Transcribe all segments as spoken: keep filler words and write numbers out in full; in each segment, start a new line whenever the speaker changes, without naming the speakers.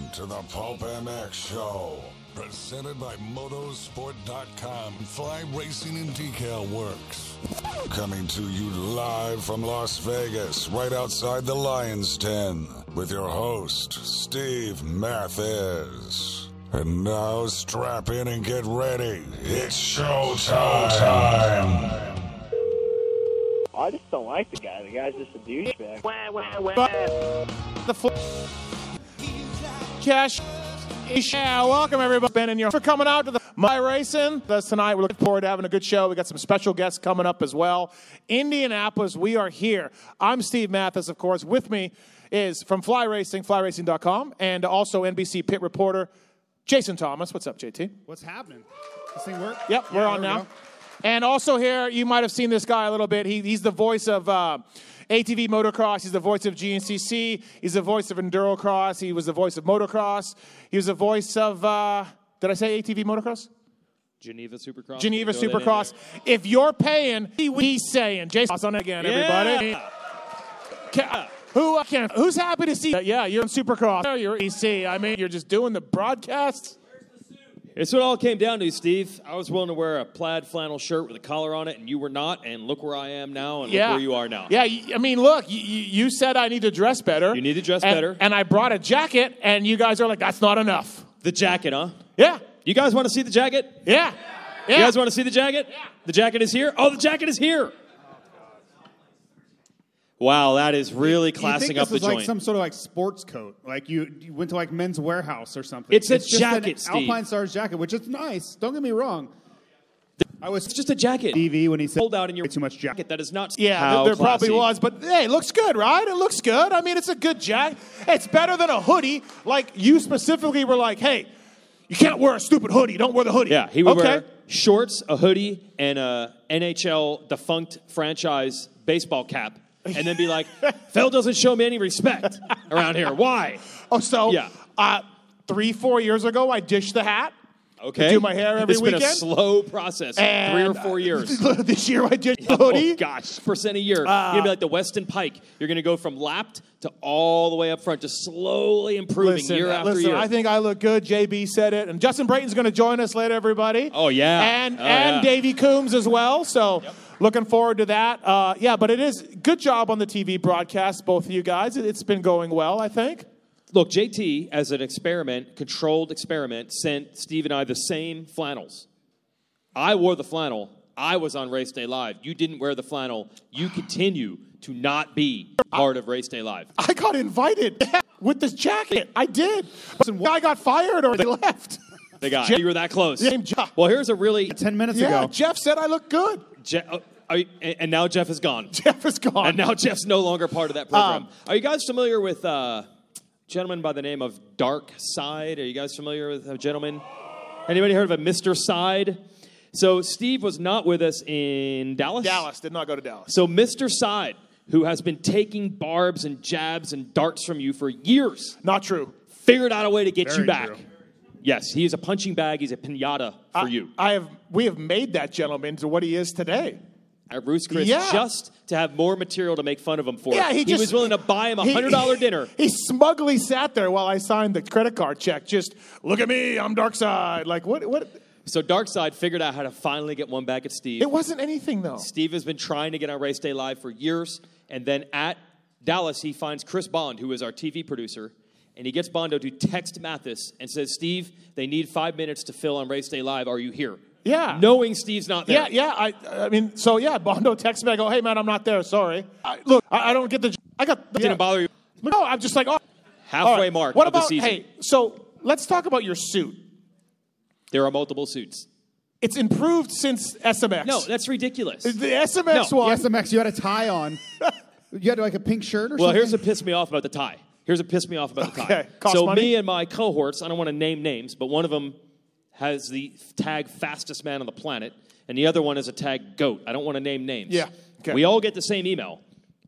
to the Pulp M X Show, presented by Motorsport dot com, Fly Racing and Decal Works. Coming to you live from Las Vegas, right outside the Lion's Den, with your host, Steve Mathis. And now strap in and get ready. It's showtime.
I just don't like the guy. The guy's just a douchebag.
Wah, wah, wah. The fl- Cash. Yeah, welcome everybody. Ben and you for coming out to the My Racing. That's tonight. We're looking forward to having a good show. We got some special guests coming up as well. Indianapolis, we are here. I'm Steve Mathis, of course. With me is from Fly Racing, fly racing dot com, and also N B C pit reporter Jason Thomas. What's up, J T?
What's happening? This thing work?
Yep,
yeah,
we're on now.
Go.
And also here, you might have seen this guy a little bit. He, he's the voice of uh, A T V Motocross. He's the voice of G N C C. He's the voice of Endurocross. He was the voice of Motocross. He was the voice of, uh, did I say A T V Motocross?
Geneva Supercross.
Geneva Supercross. If you're paying, he's saying. Jason, on again, everybody.
Yeah.
Can, who uh, can, who's happy to see that? Yeah, you're in Supercross. You're E C. I mean, you're just doing the broadcasts.
It's what it all came down to, Steve. I was willing to wear a plaid flannel shirt with a collar on it, and you were not. And look where I am now, and
yeah.
look where you are now.
Yeah, I mean, look, you, you said I need to dress better.
You need to dress
and,
better.
And I brought a jacket, and you guys are like, that's not enough.
The jacket, huh?
Yeah.
You guys want to see the jacket?
Yeah. yeah.
You guys want to see the jacket?
Yeah.
The jacket is here? Oh, the jacket is here. Wow, that is really classing
you
up
think this
the
is
joint.
like some sort of like sports coat, like you, you went to like Men's Warehouse or something.
It's a
just
jacket,
an
Steve.
Alpine Stars jacket, which is nice. Don't get me wrong. I was
It's just a jacket.
T V when he said
Hold out in your
too much jacket.
That is not
Yeah,
how
there, there probably
classy.
was, but hey, it looks good, right? It looks good. I mean, it's a good jacket. It's better than a hoodie. Like, you specifically were like, hey, you can't wear a stupid hoodie. Don't wear the hoodie.
Yeah, he would
okay.
wear shorts, a hoodie, and a N H L defunct franchise baseball cap. And then be like, Phil doesn't show me any respect around here. Why?
Oh, so
Yeah.
uh, three, four years ago, I dished the hat.
Okay.
To do my hair every
it's
weekend.
It's been a slow process.
And,
three or four years.
Uh, this year, I dished the hoodie.
Oh, gosh. Percent a year.
Uh,
You're going to be like the Weston Pike. You're going to go from lapped to all the way up front, just slowly improving
Listen,
year after
listen,
year.
I think I look good. J B said it. And Justin Brayton's going to join us later, everybody.
Oh, yeah.
And,
oh,
and
yeah.
Davey Coombs as well. So
Yep.
looking forward to that. Uh, yeah, but it is good job on the T V broadcast, both of you guys. It, it's been going well, I think.
Look, J T, as an experiment, controlled experiment, sent Steve and I the same flannels. I wore the flannel. I was on Race Day Live. You didn't wear the flannel. You continue to not be part of Race Day Live.
I got invited with this jacket. I did. Listen, I got fired or they left.
They got
Jeff-
you were that close.
Same job.
Well, here's a really
Ten minutes
Yeah,
ago.
Jeff said I look good.
Je- uh, are you, and and now Jeff is gone.
Jeff is gone.
And now Jeff's no longer part of that program.
Um,
are you guys familiar with uh, a gentleman by the name of Dark Side? Are you guys familiar with a gentleman? Anybody heard of a Mister Side? So Steve was not with us in Dallas.
Dallas. Did not go to Dallas.
So Mister Side, who has been taking barbs and jabs and darts from you for years,
Not true.
figured out a way to get
Very
you back.
true.
Yes, he is a punching bag. He's a pinata for
I,
you.
I have. We have made that gentleman to what he is today.
At Roost Chris,
Yeah.
just to have more material to make fun of him for.
Yeah, he just
was willing to buy him a
he-
hundred dollar dinner.
He smugly sat there while I signed the credit card check. Just look at me, I'm Dark Side. Like what? What?
So Darkside figured out how to finally get one back at Steve.
It wasn't anything though.
Steve has been trying to get on Race Day Live for years, and then at Dallas he finds Chris Bond, who is our T V producer, and he gets Bondo to text Mathis and says, "Steve, they need five minutes to fill on Race Day Live. Are you here?"
Yeah.
Knowing Steve's not there.
Yeah, yeah. I, I mean, so yeah. Bondo texts me. I go, "Hey man, I'm not there. Sorry. I, look, I, I don't get the. I got. The,
Didn't bother you.
No, I'm just like, oh,
Halfway
all right.
mark
What
of
about?
the season.
Hey, so let's talk about your suit.
There are multiple suits.
It's improved since S M X.
No, that's ridiculous.
The S M X
No.
one.
The S M X, you had a tie on. You had like a pink shirt or
Well,
something?
here's what pissed me off about the tie. Here's what pissed me off about the tie.
Okay, cost
so
money?
me and my cohorts, I don't want to name names, but one of them has the tag fastest man on the planet, and the other one is a tag GOAT. I don't want to name names.
Yeah, okay.
We all get the same email.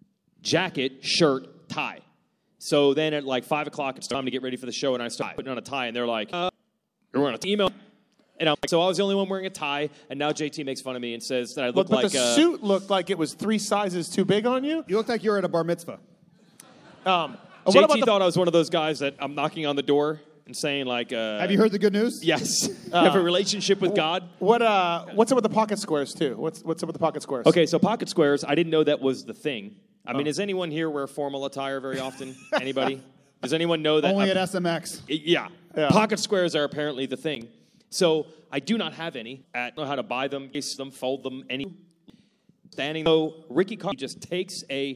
Jacket, shirt, tie. So then at like five o'clock, it's time to get ready for the show, and I start putting on a tie, and they're like, uh, you're wearing an email. And I'm like, so I was the only one wearing a tie, and now J T makes fun of me and says that I
But,
look
but
like
the
uh,
suit looked like it was three sizes too big on you.
You looked like you were at a bar mitzvah.
Um, what
J T
about the,
thought I was one of those guys that I'm knocking on the door, and saying like, uh,
Have you heard the good news?
Yes, you have a relationship with God.
What uh, what's up with the pocket squares too? What's what's up with the pocket squares?
Okay, so pocket squares. I didn't know that was the thing. I mean,
Oh.
does anyone here wear formal attire very often? Anybody? Does anyone know that?
Only
uh,
at S M X.
Yeah.
Yeah.
Pocket squares are apparently the thing. So I do not have any. I don't know how to buy them, case them, fold them, any. Standing. So Ricky Carr just takes a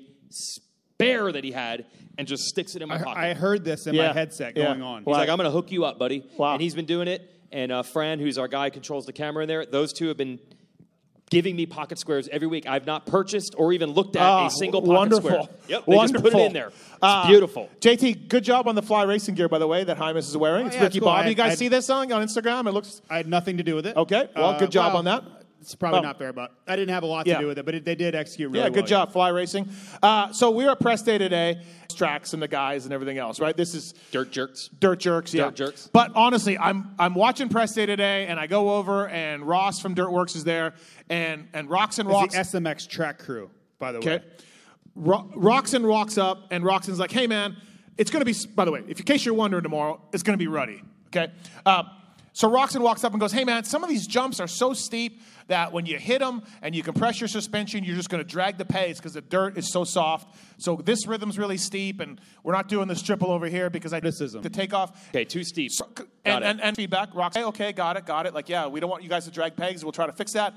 spare that he had and just sticks it in my
I,
pocket.
I heard this in
Yeah.
my headset
Yeah.
going on.
He's like, I'm going to hook you up, buddy.
Wow.
And he's been doing it. And uh, Fran, who's our guy who controls the camera in there, those two have been giving me pocket squares every week. I've not purchased or even looked at
Ah,
a single pocket
wonderful.
square. Yep, they
Wonderful.
just put it in there. It's
Uh,
beautiful.
J T, good job on the fly racing gear, by the way, that Hymus is wearing. It's
yeah,
Ricky
it's cool.
Bobby.
I-
You guys
I-
see this song on Instagram? It looks
I had nothing to do with it.
okay. Well, good job
well,
on that.
It's probably
Oh.
not fair, but I didn't have a lot
Yeah.
to do with it, but it, they did execute really
Yeah,
well.
good job, fly racing. Uh, so we're at press day today. Tracks and the guys and everything else, right? This is
Dirt jerks.
Dirt Jerks, yeah.
Dirt Jerks.
But honestly, I'm I'm watching press day today, and I go over, and Ross from Dirtworks is there, and and Rocks and
It's
Rocks.
the S M X track crew, by the
Okay.
way.
Ro- Roxon walks up, and Roxon's like, hey, man, it's going to be, by the way, if in case you're wondering tomorrow, it's going to be ruddy, okay? Uh, so Roxon walks up and goes, hey, man, some of these jumps are so steep that when you hit them and you compress your suspension, you're just going to drag the pace because the dirt is so soft. So this rhythm's really steep, and we're not doing this triple over here because I
Criticism.
the takeoff.
Okay, too steep.
So,
Got
and,
it.
and, and feedback. Rox, hey, okay, got it, got it. Like, yeah, we don't want you guys to drag pegs. We'll try to fix that.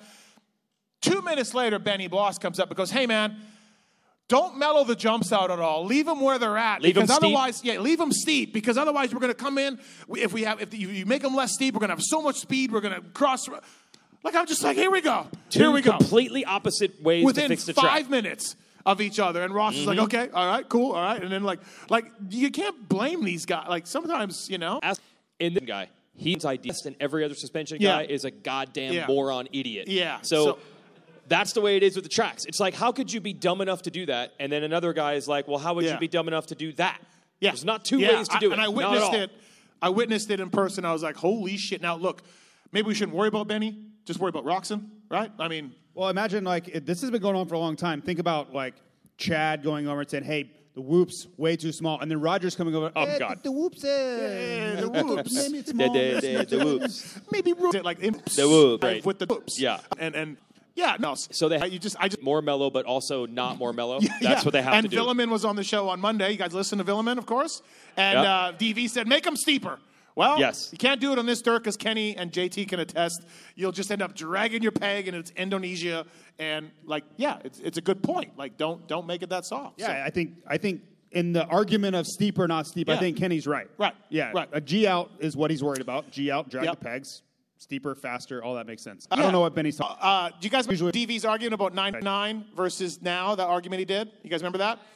Two minutes later, Benny Bloss comes up and goes, hey, man, don't mellow the jumps out at all. Leave them where they're at.
Leave 'em
because
steep?
otherwise, yeah, leave them steep. Because otherwise, we're going to come in. we- If we have, if you you make them less steep, we're going to have so much speed. We're going to cross. Like I'm just like, here we go.
Two
here we go.
completely opposite ways
Within
to fix the
five
track. Mm-hmm.
minutes of each other, and Ross is like, okay, all right, cool, all right, and then like, like you can't blame these guys. Like sometimes, you know.
Ask in the guy. He's idealist, and every other suspension
Yeah.
guy is a goddamn
Yeah.
moron idiot.
Yeah,
So,
so-
that's the way it is with the tracks. It's like, how could you be dumb enough to do that? And then another guy is like, well, how would
Yeah.
you be dumb enough to do that?
Yeah.
There's not two
Yeah,
ways to
I-
do it.
And I
Not at
witnessed
all.
it. I witnessed it in person. I was like, holy shit. Now, look, maybe we shouldn't worry about Benny. Just worry about Roxon, right? I mean,
Well, imagine, like, it, this has been going on for a long time. Think about, like, Chad going over and saying, hey, the whoops, way too small. And then Rogers coming over,
Oh,
"Eh,
God.
The whoops, eh,
the whoops.
Maybe it's
The,
small.
the, the, the whoops.
maybe like in,
The whoop, right.
with the whoops.
Yeah.
And, and yeah, no.
So they-
you just, I just,
More mellow, but also not more mellow.
Yeah,
That's
yeah.
what they have
and
to do.
Villeman was on the show on Monday. You guys listen to Villeman, of course. And
Yep.
uh, D V said, make them steeper. Well,
Yes.
you can't do it on this dirt because Kenny and J T can attest. You'll just end up dragging your peg, and it's Indonesia. And like, yeah, it's it's a good point. Like, don't don't make it that soft. So-
Yeah, I think I think in the argument of steep or not steep, I
Yeah.
think Kenny's right.
Right,
Yeah.
right.
A G out is what he's worried about. G out, drag
Yep.
the pegs, steeper, faster, all that makes sense. I
Yeah.
don't know what Benny's talking.
Uh, do you guys remember
Usually-
D V's arguing about nine nine versus now, that argument he did? You guys remember that?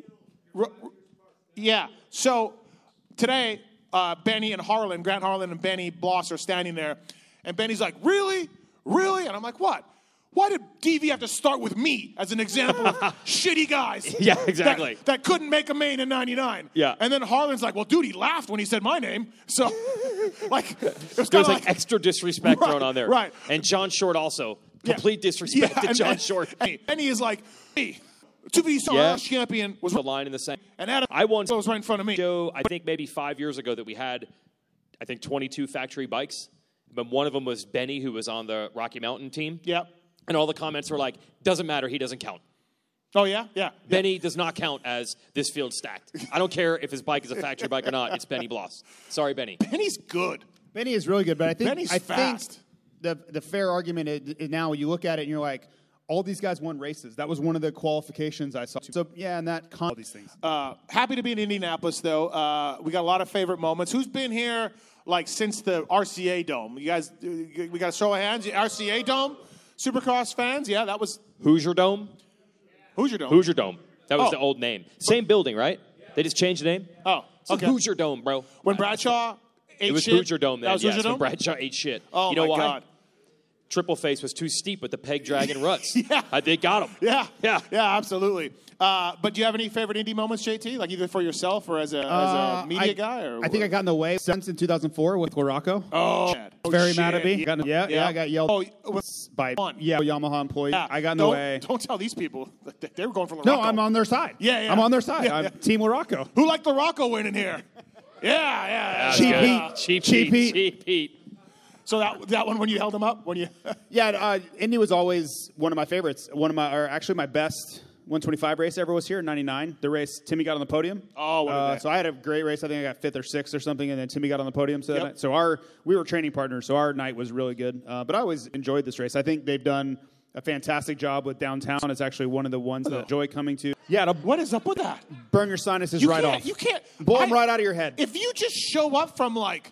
R- r- yeah. So today, uh, Benny and Harlan, Grant Harlan and Benny Bloss are standing there. And Benny's like, really? Really? And I'm like, what? Why did D V have to start with me as an example of shitty guys?
Yeah,
that-
exactly.
That, couldn't make a main in ninety-nine.
Yeah.
And then Harlan's like, well, dude, he laughed when he said my name. So, like, it was
There's
kind of
like,
like
extra disrespect
Right,
thrown on there.
right.
And John Short also.
Yeah.
Complete disrespect
Yeah,
to
and-
John
and-
Short.
And, and he is like, hey, to be
Yeah.
champion was
The line in the same.
and Adam
I once
was right in front of me.
Joe, I think maybe five years ago that we had, I think twenty-two factory bikes, but one of them was Benny, who was on the Rocky Mountain team.
Yep.
And all the comments were like, "Doesn't matter, he doesn't count.
Oh yeah, yeah.
Benny does not count as this field stacked. I don't care if his bike is a factory bike or not. It's Benny Bloss. Sorry, Benny.
Benny's good.
Benny is really good, but I think
Benny's
I
fast.
think the the fair argument is, is now you look at it and you're like, all these guys won races. That was one of the qualifications I saw. So yeah, and that con- all these things.
Uh, happy to be in Indianapolis, though. Uh, we got a lot of favorite moments. Who's been here like since the R C A Dome? You guys, uh, we got a show of hands. R C A Dome, Supercross fans. Yeah, that was
Hoosier Dome.
Hoosier Dome.
Hoosier Dome. That was
Oh.
the old name. Same building, right? They just changed the name.
Oh,
It's a
okay.
Hoosier Dome, bro.
When Bradshaw ate
It was
shit?
Hoosier Dome then.
That was
yes,
Hoosier
when
Dome.
Bradshaw ate shit.
Oh
you know
my
why?
God.
Triple Face was too steep with the peg dragging ruts.
Yeah.
Uh, they got him.
Yeah,
Yeah.
yeah, absolutely. Uh, but do you have any favorite indie moments, J T? Like either for yourself or as a,
Uh,
as a media
I,
guy? Or
I think I got in the way since in two thousand four with Larocco.
Oh,
Very
shit.
mad at me. Got in- yeah, yeah, I got yelled
Oh, it was-
by
on.
yeah Yamaha employee.
yeah.
I got in the
don't,
way.
Don't tell these people. that They were going for Larocco.
No, I'm on their side.
Yeah, yeah.
I'm on their side.
Yeah,
I'm
yeah.
Team Larocco.
Who liked the Rocco winning here? Yeah, yeah, yeah.
Cheap
yeah.
Heat.
Cheap,
Cheap
Heat.
Heat.
Cheap Heat.
So that that one when you held him up when you.
Yeah, uh, Indy was always one of my favorites. One of my, or actually my best one twenty-five race ever was here in ninety-nine. The race Timmy got on the podium.
Oh, what a
uh,
day.
so I had a great race. I think I got fifth or sixth or something, and then Timmy got on the podium. So, that
Yep.
night. so our we were training partners. So our night was really good. Uh, but I always enjoyed this race. I think they've done a fantastic job with downtown. It's actually one of the ones that I enjoy coming to. Yeah, it'll
What is up with that?
burn your sinuses
You
right
can't,
off.
You can't
blow them
I-
right out of your head.
If you just show up from like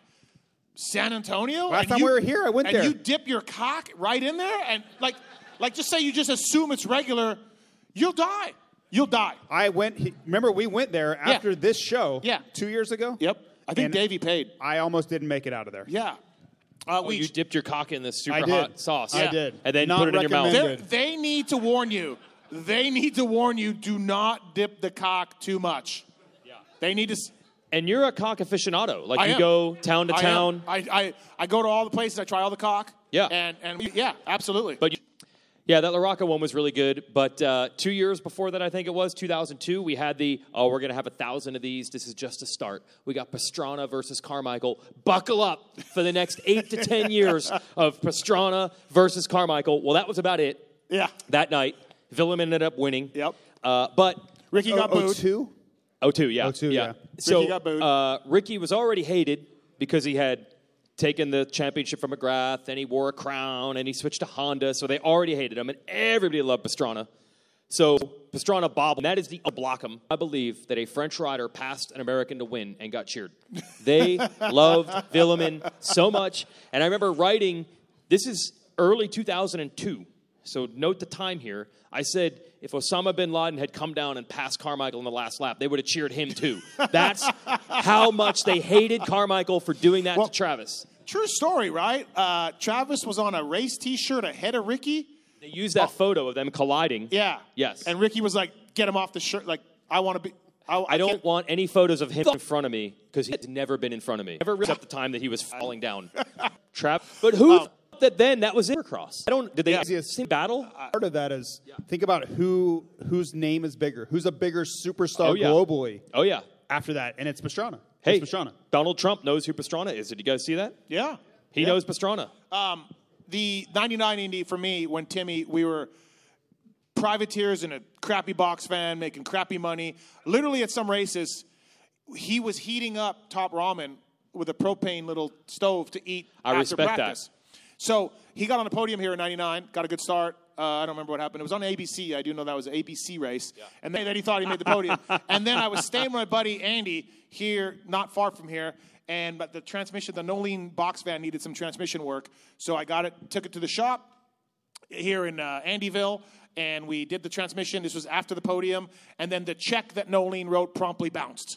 San Antonio,
Last
and
time
you,
we were here, I went
and
there.
you dip your cock right in there, and like, like just say you just assume it's regular, you'll die. You'll die.
I went. he- Remember, we went there after this show.
Yeah.
two years ago.
Yep. I think
And
Davey paid.
I almost didn't make it out of there.
Yeah. Uh,
Oh,
we
you dipped your cock in this super
I did.
hot sauce.
I did.
And then
Not
put it in your mouth.
recommended.
They're- they need to warn you. They need to warn you. Do not dip the cock too much. Yeah. They need to. s-
And you're a cock aficionado. Like
I
you
am.
go town to
I am.
town.
I, I I go to all the places. I try all the cock.
Yeah.
And and we, yeah, absolutely.
But you, yeah, that LaRocca one was really good. But uh, two years before that, I think it was, two thousand two, we had the, oh, we're going to have a thousand of these. This is just a start. We got Pastrana versus Carmichael. Buckle up for the next eight to ten years of Pastrana versus Carmichael. Well, that was about it
yeah.
that night. Willem ended up winning.
Yep.
Uh, but
Ricky got
Oh,
booed.
two?
oh two, yeah.
oh two, yeah.
So
Ricky got booed.
Uh, Ricky was already hated because he had taken the championship from McGrath, and he wore a crown, and he switched to Honda, so they already hated him, and everybody loved Pastrana. So Pastrana bobbled. That is the block him. I believe that a French rider passed an American to win and got cheered. They loved Villemin so much. And I remember writing, this is early two thousand two, so note the time here. I said, if Osama bin Laden had come down and passed Carmichael in the last lap, they would have cheered him too. That's how much they hated Carmichael for doing that
Well,
to Travis.
True story, right? Uh, Travis was on a race T-shirt ahead of Ricky.
They used that photo of them colliding.
Yeah.
Yes.
And Ricky was like, "Get him off the shirt." Like, I want to be. I,
I don't
can't-
want any photos of him in front of me because he's never been in front of me. Never except the time that he was falling down. Trap. But who thought that then that was Intercross? I don't. Did they
Yeah.
have the same battle?
Part of that is think about who whose name is bigger, who's a bigger superstar
Oh, yeah.
globally
Oh yeah.
after that, and it's Pastrana.
Hey,
it's Pastrana.
Donald Trump knows who Pastrana is. Did you guys see that?
Yeah.
He
Yeah.
knows Pastrana.
Um, the ninety-nine Indy for me, when Timmy, we were privateers in a crappy box van, making crappy money. Literally at some races, he was heating up Top Ramen with a propane little stove to eat
I
after
respect that.
practice. So he got on the podium here in ninety-nine, got a good start. Uh, I don't remember what happened. It was on A B C. I do know that was an A B C race. And then, then he thought he made the podium. And then I was staying with my buddy Andy here, not far from here. And but the transmission, the Nolene box van needed some transmission work. So I got it, took it to the shop here in uh, Andyville, and we did the transmission. This was after the podium. And then the check that Nolene wrote promptly bounced.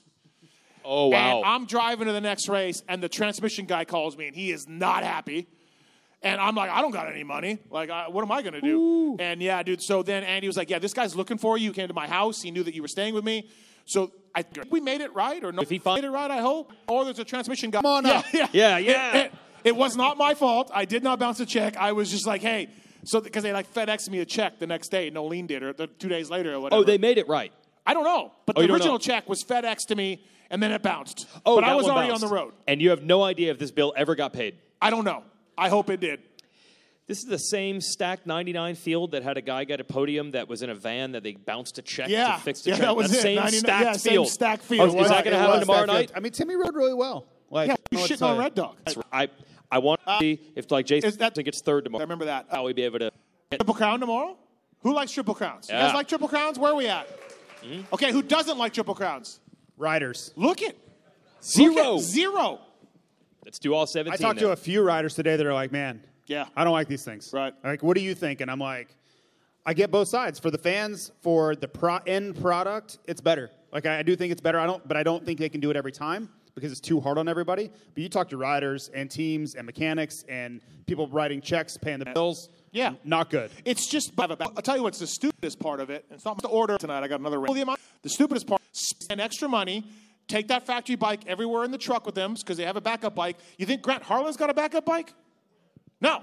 Oh wow.
And I'm driving to the next race, and the transmission guy calls me, and he is not happy. And I'm like, I don't got any money. Like, I, what am I going to do? Ooh. And yeah, dude. So then Andy was like, yeah, this guy's looking for you. He came to my house. He knew that you were staying with me. So I think we made it right, or no?
If he find-
made it right, I hope. Or there's a transmission guy.
Come on
yeah,
up.
yeah,
Yeah, yeah.
It, it, it was not my fault. I did not bounce a check. I was just like, hey, so because they like FedExed me a check the next day. Nolene did, or the, two days later, or whatever.
Oh, they made it right.
I don't know, but
Oh, you
the
don't
original
know.
check was FedExed to me, and then it bounced.
Oh,
but I
that
was
one
already
bounced.
on the road.
And you have no idea if this bill ever got paid.
I don't know. I hope it did.
This is the same stacked ninety-nine field that had a guy get a podium that was in a van that they bounced a check
Yeah.
to fix the
Yeah,
check.
that was
That
it.
same
ninety-nine
stacked
yeah, same
field.
stacked
Oh,
field.
is
Wow.
that going to
It
happen
was
tomorrow
that
night?
good. I mean, Timmy rode really well. Like,
Yeah,
I
you
don't know what to
shitting on
say.
Red Dog.
I I want to see if like Jason
is that-
gets third
I
tomorrow.
remember that.
How we be able to?
Triple Crown tomorrow? Who likes Triple Crowns? You
Yeah.
guys like Triple Crowns? Where are we at?
Mm-hmm.
Okay, who doesn't like Triple Crowns?
Riders.
Look it.
Zero.
Look at zero.
Let's do all seventeen.
I talked
now.
to a few riders today that are like, man,
Yeah.
I don't like these things.
Right.
Like, what do you think? And I'm like, I get both sides. For the fans, for the pro- end product, it's better. Like, I, I do think it's better. I don't, but I don't think they can do it every time because it's too hard on everybody. But you talk to riders and teams and mechanics and people writing checks, paying the bills.
Yeah.
Not good.
It's just, I'll tell you what's the stupidest part of it. It's not the order tonight. I got another race. The stupidest part, spend extra money, take that factory bike everywhere in the truck with them because they have a backup bike. You think Grant Harlan's got a backup bike? No.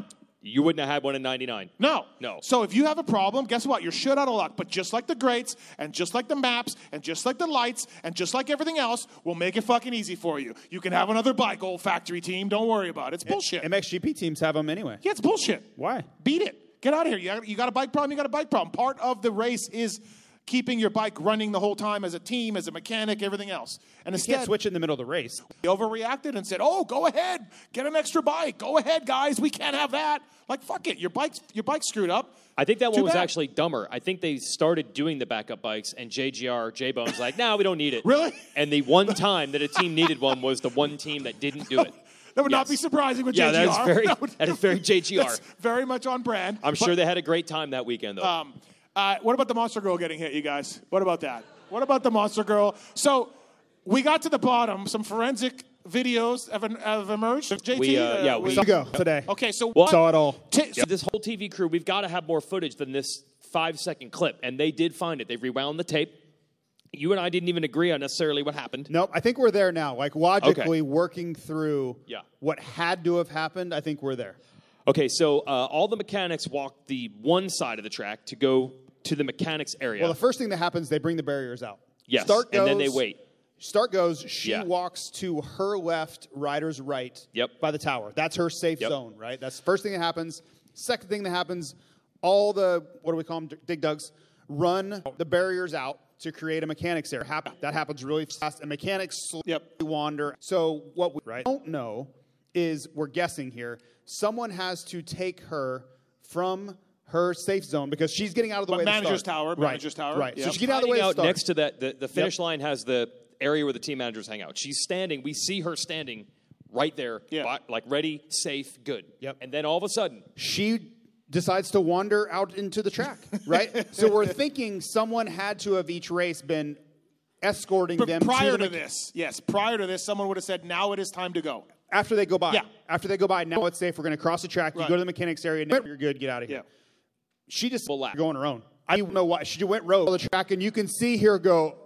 You wouldn't have had one in ninety-nine.
No.
No.
So if you have a problem, guess what? You're shit out of luck. But just like the greats, and just like the maps, and just like the lights, and just like everything else, we'll make it fucking easy for you. You can have another bike, old factory team. Don't worry about it. It's bullshit.
M X G P teams have them anyway.
Yeah, it's bullshit.
Why?
Beat it. Get out of here. You got, you got a bike problem, you got a bike problem. Part of the race is keeping your bike running the whole time as a team, as a mechanic, everything else. And
You
instead,
can't switch in the middle of the race.
they overreacted and said, oh, go ahead. Get an extra bike. Go ahead, guys. We can't have that. Like, fuck it. Your bike's, your bike's screwed up.
I think that one
Too
was
bad.
actually dumber. I think they started doing the backup bikes, and J G R, J-Bone's like, no, we don't need it.
Really?
And the one time that a team needed one was the one team that didn't do it.
That would not
Yes.
be surprising with
Yeah,
J G R.
that is very,
That would-
that is very J G R.
That's very much on brand.
I'm
But,
sure they had a great time that weekend, though.
Um, uh, what about the Monster Girl getting hit, you guys? What about that? What about the Monster Girl? So we got to the bottom. Some forensic videos have, have emerged. J T,
We, uh, yeah, we-
Saw it go today.
Okay, so
Well,
Saw it all.
T-
So this whole T V crew, we've got to have more footage than this five-second clip, and they did find it. They rewound the tape. You and I didn't even agree on necessarily what happened.
Nope, I think we're there now. Like logically working through
Yeah.
what had to have happened, I think we're there.
Okay, so uh, all the mechanics walked the one side of the track to go to the mechanics area.
Well, the first thing that happens, they bring the barriers out.
Yes,
Start goes,
and then they wait.
Start goes, she
Yeah.
walks to her left, rider's right
Yep.
by the tower. That's her safe
Yep.
zone, right? That's the first thing that happens. Second thing that happens, all the, what do we call them, dig dugs, run the barriers out to create a mechanics area. Hap- That happens really fast, and mechanics slowly
Yep.
wander. So what we right? don't know is, we're guessing here, someone has to take her from her safe zone because she's getting out of the
But
way to
manager's
start.
tower,
Right,
manager's tower,
Right,
yep.
so she's getting out of the way
Hiding
to
out
start.
next to that, the, the finish
Yep.
line has the area where the team managers hang out. She's standing. We see her standing right there,
Yeah.
bi- like ready, safe, good.
Yep.
And then all of a sudden,
She decides to wander out into the track, right? So we're thinking someone had to have each race been escorting
But
them
prior
to,
to,
the,
this, yes, prior to this, someone would have said, now it is time to go.
after they go by.
Yeah.
After they go by, now it's safe. We're going to cross the track. You
Right.
go to the mechanics area. Now you're good. Get out of here.
Yeah.
She just
Full lap.
go on her own. I don't know why. She went road on the track, and you can see here go,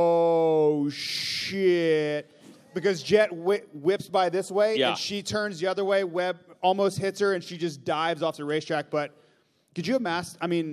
oh, shit. Because Jet whi- whips by this way,
Yeah.
and she turns the other way. Webb almost hits her, and she just dives off the racetrack. But could you imagine? I mean,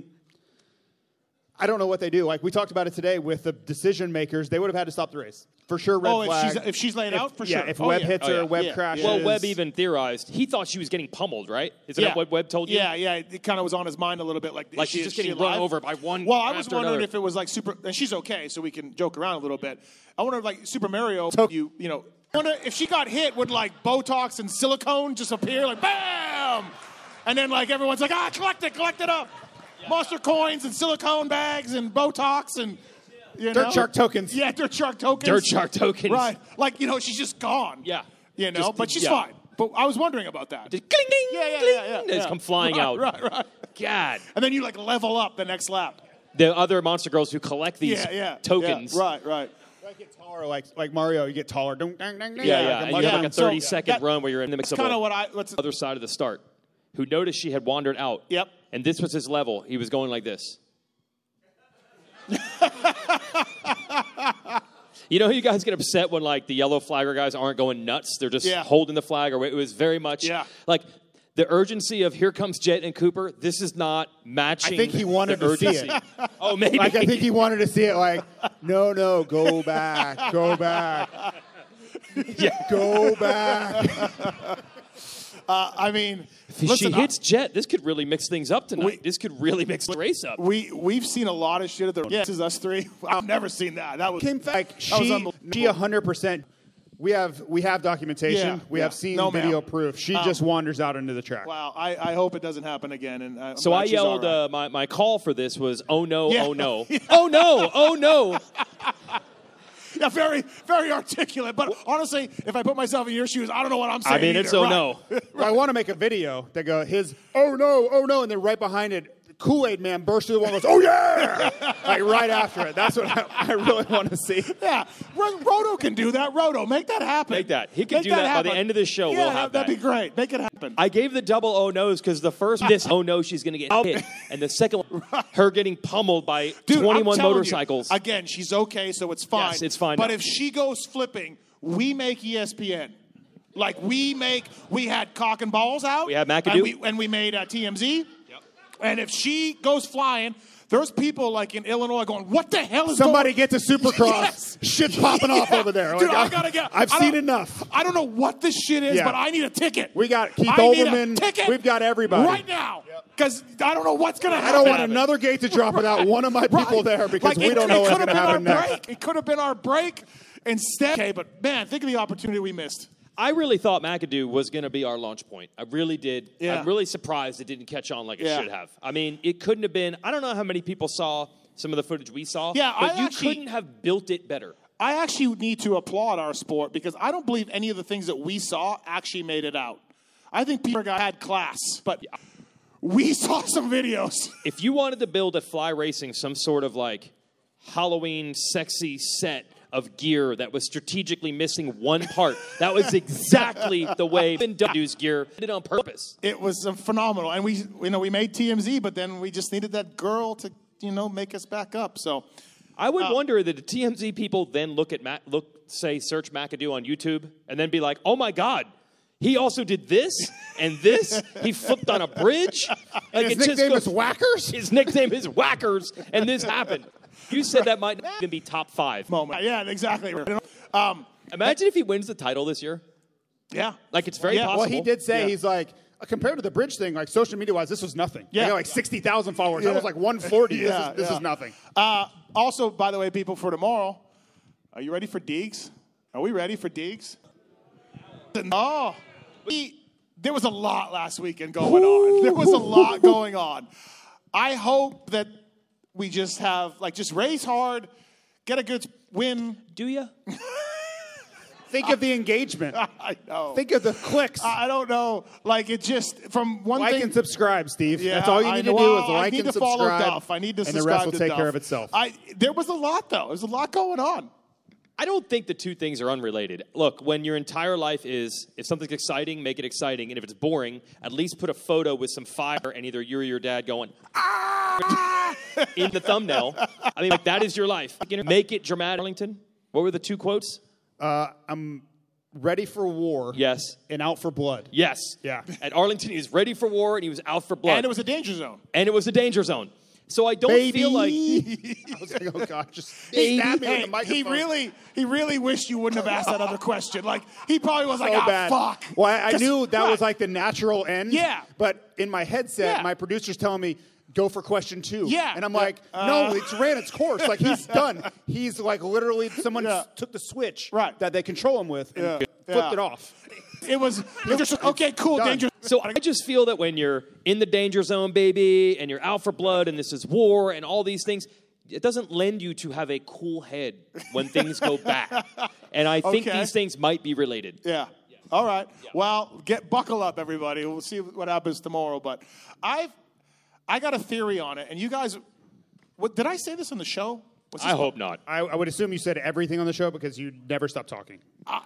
I don't know what they do. Like, we talked about it today with the decision makers. They would have had to stop the race. For sure, red
Oh, if
flag.
she's, if she's laying out, for
yeah,
sure.
if
Oh,
Webb
yeah.
hits
Oh,
her,
yeah.
Webb
Yeah.
crashes.
well, Webb even theorized he thought she was getting pummeled, right? Isn't
Yeah.
that what Webb told you?
Yeah, yeah. It kind of was on his mind a little bit. Like,
Like
is
she's
she-
just
is she
getting run
alive?
over by one
Well, I was
after
wondering
another.
if it was like Super, and she's okay, so we can joke around a little bit. I wonder if like Super Mario, you you know, I wonder if she got hit, would like Botox and silicone just appear like bam, and then like everyone's like, ah, collect it, collect it up, monster coins and silicone bags and Botox and. You
Dirt
know?
Shark tokens.
Yeah, Dirt Shark tokens.
Dirt Shark tokens.
Right. Like, you know, she's just gone.
Yeah.
You know,
Just-
but she's
yeah.
fine. But I was wondering about that.
Just cling, ding,
Yeah, yeah,
cling,
yeah, yeah,
They just
yeah.
come flying
Right,
out.
Right, right.
God.
And then you like level up the next lap.
The other monster girls who collect these
Yeah, yeah.
tokens.
Yeah, right, right.
You get taller, like like Mario. You get taller. Dun, dun, dun, dun,
Yeah, yeah.
like a
And you
Mario.
have like a
So,
thirty second
that-
run where you're in the mix of
Kind of
the
what I. What's
other side of the start, who noticed she had wandered out.
Yep.
And this was his level. He was going like this. You know, you guys get upset when like the yellow flagger guys aren't going nuts. They're just
Yeah.
holding the flag. Or it was very much
Yeah.
like the urgency of here comes Jet and Cooper. This is not matching.
I think he wanted
the
to see
urgency.
it.
Oh, maybe.
Like, I think he wanted to see it like, no, no, go back, go back,
yeah.
go back.
Uh, I mean,
If
listen,
she hits Jet, this could really mix things up tonight.
We-
this could really mix the race up.
we we've seen a lot of shit at the. Yeah, this is us three. I've never seen that. That was
Came like
That was
she,
unbelievable.
she one hundred percent. We have we have documentation.
Yeah,
we
yeah.
have seen
No,
video
ma'am.
proof. She
Um,
just wanders out into the track.
Wow. I, I hope it doesn't happen again. And I'm
So
glad
I
she's
yelled,
all right.
uh, my, my call for this was, oh no,
Yeah.
oh no. Oh no, oh no.
Yeah, very, very articulate. But honestly, if I put myself in your shoes, I don't know what I'm saying.
I mean, it's
either.
oh
Right.
no.
Well, I want to make a video that go his oh no, oh no, and then right behind it, Kool-Aid Man bursts through the wall and goes, oh yeah, like right after it. That's what I, I really want to see.
Yeah, Ro- Roto can do that. Roto, make that happen.
Make that. He can
Make
do that by
happen.
the end of this show.
Yeah,
We'll have
that'd
that.
be great. Make it happen.
I gave the double oh no's because the first, this oh no, she's going to get hit. And the second one, her getting pummeled by
Dude, I'm
twenty-one
telling you,
motorcycles.
again, she's okay, so it's fine.
Yes, it's fine
But
now.
if she goes flipping, we make E S P N. Like, we make, we had Cock and Balls out.
We had McAdoo.
And we, and we made uh, T M Z.
Yep.
And if she goes flying, there's people like in Illinois going, what the hell is
Somebody
going on?
gets a Supercross.
Yes.
Shit's popping off over there.
Dude,
Like,
I gotta get.
I've
I
seen
don't-
enough.
I don't know what this shit is,
Yeah.
but I need a ticket.
We got Keith
I need a
Olbermann.
ticket
We've got everybody.
right now. Because I don't know what's going to
I
happen.
don't want another gate to drop without one of my people
Right.
there because
Like,
we
it,
don't know
it
what's
could
going
have
to
been
happen
our
next.
break. It could have been our break instead. Okay, but man, think of the opportunity we missed.
I really thought McAdoo was going to be our launch point. I really did.
Yeah.
I'm really surprised it didn't catch on like it
Yeah.
should have. I mean, it couldn't have been. I don't know how many people saw some of the footage we saw.
Yeah,
but
I
you
actually-
couldn't have built it better.
I actually need to applaud our sport because I don't believe any of the things that we saw actually made it out. I think Peter guy had class, but we saw some videos.
If you wanted to build at Fly Racing some sort of like Halloween sexy set of gear that was strategically missing one part, that was exactly the way W's gear did it on purpose.
It was uh, phenomenal, and we, you know, we made T M Z, but then we just needed that girl to, you know, make us back up. So,
I would
Uh,
wonder that the T M Z people then look at Mac, look, say, search McAdoo on YouTube, and then be like, "Oh my God, he also did this and this. He flipped on a bridge. Like
His
it just
nickname
goes-
is Whackers?
His nickname is Whackers, and this happened." You said that might not even be top five.
moment, yeah, exactly. Um,
Imagine if he wins the title this year.
yeah,
Like it's very
Yeah.
possible.
Well, he did say
Yeah.
he's like, uh, compared to the bridge thing, like social media wise, this was nothing.
Yeah.
I got like sixty thousand followers.
Yeah.
That was like one forty.
Yeah,
this is, this
yeah.
is nothing.
Uh, also, by the way, people, for tomorrow, are you ready for Deegs? Are we ready for Deegs? Oh, we, there was a lot last weekend going on. There was a lot going on. I hope that we just have, like, just race hard, get a good win.
Do you?
Think of the engagement.
I know.
Think of the clicks.
I I don't know. Like, it just, from one
like
thing.
and subscribe, Steve.
Yeah,
That's all you
I
need
know.
to do
Well,
is like
I need
and
to follow
subscribe.
Duff. I need to
and
subscribe
the rest will
to
take
Duff.
care of itself.
I, there was a lot, though. There's a lot going on.
I don't think the two things are unrelated. Look, when your entire life is, if something's exciting, make it exciting. And if it's boring, at least put a photo with some fire and either you or your dad going, ah, in the thumbnail. I mean, like, that is your life. Make it dramatic. Arlington, what were the two quotes?
Uh, I'm ready for war.
Yes.
And out for blood.
Yes.
Yeah.
At Arlington, he was ready for war and he was out for blood.
And it was a danger zone.
And it was a danger zone. So I don't
Baby.
feel like
I was like, oh God, just stab me with
Hey,
the microphone.
he really, he really wished you wouldn't have asked that other question. Like, he probably was like,
so
ah,
bad.
fuck.
Well, I, I
'Cause-
knew that
right.
was like the natural end.
Yeah.
But in my headset,
Yeah.
my producer's telling me, go for question two.
Yeah.
And I'm
Yeah.
like,
Uh,
no, it's ran its course. Like, he's done. He's like literally, someone
Yeah.
took the switch
Right.
that they control him with and
Yeah.
flipped
Yeah.
it off.
It was, it was okay, cool,
Done.
danger.
So I just feel that when you're in the danger zone, baby, and you're out for blood, and this is war, and all these things, it doesn't lend you to have a cool head when things go bad. And I think
Okay.
these things might be related.
Yeah. All right. Well, get buckle up, everybody. We'll see what happens tomorrow. But I've, I got a theory on it, and you guys, what, did I say this on the show? Was this
I hope not.
I, I would assume you said everything on the show because you never stop talking.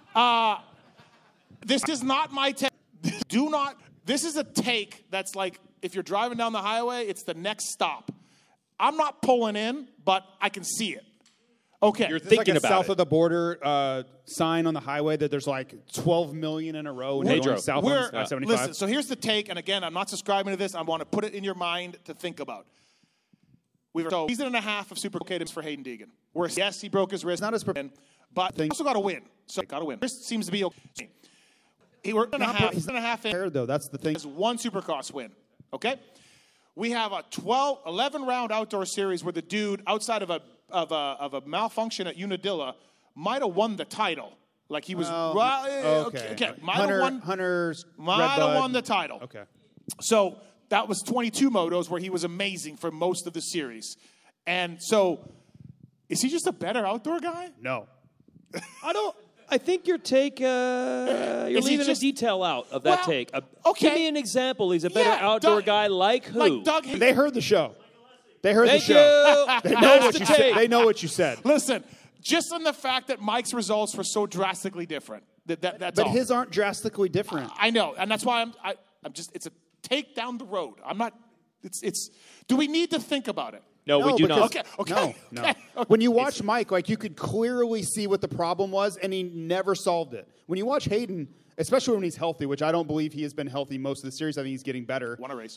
This is not my take. Do not. This is a take that's like if you're driving down the highway, it's the next stop. I'm not pulling in, but I can see it. Okay.
You're
There's
thinking
like a
about
south
it.
of the border uh, sign on the highway that there's like twelve million in a row. and you're
Pedro.
going south
We're,
on I seventy-five.
listen, so here's the take, and again, I'm not subscribing to this. I want to put it in your mind to think about. We've so season and a half of Super okay for Hayden Deegan. Where yes, he broke his wrist,
Not as pre-
but he also got to win. So got to win. This seems to be okay. He worked and a
Not
half.
pre- he's
and a half in.
Prepared, though. That's the thing.
Is one Supercross win. Okay? We have a twelve, eleven round outdoor series where the dude, outside of a of a of a malfunction at Unadilla, might have won the title. Like he was
Oh,
well, eh,
okay.
okay, okay. Might
Hunter,
have won
Hunter's
might
Red
have
Bud.
won the title.
Okay.
So that was twenty-two motos where he was amazing for most of the series. And so is he just a better outdoor guy?
No.
I don't. I think your take, uh, you're
Is he
leaving
just-
a detail out of that
Well,
take. Uh,
okay.
Give me an example. He's a better
Yeah,
outdoor
Doug-
guy like who?
Like Doug Hay-
They heard the show. They heard
Thank
the show.
you.
They know
That's
what
the
you
take.
said. They know what you said.
Listen, just on the fact that Mike's results were so drastically different. That, that that's
But
all.
his aren't drastically different.
I know, and that's why I'm I, I'm just it's a take down the road. I'm not it's it's do we need to think about it?
No, we do
because-
not.
Okay, okay.
No, no.
okay, okay.
When you watch Mike, like you could clearly see what the problem was, and he never solved it. When you watch Hayden, especially when he's healthy, which I don't believe he has been healthy most of the series. I think he's getting better.
Won a race.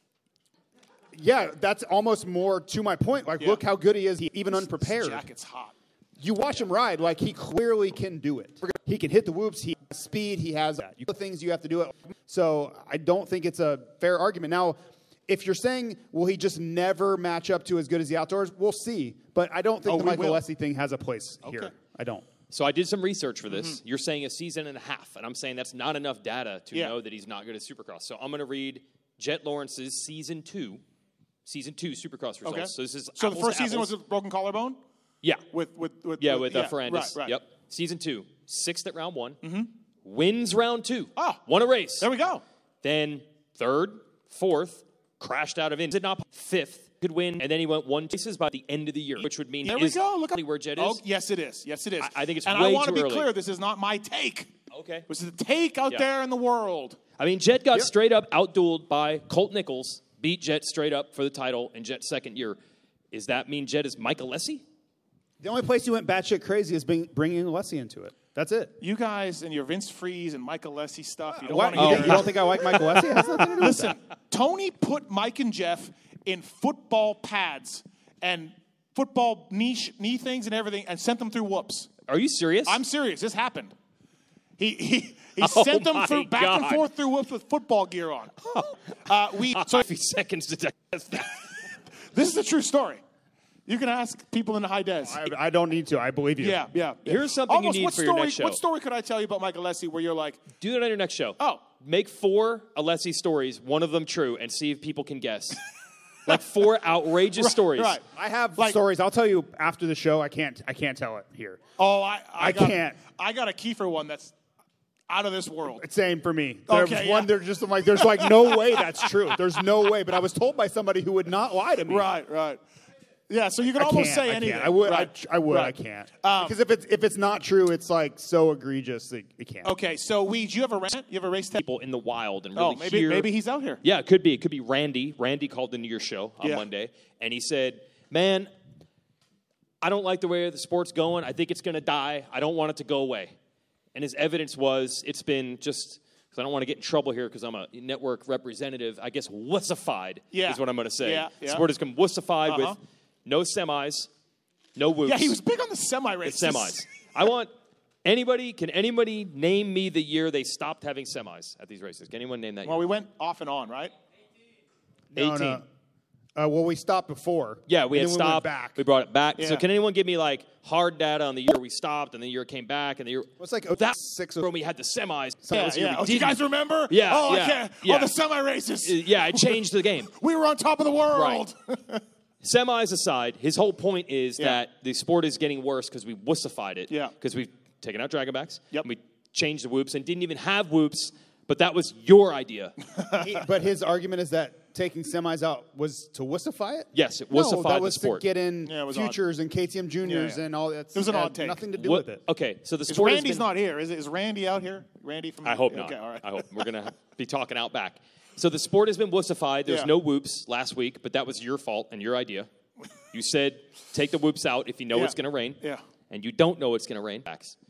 Yeah, that's almost more to my point. Like,
Yeah.
look how good he is, even unprepared.
His jacket's hot.
You watch him ride, like, he clearly can do it. He can hit the whoops. He has speed. He has the things you have to do it. So I don't think it's a fair argument. Now, if you're saying, will he just never match up to as good as the outdoors, we'll see. But I don't think
Oh,
the
we
Michael
will.
Lessie thing has a place
Okay.
here. I don't.
So I did some research for this.
Mm-hmm.
You're saying a season and a half, and I'm saying that's not enough data to
Yeah.
know that he's not good at Supercross. So I'm going to read Jet Lawrence's season two, season two Supercross results.
Okay.
So this is
So the
apples
first
to
season
apples.
was with broken collarbone?
yeah,
With, with, with,
yeah,
with,
with uh, Ferrandis.
Right, right.
Yep. Season two, sixth at round one, mm-hmm. wins round two,
Oh.
won a race.
There we go.
Then third, fourth, crashed out of Indy. Did not fifth, could win, and then he went one races by the end of the year, which would mean
There
he
we
is
go. Look
where Jet is.
Oh, yes, it is. Yes, it is.
I- I think it's
and
way
I want to
too
be
early.
clear. This is not my take.
Okay.
This is the take out
Yeah.
there in the world.
I mean, Jet got straight up outdueled by Colt Nichols, beat Jet straight up for the title in Jet's second year. Does that mean Jet is Michael Lessie?
The only place you went batshit crazy is being, bringing Lessie into it. That's it.
You guys and your Vince Freeze and Michael Lessie stuff. You don't
Why-
want
you,
to
don't-
hear
you don't think I like Michael Lessie? It has nothing to do with
Listen, Tony put Mike and Jeff in football pads and football knee, knee things and everything and sent them through whoops.
Are you serious?
I'm serious. This happened. He he, he
Oh
sent them
my
through back and
God.
forth through whoops with football gear on. Uh, we so
a few seconds to digest that.
this is a true story. You can ask people in the high des.
I, I don't need to. I believe you.
Yeah, yeah. yeah.
Here's something you
Almost,
need
what
for your
story,
next show.
What story could I tell you about Michael Lessie where you're like,
Do that on your next show.
Oh.
Make four Alessi stories, one of them true, and see if people can guess. Like four outrageous stories.
right.
I have
Like-
stories. I'll tell you after the show. I can't. I can't tell it here.
oh, I I,
I
got,
can't.
I got a Kiefer one that's out of this world.
Same for me. There's
Okay,
one.
yeah.
There's just I'm like. There's like no way that's true. There's no way. But I was told by somebody who would not lie to me.
Right, right. Yeah, so you can
I
almost
can't,
say
I
anything.
Can't. I would.
Right.
I, I would.
Right.
I can't.
Um,
because if it's if it's not true, it's like so egregious. It, it can't.
Okay, so we, do you have a rant? You have a race tape?
People in the wild and really
Oh, maybe
hear.
maybe he's out here.
Yeah, it could be. It could be Randy. Randy called into your show on
Yeah.
Monday, and he said, man, I don't like the way the sport's going. I think it's going to die. I don't want it to go away. And his evidence was it's been just, because I don't want to get in trouble here because I'm a network representative, I guess wussified
Yeah.
is what I'm going to say.
Yeah, yeah.
The sport has become wussified
Uh-huh.
with no semis, no whoops.
Yeah, he was big on the semi races.
With semis. I want anybody, can anybody name me the year they stopped having semis at these races? Can anyone name that
Well,
year?
we went off and on, right?
No,
eighteen.
no. Uh, well, we stopped before.
Yeah, we
and
had
then
stopped.
We went back.
We brought it back. So
Yeah.
can anyone give me like hard data on the year we stopped and the year it came back and the year?
Well, it's like
that
six
when we had the semis.
Yeah,
That was the year
yeah.
we
Oh, do you
didn't.
guys remember?
Yeah,
Oh,
yeah,
I can't.
yeah.
Oh, the semi races.
Uh, Yeah, it changed the game.
We were on top of the world.
Semis aside, his whole point is
Yeah.
that the sport is getting worse because we wussified it.
Yeah.
Because we've taken out Dragonbacks.
Yep.
And we changed the whoops and didn't even have whoops, but that was your idea.
He- but his argument is that taking semis out was to wussify it.
Yes, it
No,
wussified
that
the
was
sport.
to get in
Yeah, it was
futures and K T M juniors
Yeah, yeah.
and all that.
It was an
had
odd take.
Nothing to do
What-
with it.
Okay, so the
Is
sport has
Randy's
been-
not here? Is, is Randy out here? Randy from?
I hope not.
Okay, all right.
I hope we're going to be talking out back. So the sport has been wussified. There's
Yeah.
no whoops last week, but that was your fault and your idea. You said take the whoops out if you know
Yeah.
it's going to rain.
Yeah.
And you don't know it's going to rain.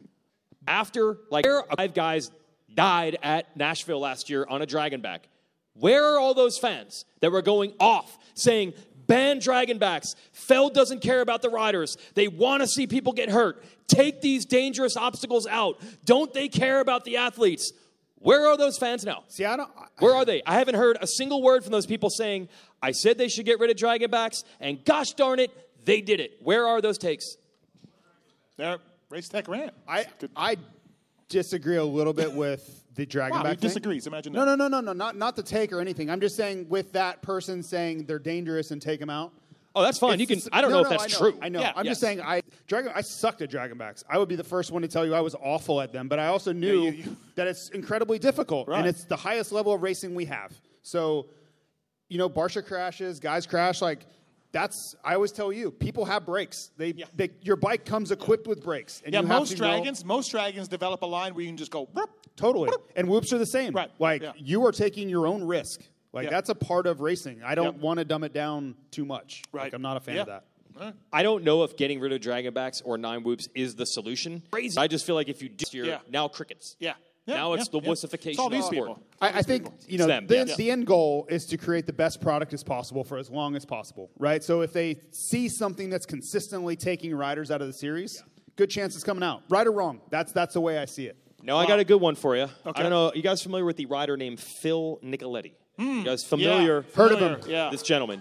After, like, five guys died at Nashville last year on a Dragonback. Where are all those fans that were going off saying, ban Dragonbacks. Feld doesn't care about the riders. They want to see people get hurt. Take these dangerous obstacles out. Don't they care about the athletes? Where are those fans now?
See, I don't.
Where are they? I haven't heard a single word from those people saying, I said they should get rid of Dragonbacks, and gosh darn it, they did it. Where are those takes?
There, Race Tech rant.
I I disagree a little bit with the Dragonback
Wow, he
thing.
disagrees. Imagine
No,
that.
no, no, no, no, not not the take or anything. I'm just saying with that person saying they're dangerous and take them out.
Oh, that's fine. You can.
It's-
I don't
no,
know if
no,
that's
I know,
true.
I know.
Yeah,
I'm
yes.
just saying I Dragon. I sucked at Dragonbacks. I would be the first one to tell you I was awful at them, but I also knew
you- you-
that it's incredibly difficult
Right.
and it's the highest level of racing we have. So, you know, Barsha crashes, guys crash. Like that's. I always tell you, people have brakes. They,
Yeah.
they your bike comes equipped with brakes. And
Yeah,
you have
most
to know-
dragons, most dragons develop a line where you can just go. "Burp."
Totally. And whoops are the same.
Right.
Like
Yeah.
you are taking your own risk. Like
Yeah.
that's a part of racing. I don't
Yep.
want to dumb it down too much.
Right.
Like I'm not a fan
Yeah.
of that.
I don't know if getting rid of Dragonbacks or nine whoops is the solution. Crazy. I just feel like if you do, you're
Yeah.
now crickets.
Yeah. Yeah,
now it's
yeah,
the
yeah.
wussification
It's all these
of sport.
people.
I, I think you know
them,
the,
yes.
the end goal is to create the best product as possible for as long as possible, right? So if they see something that's consistently taking riders out of the series, yeah. good chance it's coming out, right or wrong. That's that's the way I see it.
Now, I got a good one for you.
Okay.
I don't know. You guys familiar with the rider named Phil Nicoletti? You guys familiar?
Yeah.
Heard of
Familiar,
him.
Yeah.
This gentleman.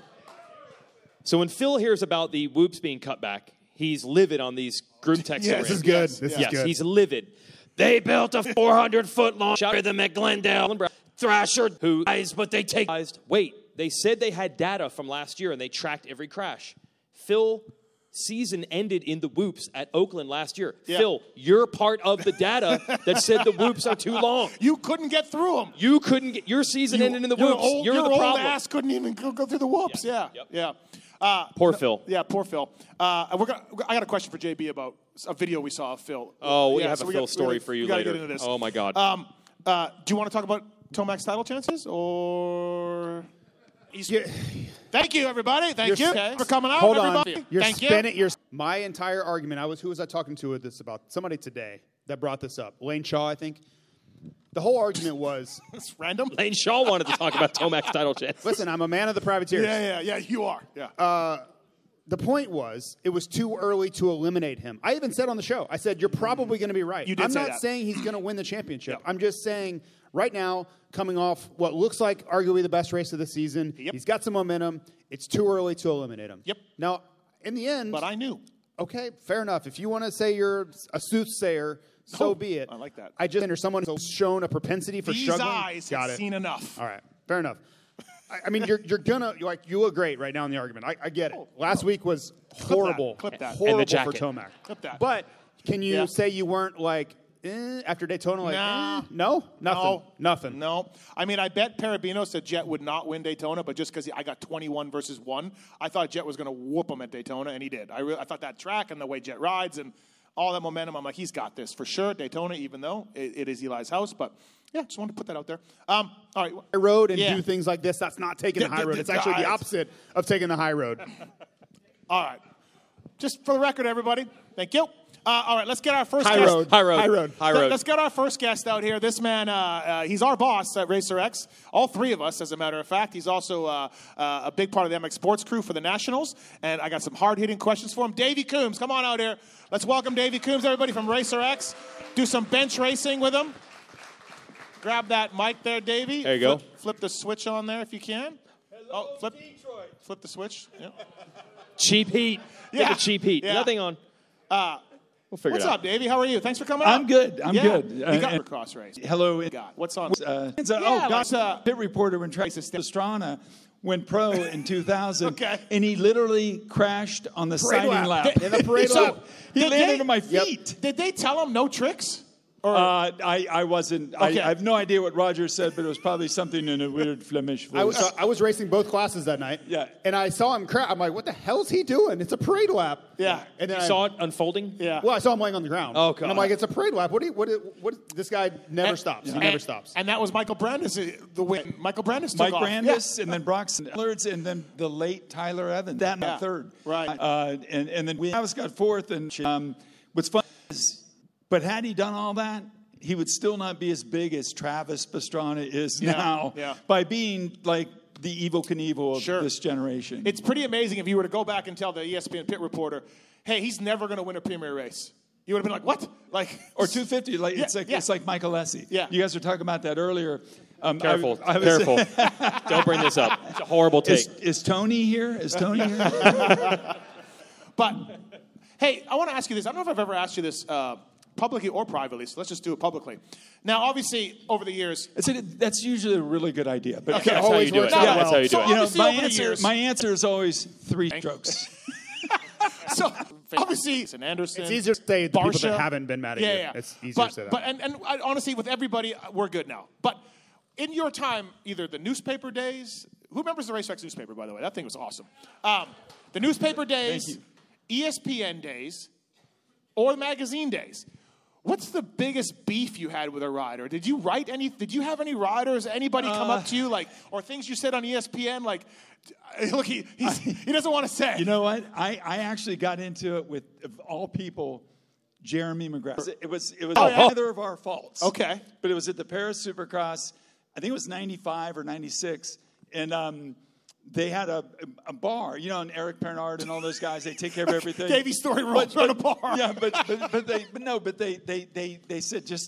So when Phil hears about the whoops being cut back, he's livid on these group text
Yeah,
threads.
this is good.
Yes,
This
yes.
is
Yes,
good.
he's livid. They built a four hundred foot long rhythm at Glendale. Thrasher, who guys, but they take. Wait, they said they had data from last year and they tracked every crash. Phil, season ended in the whoops at Oakland last year.
Yeah.
Phil, you're part of the data that said the whoops are too long.
You couldn't get through them.
You couldn't get your season ended in the
your
whoops.
Old,
you're
your
the
old
problem.
ass couldn't even go, go through the whoops. Yeah,
Yep.
yeah. Uh,
Poor
no-
Phil.
Yeah, poor Phil. Uh, we're gonna, I got a question for J B about a video we saw of Phil.
Oh, we
Yeah,
have
so
a
we
Phil
got-
story
we gotta-
for you
we gotta
later.
Get into this.
Oh my God.
Um, uh, do you want to talk about Tomac's title chances or?
Yeah.
Thank you, everybody. Thank
You're
you
s-
okay. for coming out,
Hold on.
everybody.
You're
Thank
spinning.
you.
You're, my entire argument. I was who was I talking to with this about? Somebody today that brought this up. Lane Shaw, I think. The whole argument was,
It's random.
Lane Shaw wanted to talk about Tomac's title chance.
listen, I'm a man of the privateers.
Yeah, yeah, yeah. You are. Yeah.
The point was, it was too early to eliminate him. I even said on the show, I said, you're probably going to be right.
You did
I'm
say
not
that.
saying he's going to win the championship.
Yeah.
I'm just saying, right now, coming off what looks like arguably the best race of the season,
Yep.
he's got some momentum. It's too early to eliminate him.
Yep.
Now, in the end,
but I knew.
okay, fair enough. If you want to say you're a soothsayer, so
Oh,
be it.
I like that.
I just there's someone who's shown a propensity for
These
struggling.
eyes
Got
have
it.
seen enough.
All right, fair enough. I, I mean, you're you're gonna you're like you look great right now in the argument. I, I get it. Last week was horrible,
Clip that.
horrible
And the
for
jacket.
Tomac.
Clip that.
But can you
Yeah.
say you weren't like eh, after Daytona? Like
Nah.
eh, no, nothing,
No.
nothing.
No. I mean, I bet Parabino said Jet would not win Daytona, but just because I got twenty-one versus one, I thought Jet was going to whoop him at Daytona, and he did. I, re- I thought that track and the way Jet rides and all that momentum, I'm like, he's got this for sure. Daytona, even though it, it is Eli's house, but yeah, just wanted to put that out there. Um, all right.
High road and
Yeah.
do things like this. That's not taking the
The-
high
the-
road.
the
It's actually the
guys.
opposite of taking the high road.
All right. Just for the record, everybody, thank you. Uh, all right, let's get our first
High
guest.
road.
High road.
High road.
High
Let-
road.
Let's get our first guest out here. This man, uh, uh, he's our boss at Racer X. All three of us, as a matter of fact. He's also uh, uh, a big part of the M X Sports crew for the Nationals. And I got some hard-hitting questions for him. Davey Coombs, come on out here. Let's welcome Davey Coombs, everybody, from Racer X. Do some bench racing with him. Grab that mic there, Davey.
There you go.
Flip, flip the switch on there if you can. Hello, oh, flip, Detroit. Flip the switch. Yeah.
Cheap heat.
Yeah.
Get the cheap heat.
Yeah.
Nothing on.
Uh,
We'll figure
What's
it out.
up, Davey? How are you? Thanks for coming out.
I'm good. I'm
Yeah.
good.
You
Uh,
got
and-
a cross race.
Hello.
God, what's on?
Uh, it's a,
Yeah,
oh,
like,
God,
uh,
pit reporter when Travis
Races down.
Pastrana went pro in two thousand,
Okay.
and he literally crashed on the
Parade
signing
lap.
lap.
In the parade
so
lap.
he
Did
landed
they-
on my
Yep.
feet.
Did they tell him no tricks? Or
Uh, I, I wasn't.
Okay.
I, I have no idea what Roger said, but it was probably something in a weird Flemish voice.
I was, uh, I was racing both classes that night.
Yeah.
And I saw him crash. I'm like, what the hell's he doing? It's a parade lap.
Yeah.
And then
You
I
saw it unfolding?
yeah.
Well, I saw him laying on the ground.
Oh, God.
And I'm like, it's a parade lap. What do you, what, do- what, this guy never
And-
stops. He
and-
never stops.
And that was Michael Brandis, uh, the win. Michael Brandis took
Mike
off.
Brandis, and then Broxton Ellards, and then the late Tyler Evans. That
Yeah.
yeah. third.
Right.
Uh, and, and then we I was got fourth. And um, what's fun is, but had he done all that, he would still not be as big as Travis Pastrana is
Yeah,
now
yeah.
by being like the Evel Knievel of
Sure.
this generation.
It's pretty amazing if you were to go back and tell the E S P N pit reporter, hey, he's never going to win a premier race. You would have been like, what? Like,
or two fifty, like
Yeah,
it's like
yeah.
it's like Michael Lessie.
Yeah.
You guys were talking about that earlier. Um, I-
Careful.
I was-
Careful. Don't bring this up. It's a horrible take.
Is, is Tony here? Is Tony here?
But, hey, I want to ask you this. I don't know if I've ever asked you this uh, publicly or privately, so let's just do it publicly. Now, obviously, over the years,
It's a, that's usually a really good idea. But
Okay.
That's how
always
you do it.
works
out
That's
well.
how you do
So
it.
you know,
obviously
my
over the
answer,
years-
my answer is always three strokes.
so obviously, it's an Anderson.
It's easier to say the people
Barsha.
that haven't been mad at
yeah,
you.
Yeah,
It's easier
but,
to say that.
But and, and I, honestly, with everybody, uh, we're good now. But in your time, either the newspaper days, who remembers the RaceX newspaper, by the way? That thing was awesome. Um, the newspaper days, E S P N days, or the magazine days. What's the biggest beef you had with a rider? Did you write any? Did you have any riders? Anybody come
Uh,
up to you like, or things you said on E S P N? Like, look, he he's, he doesn't want to say.
You know what? I, I actually got into it with, of all people, Jeremy McGrath. It was it was
Oh, yeah.
neither of our faults.
Okay.
But it was at the Paris Supercross. I think it was ninety-five or ninety-six, and um, they had a a bar. You know, and Eric Pernard and all those guys. They take care of everything.
Davey Story rolls on a bar.
Yeah, but but but they but no, but they they they they said just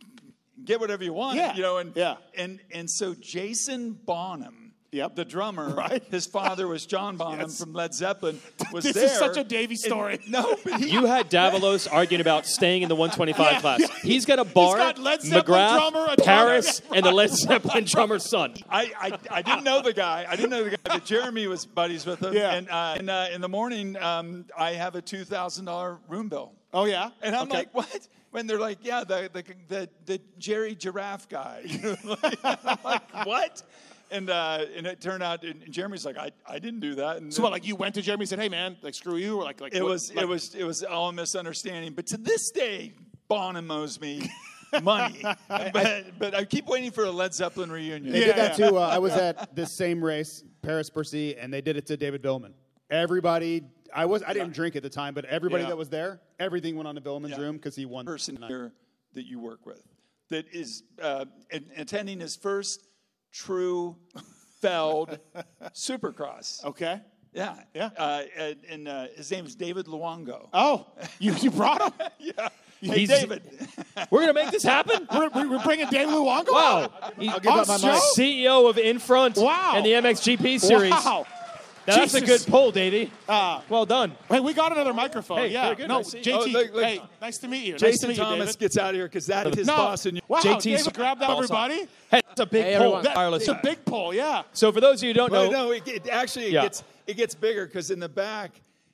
get whatever you want.
Yeah.
You know, and
Yeah.
and and so Jason Bonham.
Yep.
The drummer,
Right.
his father was John Bonham
Yes.
from Led Zeppelin, was
This
there.
is such a Davey story.
And- no, but he,
You had Davalos arguing about staying in the one twenty-five
Yeah,
class.
yeah.
He's got a bar,
got Led Zeppelin
McGrath,
drummer, a drummer.
Paris, and the Led Zeppelin drummer's son.
I, I, I didn't know the guy. I didn't know the guy, but Jeremy was buddies with him.
Yeah.
And, uh, and uh, in the morning, um, I have a two thousand dollars room bill.
Oh, yeah?
And I'm
Okay.
like, what? When they're like, yeah, the the the, the Jerry Giraffe guy. You know, like, I'm like, what? And uh, and it turned out, and Jeremy's like, I, I didn't do that. And
So what, like you went to Jeremy and said, hey, man, like screw you? Or like, like
it
what-
was
like-
it was it was all a misunderstanding. But to this day, Bonham owes me money. but but I keep waiting for a Led Zeppelin reunion.
They
Yeah,
did that
yeah.
too. Uh, I was at this same race, Paris Bercy, and they did it to David Billman. Everybody, I was, I didn't drink at the time, but everybody
Yeah.
that was there, everything went on to Billman's
Yeah.
room because he won.
Person here that you work with that is uh, a- attending his first true Feld Supercross.
Okay.
Yeah,
Yeah.
Uh, and and uh, his name is David Luongo.
Oh, you, you brought him?
Yeah. Hey,
He's-
David.
We're going to make this happen?
We're, we're bringing David Luongo?
Wow. He's
I'll give up my mic.
C E O of In Front
Wow.
and the M X G P series.
Wow.
Now, that's a
Jesus.
good pull, Davey.
Uh,
well done.
Hey, we got another microphone.
Hey,
yeah.
very good.
No,
Nice to see
J T.
you.
Oh, look, look.
Hey, nice to meet you. nice
Jason
to meet you,
Thomas
David.
gets out of here because that is his
No.
boss. And
Wow,
J T's
David, grab that, everybody.
Hey, that's a big
Hey,
pull.
everyone.
That-
Wireless.
It's a big pull, yeah.
So for those of you who don't
Well,
know,
no, it, it actually it
Yeah.
gets it gets bigger because in the back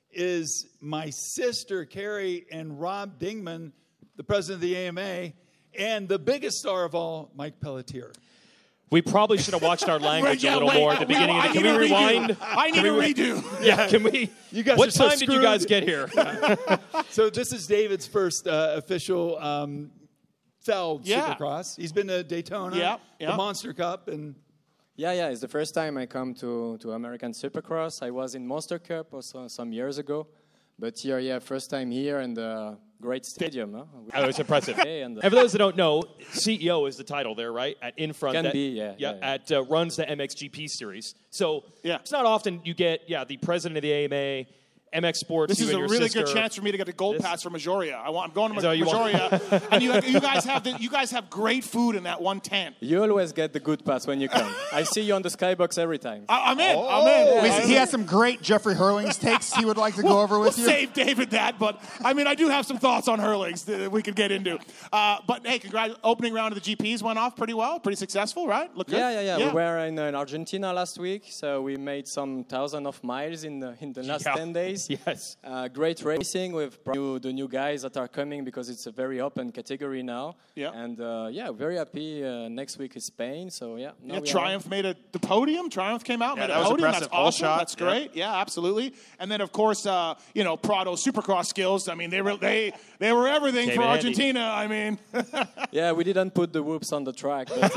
is my sister Carrie and Rob Dingman, the president of the A M A, and the biggest star of all, Mike Pelletier.
we probably should have watched our language
Yeah,
a little
wait,
more at the
we-
beginning.
I
of the,
need
can we
a redo.
rewind?
I need
Can
a
we re-
redo.
Yeah, can we?
You guys
what
are so
time did you guys
screwed.
get here?
So this is David's first uh, official um, Feld
Yeah.
Supercross. He's been to Daytona,
Yeah, yeah.
the Monster Cup, and
Yeah, yeah, it's the first time I come to, to American Supercross. I was in Monster Cup also some years ago. But here, yeah, first time here in the great stadium. Huh?
Oh, it's impressive.
Okay, and, uh,
And for those that don't know, C E O is the title there, right? At In Front.
Can
that,
be, yeah, yeah, yeah.
At uh, runs the M X G P series. So
Yeah.
it's not often you get, yeah, the president of the A M A, M X Sports.
This
you
is
and
a
your
really
sister.
good chance for me to get a gold
This-
pass for Majoria. I want, I'm going to
Is that what you want?
Majoria, and you, you guys have the, you guys have great food in that one tent.
You always get the good pass when you come. I see you on the skybox every time.
I, I'm in. I'm in.
He-
I'm
he
in.
has some great Jeffrey Hurlings takes he would like to go over with
we'll
you.
save David that, but I mean, I do have some thoughts on hurlings that we could get into. Uh, but hey, congrats! Opening round of the G Ps went off pretty well, pretty successful, right? Look good.
Yeah, yeah, yeah, We were in, uh, in Argentina last week, so we made some thousand of miles in the, in the last
Yeah.
ten days.
Yes.
Uh, great racing with new, the new guys that are coming because it's a very open category now.
Yeah.
And uh, yeah, very happy. Uh, next week is Spain, so yeah. now
Yeah,
we are-
Triumph made a, the podium. Triumph came out,
Yeah,
made
that
a
was
podium.
impressive.
That's
Whole
awesome.
shot.
That's great. Yeah. absolutely. And then of course, uh, you know, Prado Supercross skills. I mean, they were they they were everything
Came
for
in handy.
Argentina. I mean,
Yeah, we didn't put the whoops on the track. But,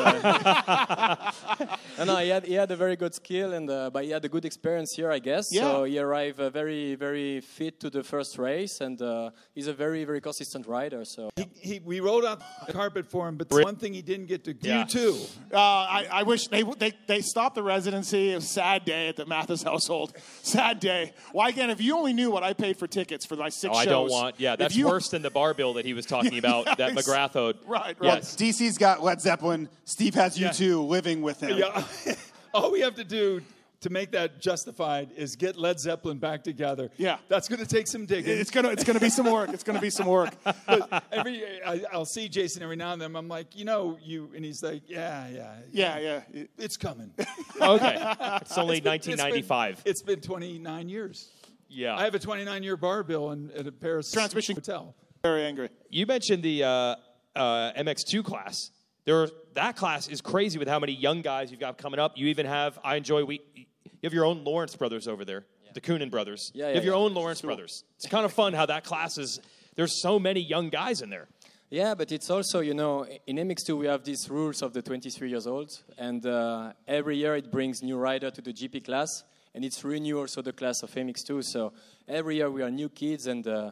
uh, no, no, he had, he had a very good skill, and uh, but he had a good experience here, I guess.
Yeah.
So he arrived uh, very, very fit to the first race, and uh, he's a very, very consistent rider. So
he, he, we rolled out the carpet for him. But the one thing he didn't get to do
Yeah.
too.
uh, I, I wish they, they they stopped the residency. It was a sad day at the Mathis household. Sad day. Why again? If you only knew what I paid for tickets for my six
Oh, I
shows.
don't want. Yeah,
if
that's
you-
worse than the bar bill that he was talking about.
Yeah,
that
ex-
McGrath owed.
Right, right.
Yes.
D C's got Led Zeppelin. Steve has you
Yeah.
two living with him.
Yeah, all we have to do to make that justified is get Led Zeppelin back together.
Yeah.
That's going to take some digging.
It's gonna it's gonna be some work. It's gonna be some work.
But every I, I'll see Jason every now and then. I'm like, you know, you, and he's like, yeah, yeah,
Yeah, yeah.
it's coming.
Okay. It's only
It's been-
nineteen ninety-five.
It's been, it's been twenty-nine years.
Yeah.
I have a twenty-nine year bar bill in, at a Paris
Transmission-
hotel.
Very angry.
You mentioned the uh, uh, M X two class. There, are, that class is crazy with how many young guys you've got coming up. You even have, I enjoy, we, you have your own Lawrence brothers over there, the Coonan brothers.
Yeah,
you
yeah,
have your
yeah.
own Lawrence brothers. It's kind of fun how that class is, there's so many young guys in there.
yeah, but it's also, you know, in M X two we have these rules of the twenty-three years old, and uh, every year it brings new rider to the G P class, and it's renew also the class of M X two. So every year we are new kids, and uh,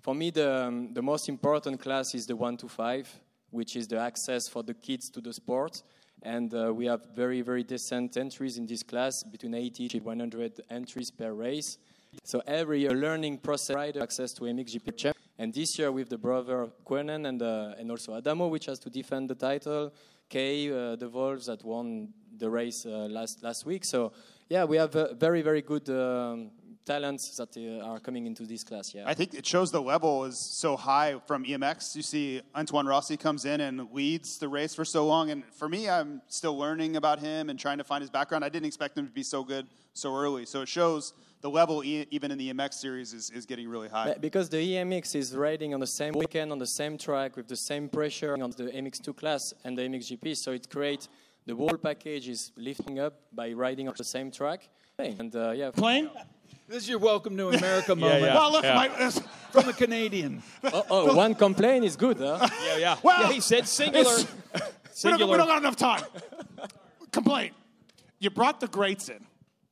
for me, the, um, the most important class is the one to five, which is the access for the kids to the sport. And uh, we have very, very decent entries in this class, between eighty to one hundred entries per race. So every year, learning process, rider access to M X G P champ. And this year with the brother Quernan and, uh, and also Adamo, which has to defend the title. Kay, uh, the Wolves that won the race uh, last last week. So, yeah, we have uh, very, very good um, talents that uh, are coming into this class, yeah.
I think it shows the level is so high from E M X. You see Antoine Rossi comes in and leads the race for so long. And for me, I'm still learning about him and trying to find his background. I didn't expect him to be so good so early. So it shows the level, e- even in the E M X series, is, is getting really high.
Because the E M X is riding on the same weekend, on the same track, with the same pressure on the M X two class and the M X G P. So it creates, the whole package is lifting up by riding on the same track. And, uh, yeah.
Plane?
This is your welcome to America moment.
yeah.
Well, look,
Yeah.
my,
From a Canadian.
Oh, oh one complaint is good, huh?
Yeah, yeah.
Well,
yeah, he said singular.
it's- we, don't,
singular.
we don't got enough time. Complaint. You brought the greats in.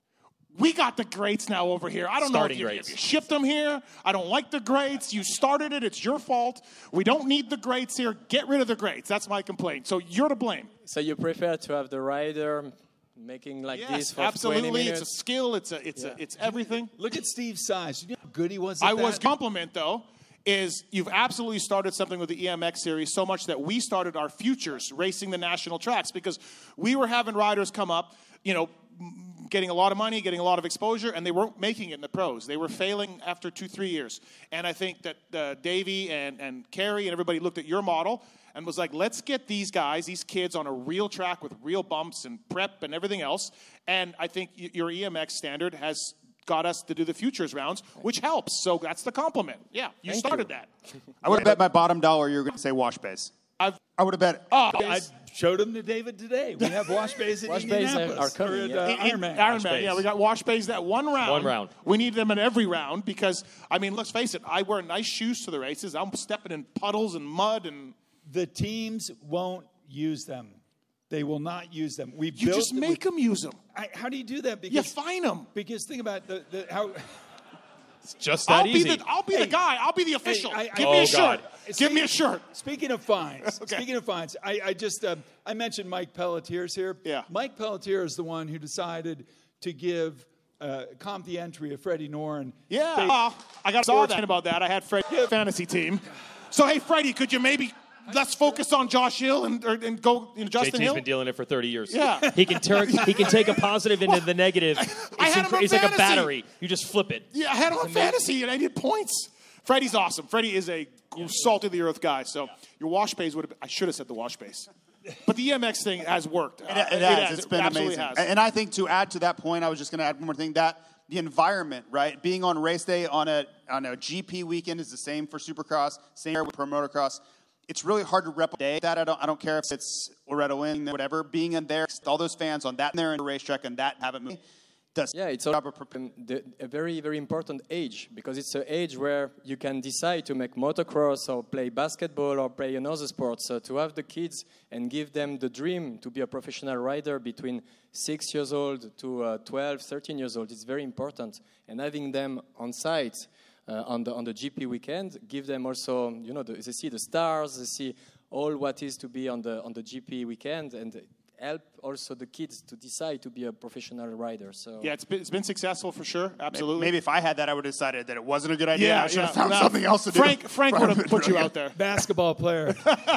We got the greats now over here. I don't
Starting
know if you,
greats.
if you shipped them here. I don't like the greats. You started it. It's your fault. We don't need the greats here. Get rid of the greats. That's my complaint. So you're to blame.
So you prefer to have the rider making like this
Yes,
for
absolutely.
twenty
It's
minutes?
a skill. It's a. It's a. It's everything.
Look at Steve's size. You know how good he was at
I
that?
was compliment though. Is you've absolutely started something with the E M X series so much that we started our futures racing the national tracks because we were having riders come up, you know, getting a lot of money, getting a lot of exposure, and they weren't making it in the pros. They were failing after two, three years. And I think that uh, Davey and, and Carrie and everybody looked at your model and was like, let's get these guys, these kids on a real track with real bumps and prep and everything else. And I think y- your E M X standard has got us to do the futures rounds, which helps. So that's the compliment. Yeah, you
Thank
started
you.
that.
I would have bet my bottom dollar you were going to say wash base.
I've,
I would have bet.
oh,
I showed him to David today. We have wash bays in
Wash bays are-
Indianapolis.
are coming,
Or at, uh,
In- in-
Ironman.
Ironman, yeah, we got wash bays that one round.
One round.
We need them in every round because, I mean, let's face it, I wear nice shoes to the races. I'm stepping in puddles and mud and
The teams won't use them. They will not use them. We
you
built
just make them use them.
I, how do you do that?
You
Because
fine them.
because think about the, the how.
It's just that
I'll
easy.
be the I'll be the guy. I'll be the official.
I- I-
Give
Oh,
me a
God.
shirt. Give me a shirt.
Speaking of fines,
Okay.
speaking of fines, I, I just uh, I mentioned Mike Pelletier's here.
Yeah.
Mike Pelletier is the one who decided to give uh, comp the entry of Freddie Noren.
Yeah.
They-
Uh, I got saw that about that. I had Fred fantasy team. So hey, Freddie, could you maybe let's focus on Josh Hill and or, and go you know, Justin
J T's
Hill?
been dealing it for thirty years.
Yeah.
He can turn. He can take a positive into the negative. It's,
I had him
incre-
on
it's like a
fantasy.
battery. You just flip it.
Yeah, I had him on fantasy, and I did points. Freddie's awesome. Freddie is a salt of the earth guy. So your wash base would have. I should have said the wash base, but the E M X thing has worked.
It, it has. It's been
absolutely
amazing.
has.
And I think to add to that point, I was just going to add one more thing. That the environment, right? Being on race day on a on a G P weekend is the same for Supercross, same with Pro Motocross. It's really hard to replicate that. I don't. I don't care if it's Loretta Lynn, whatever. Being in there, all those fans on that there in the racetrack and that have it move. Does
Yeah, it's all about the, a very, very important age because it's an age where you can decide to make motocross or play basketball or play another sport. So to have the kids and give them the dream to be a professional rider between six years old to uh, twelve, thirteen years old, it's very important. And having them on site uh, on the on the G P weekend, give them also, you know, the, they see the stars, they see all what is to be on the on the G P weekend, and help also the kids to decide to be a professional rider. So
yeah, it's been, it's been successful for sure. Absolutely.
maybe if I had that, I would have decided that it wasn't a good idea.
Yeah,
I should
yeah.
have found
No,
something else to
Frank,
do.
Frank would have put you out there.
Basketball player.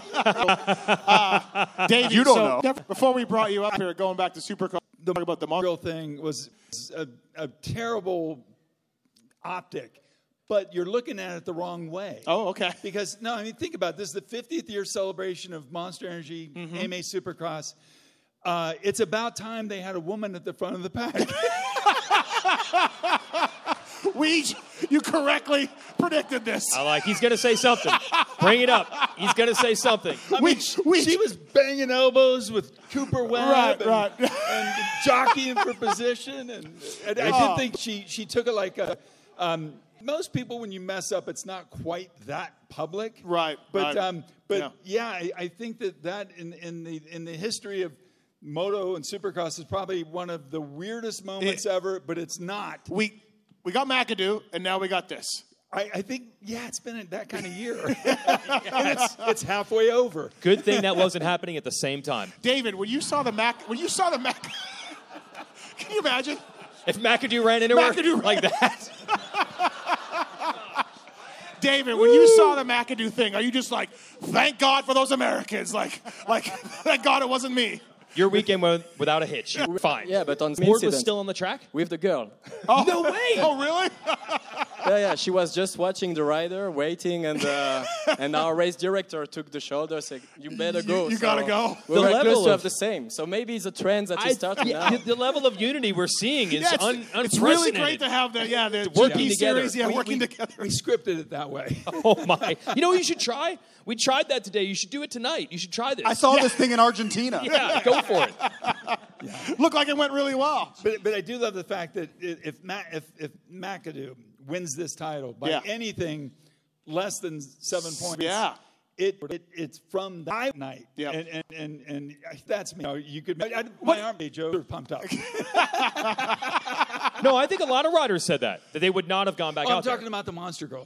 Dave,
You don't
so
know.
never- before we brought you up here, going back to Supercar, talk about the
real
Montreal.
thing was a, a terrible optic, but you're looking at it the wrong way.
Oh, okay.
Because, no, I mean, think about it. This is the fiftieth year celebration of Monster Energy
Mm-hmm.
A M A Supercross. Uh, it's about time they had a woman at the front of the pack.
We, you correctly predicted this.
I like. He's going to say something. Bring it up. He's going to say something.
I
We-
mean,
we-
she was banging elbows with Cooper Webb
Right,
and,
right.
and jockeying for position. And, and I
Oh.
did think she, she took it like a... Um, most people, when you mess up, it's not quite that public.
Right,
But
right.
um, but
Yeah.
yeah, I, I think that that in, in the in the history of moto and Supercross is probably one of the weirdest moments
It-
ever. But it's not.
We we got McAdoo, and now we got this.
I, I think, yeah, it's been that kind of year. And it's, it's halfway over.
Good thing that wasn't happening at the same time.
David, when you saw the Mac, when you saw the Mac, can you imagine?
If McAdoo ran into
McAdoo
her like that.
David, when you saw the McAdoo thing, are you just like, thank God for those Americans? Like, like, thank God it wasn't me.
Your weekend went without a hitch. You were fine.
Yeah, but on
Ford
incident,
was still on the track?
with the girl.
Oh,
No way!
Oh, really?
Yeah, yeah. She was just watching the rider, waiting, and uh, and our race director took the shoulder, said, "You better go."
You- you
So
gotta go.
We
The
were
level
close to
of-
have the same. So maybe it's a trend that
I-
is starting
yeah,
now.
the, the level of unity we're seeing is
Yeah, it's,
un,
it's really
unprecedented.
great to have the yeah the
Working
G P
together.
series, yeah,
We-
working
we,
together.
We scripted it that way.
Oh my! You know what you should try? We tried that today. You should do it tonight. You should try this.
I saw this thing in Argentina.
Yeah, go for it.
Looked like it went really well.
But, but I do love the fact that i- if, Ma, if, if McAdoo wins this title by
Yeah.
anything less than seven points,
Yeah.
it, it it's from that night.
Yep.
And, and, and, and that's me. You, know, you could, I, my arm, Joe, are pumped up.
No, I think a lot of riders said that that they would not have gone back
Oh, I'm
out
talking
there.
about the Monster Girl.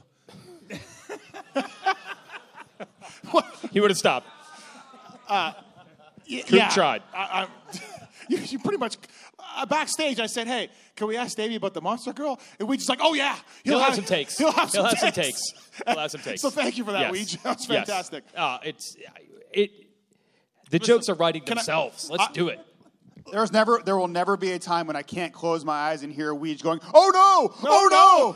He would have stopped.
Y-
Coop tried.
I, I, you, you pretty much uh, backstage. I said, "Hey, can we ask Davey about the Monster Girl?" And we just like, "Oh yeah,
He'll have some takes.
He'll have some
He'll have some
takes.
takes. He'll have some takes.
So thank you for that,
Yes.
Weege. That was
Yes.
fantastic.
Uh, it's it. The jokes are writing
can I-
themselves. Let's
I-
do it.
There's never, there will never be a time when I can't close my eyes and hear Weege going, "Oh no! Oh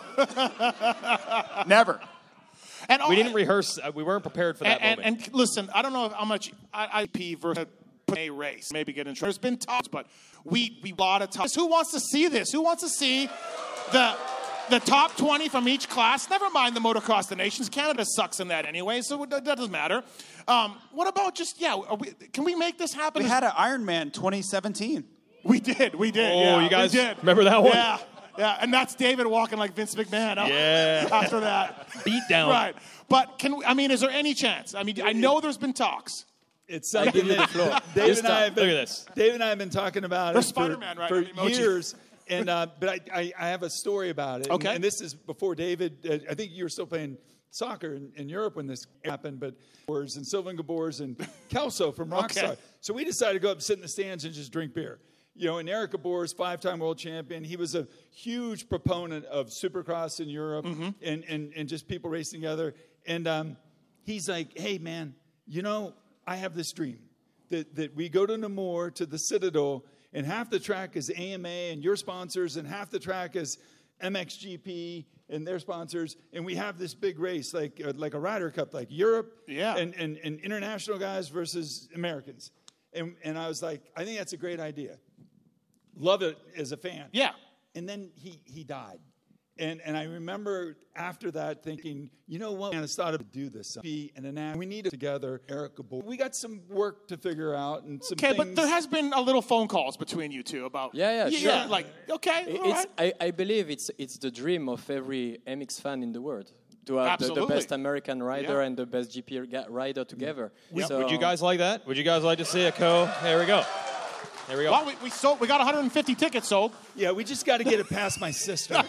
no!" Never.
And
We
oh,
didn't rehearse. Uh, we weren't prepared for that
And, and,
moment.
and listen, I don't know how much I, I P versus a race. Maybe get in trouble. There's been talks, but we we a lot of talks. Who wants to see this? Who wants to see the the top twenty from each class? Never mind the Motocross of the Nations. Canada sucks in that anyway, so that doesn't matter. Um, what about just yeah? Are we, can we make this happen?
We had an Ironman twenty seventeen.
We did. We did.
Oh,
yeah,
you guys
we did.
remember that one?
Yeah. Yeah, and that's David walking like Vince McMahon. huh?
Yeah.
After that.
Beat down.
Right. But can we, I mean, is there any chance? I mean, I know there's been talks.
It's
I
something
give you the
that
floor.
David
This
and I
time.
have been,
Look at this.
David and I have been talking about
They're
it for,
Spider-Man, right?
for
Emoji.
years. And uh, but I, I, I have a story about it. And-
Okay.
And, this is before David. Uh, I think you were still playing soccer in, in Europe when this happened. But Gabors and Sylvain Gabors and Kelso from Rockstar.
Okay.
So we decided to go up and sit in the stands and just drink beer. You know, and Eric Gabors, five-time world champion, he was a huge proponent of Supercross in Europe
Mm-hmm.
and, and, and just people racing together. And um, he's like, "Hey, man, you know, I have this dream that, that we go to Namur, to the Citadel, and half the track is A M A and your sponsors, and half the track is M X G P and their sponsors, and we have this big race, like uh, like a Ryder Cup, like Europe
Yeah.
and, and, and international guys versus Americans." And, and I was like, I think that's a great idea. Love it as a fan.
Yeah.
And then he, he died. And and I remember after that thinking, you know what? I just thought of do this. Be and an we need it together, Eric Gabor. We got some work to figure out and some
Okay,
things.
but there has been a little phone calls between you two about.
Yeah, yeah, sure.
like, okay,
It-
all
It's,
right.
I, I believe it's it's the dream of every M X fan in the world to have the, the
Absolutely.
best American rider
Yeah.
and the best G P ga- rider together. So,
Would you guys like that? Would you guys like to see a co? There we go. There we go.
Well, we, we sold. We got one hundred fifty tickets sold.
yeah, we just got to get it past my sister.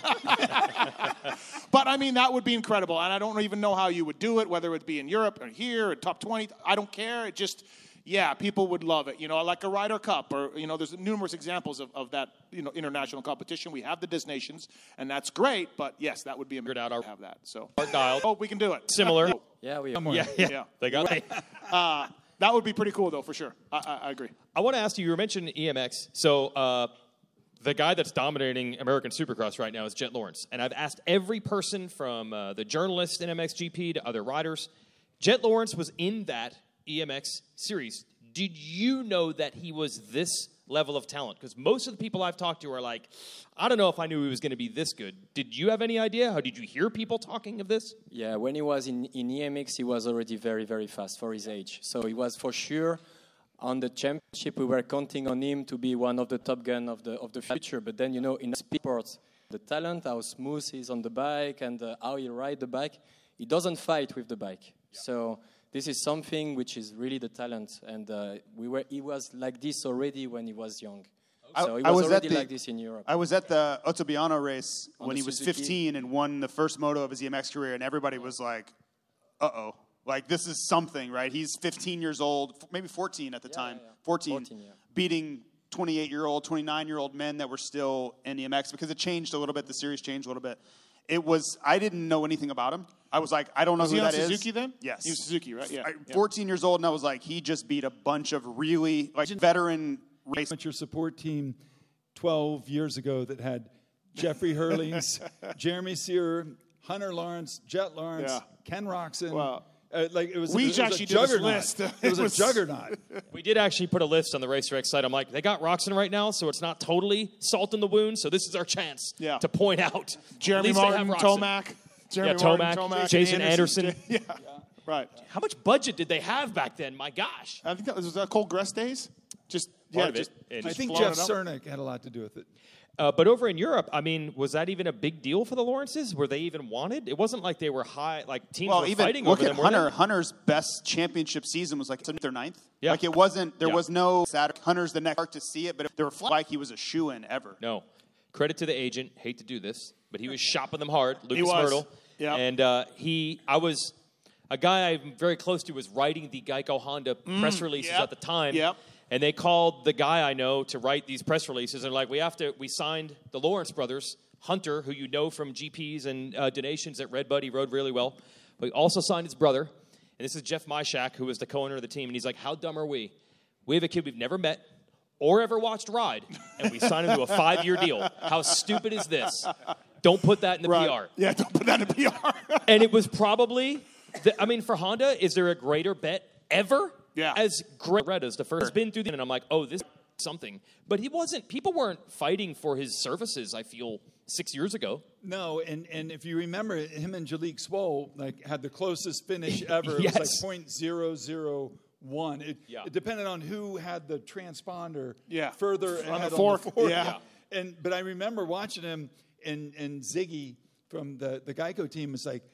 But I mean, that would be incredible. And I don't even know how you would do it, whether it be in Europe or here or top twenty. I don't care. It just, yeah, people would love it. You know, like a Ryder Cup or, you know, there's numerous examples of, of that, you know, international competition. We have the Dis Nations, and that's great. But yes, that would be a
out our-
have that. So,
dialed.
oh, we can do it.
Similar.
yeah, we
Yeah, yeah.
Yeah.
They got.
Uh, that would be pretty cool, though, for sure. I, I, I agree.
I want to ask you. You mentioned E M X. So uh, the guy that's dominating American Supercross right now is Jet Lawrence, and I've asked every person from uh, the journalist in M X G P to other riders. Jet Lawrence was in that E M X series. Did you know that he was this level of talent? Because most of the people I've talked to are like, I don't know if I knew he was going to be this good. Did you have any idea? How did you hear people talking of this?
Yeah, when he was in, in E M X, he was already very, very fast for his age. So he was for sure on the championship. We were counting on him to be one of the top gun of the of the future. But then, you know, in sports, the talent, how smooth he is on the bike and uh, how he ride the bike, he doesn't fight with the bike. Yeah. So this is something which is really the talent. And uh, we were he was like this already when he was young.
I,
So it
I
was,
was at
already
the,
like this in Europe.
I was at the Ottabiano race
On
when
the
he was
Suzuki.
fifteen and won the first moto of his E M X career, and everybody was like, uh-oh. Like, this is something, right? He's fifteen years old, f- maybe fourteen at the time.
yeah, yeah.
fourteen,
fourteen, yeah.
beating twenty-eight-year-old, twenty-nine-year-old men that were still in E M X because it changed a little bit. The series changed a little bit. It was, I didn't know anything about him. I was like, I don't know
Was
who
he on
that is.
Suzuki then?
Yes.
He was Suzuki, right? Yeah.
I-
yeah.
fourteen years old, and I was like, he just beat a bunch of really, like, veteran race.
Amateur support team twelve years ago that had Jeffrey Hurlings, Jeremy Sear, Hunter Lawrence, Jet Lawrence,
Yeah.
Ken Roxon.
Wow.
Uh, like it was,
We
it was
actually
a
did this
juggernaut.
list.
It
It
was,
was-
a juggernaut.
We did actually put a list on the Racer X site. I'm like, they got Roxon right now, so it's not totally salt in the wound. So this is our chance
Yeah.
to point out.
Jeremy
at least they have
Martin,
Roxon.
Tomac.
Yeah,
Jeremy
Tomac,
Martin, Tomac,
Jason
Anderson.
Anderson.
Yeah. Right.
How much budget did they have back then? My gosh.
I think that was, was that Cole Gress days. Just
Part
yeah,
of it.
just,
And-
I
just
think
blowing
Jeff
it up.
Cernick had a lot to do with it.
Uh, but over in Europe, I mean, was that even a big deal for the Lawrences? Were they even wanted? It wasn't like they were high, like teams
Well,
were
even
fighting
look
over
at
them. were
Hunter.
they?
Hunter's best championship season was like seventh or ninth.
Yeah.
Like it wasn't. There
Yeah.
was no Saturday. Hunter's the next start to see it, but they were flying like he was a shoe in ever.
No. Credit to the agent. Hate to do this, but he was shopping them hard. Lucas
was.
Myrtle.
Yep.
And uh, he, I was, a guy I'm very close to was writing the Geico Honda press releases
yep.
at the time.
Yep.
And they called the guy I know to write these press releases. They're like, we have to, we signed the Lawrence brothers, Hunter, who you know from G Ps and uh, donations at Redbud. He rode really well. We also signed his brother. And this is Jeff Myshak, who was the co-owner of the team. And he's like, how dumb are we? We have a kid we've never met or ever watched ride, and we signed him to a five-year deal. How stupid is this? Don't put that in the
Right.
P R.
Yeah, don't put that in P R.
And it was probably, the, I mean, for Honda, is there a greater bet ever?
Yeah.
As great Red as the first. Has been through the, and I'm like, oh, this is something. But he wasn't, people weren't fighting for his services, I feel, six years ago.
No, and, and if you remember, him and Jalik Swoll like had the closest finish ever. It
Yes.
was like point zero zero one. It,
Yeah.
it depended on who had the transponder
Yeah.
further
On the
ahead
fork,
on the fork.
yeah.
And but I remember watching him, and and Ziggy from the the Geico team was like,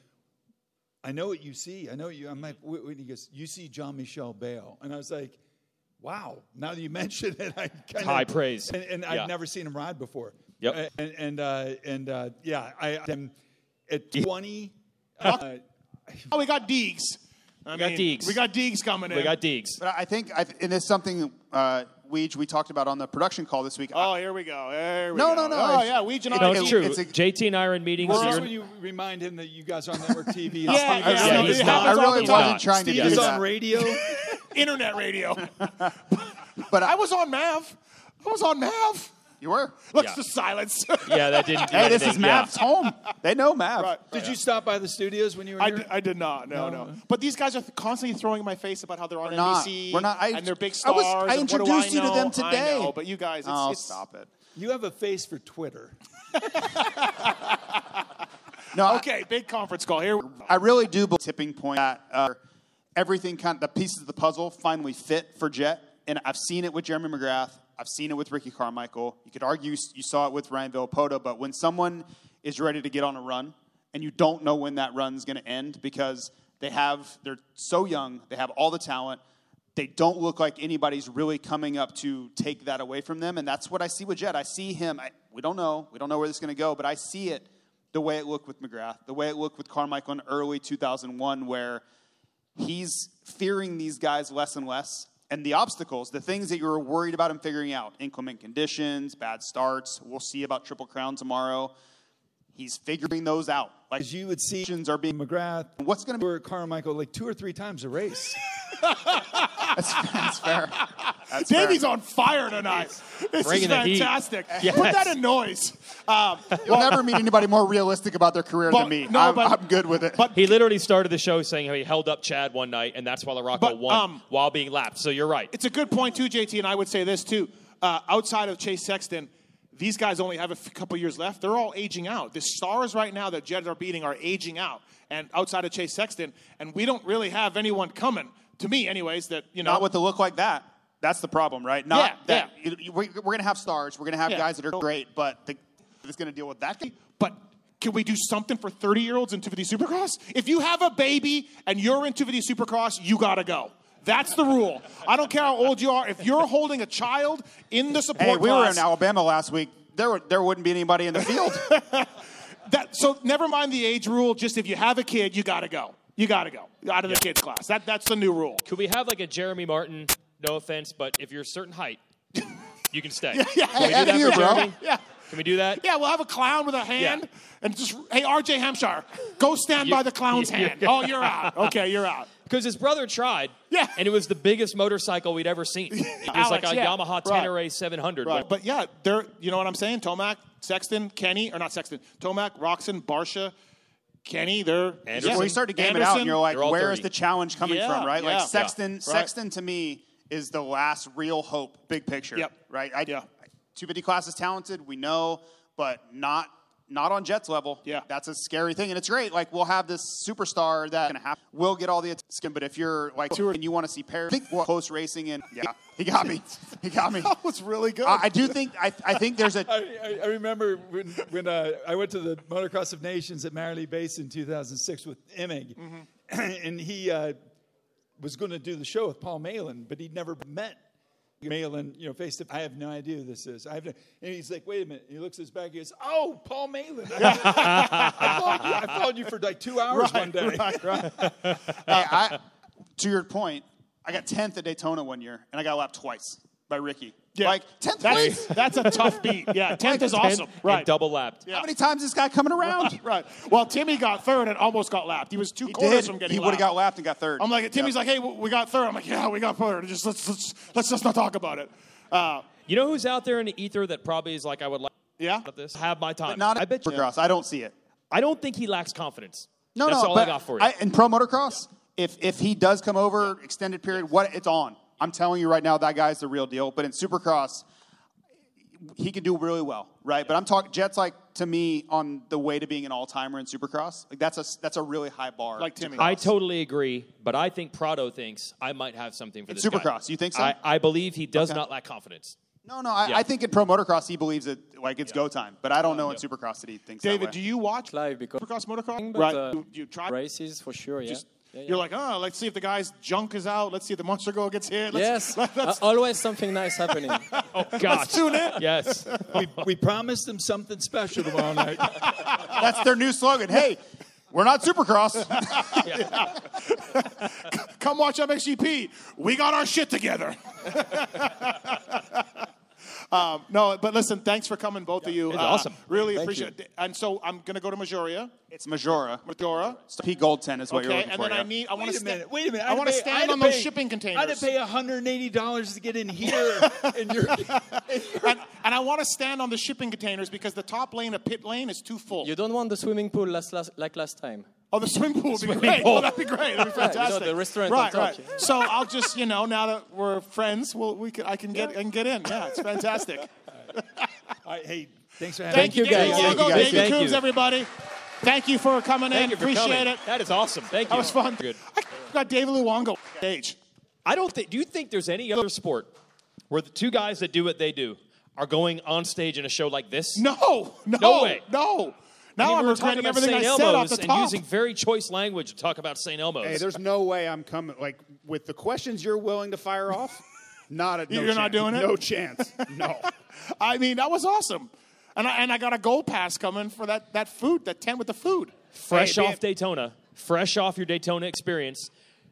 I know what you see. I know what you. I'm like, wait, wait. He goes, you see Jean-Michel Bale, and I was like, wow. Now that you mention it, I kind
High praise.
And, and
Yeah.
I'd never seen him ride before.
Yep.
And and uh, and uh, yeah, I am at twenty. Uh,
Oh, we got Deegs. I
We got
mean,
Deegs.
We got Deegs coming in.
We got Deegs.
But I think, I th- and it's something uh, Weege, we talked about on the production call this week.
Oh, here we go. There we
No,
go.
no, no,
Oh,
it's-
yeah, Weege and
it-
I.
No,
it-
it's true.
it's a-
J T and I are in meetings.
Well,
so
that's
you're-
when you remind him that you guys are on network T V.
Yeah,
Steve
yeah,
is
yeah,
on-
he's
it
not.
I
happens all
really
the
wasn't
time.
trying to
Steve
do
is
that.
on radio.
Internet radio.
But
I
I,
was on Mav. I was on Mav.
you were.
Look,
Yeah.
the silence.
yeah, that didn't do
Hey, this is
anything. Yeah.
Mav's home. They know Mav.
Right.
Did you stop by the studios when you were
I,
here?
d- I did not. No, no, But these guys are constantly throwing in my face about how they're on
We're not.
N B C
We're not. I-
and they're big
I was-
stars.
I
and what do
introduced you to
know?
them today.
I know, but you guys, it's,
Oh,
it's
stop it.
You have a face for Twitter.
No, I-
Okay, big conference call here.
I really do believe tipping point that uh, everything kind of the pieces of the puzzle finally fit for Jet, and I've seen it with Jeremy McGrath. I've seen it with Ricky Carmichael. You could argue you saw it with Ryan Villopoto, but when someone is ready to get on a run and you don't know when that run's going to end because they have they're so young, they have all the talent, they don't look like anybody's really coming up to take that away from them, and that's what I see with Jet. I see him. I, we don't know. We don't know where this is going to go, but I see it the way it looked with McGrath, the way it looked with Carmichael in early two thousand one, where he's fearing these guys less and less. And the obstacles, the things that you were worried about him figuring out, inclement conditions, bad starts, we'll see about Triple Crown tomorrow. He's figuring those out. Like,
As you would see,
conditions are being,
McGrath,
what's going to be,
or Carmichael, like two or three times a race.
that's, that's fair. That's
Davey's
fair.
on fire tonight. This is
Bringing the heat.
fantastic.
Yes.
Put that in noise. Um,
You'll never meet anybody more realistic about their career
But-
than me.
no,
I'm,
but-
I'm good with it.
but
He literally started the show saying how he held up Chad one night, and that's why LaRocco
But,
won
um,
while being lapped. So you're right.
it's a good point, too, J T, and I would say this, too. Uh, outside of Chase Sexton, these guys only have a f- couple years left. They're all aging out. The stars right now that Jets are beating are aging out, and outside of Chase Sexton, and we don't really have anyone coming, to me anyways, that, you know.
Not with the look like that. That's the problem, right? Not
Yeah,
that you- you- we're, we're going to have stars. We're going to have
Yeah.
guys that are great, but the, it's going to deal with that guy.
But can we do something for thirty-year-olds in two fifty Supercross? If you have a baby and you're in two fifty Supercross, you got to go. That's the rule. I don't care how old you are. If you're holding a child in the support
Hey, we
class,
were in Alabama last week. There, were, there wouldn't be anybody in the field.
that, so never mind the age rule. Just if you have a kid, you got to go. You got to go out of the kids class. That that's the new rule.
Could we have like a Jeremy Martin? No offense, but if you're a certain height, you can stay.
Yeah, yeah.
Can we
Hey,
do that
here,
for
bro.
Jeremy?
Yeah.
Can we do that?
Yeah, we'll have a clown with a hand
Yeah.
and just, hey, R J Hampshire, go stand
You-
by the clown's
you-
hand. Oh, you're out. Okay, you're out.
Because his brother tried.
Yeah.
And it was the biggest motorcycle we'd ever seen. It was
Alex,
like a
yeah.
Yamaha
Right.
Tenere seven hundred.
Right. But yeah, they're, you know what I'm saying? Tomac, Sexton, Kenny, or not Sexton, Tomac, Roxon, Barsha, Kenny, they're.
Anderson.
yeah.
Well, you start to game it out,
Anderson.
and you're like,
They're all
where
thirty.
is the challenge coming
Yeah,
from, right?
yeah.
Like Sexton,
Yeah. Right.
Sexton to me is the last real hope, big picture.
Yep.
Right. I,
Yeah.
two fifty class is talented, we know, but not not on Jets level.
Yeah.
That's a scary thing, and it's great. Like we'll have this superstar that can happen. We'll get all the attention, but if you're like two and you want to see Perry, I think close racing, and yeah, he got me. He got me.
That was really good.
I, I do think I, I think there's a
I, I, I remember when, when uh, I went to the Motocross of Nations at Marilee Base in two thousand six with Emig, and he uh, was going to do the show with Paul Malin, but he'd never met Malin, you know, face to face. I have no idea who this is. I have no, and he's like, wait a minute. He looks at his back. He goes, oh, Paul Malin. I, followed you, I followed you for like two hours one day.
Right, right.
hey, I, to your point, I got tenth at Daytona one year, and I got lapped twice by Ricky.
Yeah.
Like tenth
That's,
place.
that's a tough beat. Yeah, tenth is awesome.
And
Right.
double lapped.
How many times is this guy coming around?
Right. Well, Timmy got third and almost got lapped. He was two
He
quarters
did.
from getting
He would have
lapped.
got lapped and got third.
I'm like, Timmy's
Yep.
like, hey, we got third. I'm like, yeah, we got third. Just let's let's let's just not talk about it. Uh,
You know who's out there in the ether that probably is like, I would like
yeah.
this? Have my time.
But not
I
at
bet you.
Supercross. I don't see it.
I don't think he lacks confidence.
No,
That's
no.
all
but
I got for you.
I, in pro motocross, if if he does come over extended period, what it's on. I'm telling you right now, that guy's the real deal. But in Supercross, he can do really well, right? But I'm talking Jets like to me on the way to being an all timer in Supercross. Like that's a that's a really high bar.
Like Timmy.
I totally agree, but I think Prado thinks I might have something for
In
this guy.
Supercross, you think so?
I, I believe he does
Okay.
not lack confidence.
No, no. I,
Yeah.
I think in pro motocross he believes it like it's go time. But I don't know in Supercross that he thinks that
David,
way.
do you watch
Live because
Supercross motocross?
but,
right.
uh,
you, you try.
races for sure. Yeah.
Just-
Yeah, yeah.
You're like, oh, let's see if the guy's junk is out. Let's see if the monster girl gets hit. Let's,
Yes,
Let, let's,
uh, always something nice happening.
Oh, gosh.
let's tune in.
Yes.
we, we promised him something special tomorrow night.
That's their new slogan. Hey, we're not Supercross.
Come watch M X G P. We got our shit together. um, no, but listen, thanks for coming, both of you.
It's
Uh,
awesome.
Really
Thank
appreciate it. And so I'm going to go to Majoria.
It's Majora.
Majora.
P Gold ten is what you're
Okay,
looking
and
for.
then I
yeah.
need. I want
Wait
to
a minute. Wait a minute.
I want to
had pay- I
stand
had
on
to
those
pay-
shipping
I had
containers.
to pay one hundred eighty dollars to get in here, and you're.
and, and I want to stand on the shipping containers because the top lane of pit lane is too full.
You don't want the swimming pool last, last, like last time.
Oh, the swimming pool would be great. Oh, that'd be great. That'd be
Yeah, you know,
fantastic.
the restaurant on
right,
top,
right.
yeah.
So I'll just, you know, now that we're friends, well, we can, I can get, I can get in. Yeah, it's fantastic.
All right, hey, thanks for having
Thank
me.
you,
guys.
David
Thank
Longo,
you, guys.
David
Thank
Coombs,
you.
everybody. Thank you for coming
Thank
in.
you for
Appreciate
coming.
it.
That is awesome. Thank you.
That was fun.
Good.
I got David Luongo stage.
I don't think. Do you think there's any other sport where the two guys that do what they do are going on stage in a show like this?
No, no,
No way.
no.
I
Now
mean,
I'm
we were talking
regretting
about
everything I
Saint
said off
Elmo's
the
and
top.
using very choice language to talk about Saint Elmo's.
Hey, there's no way I'm coming. Like with the questions you're willing to fire off, not a. No
You're not
chance.
doing it?
No chance. No.
I mean, that was awesome. And I, and I got a gold pass coming for that, that food, that tent with the food.
fresh
Hey,
off
man.
Daytona, fresh off your Daytona experience.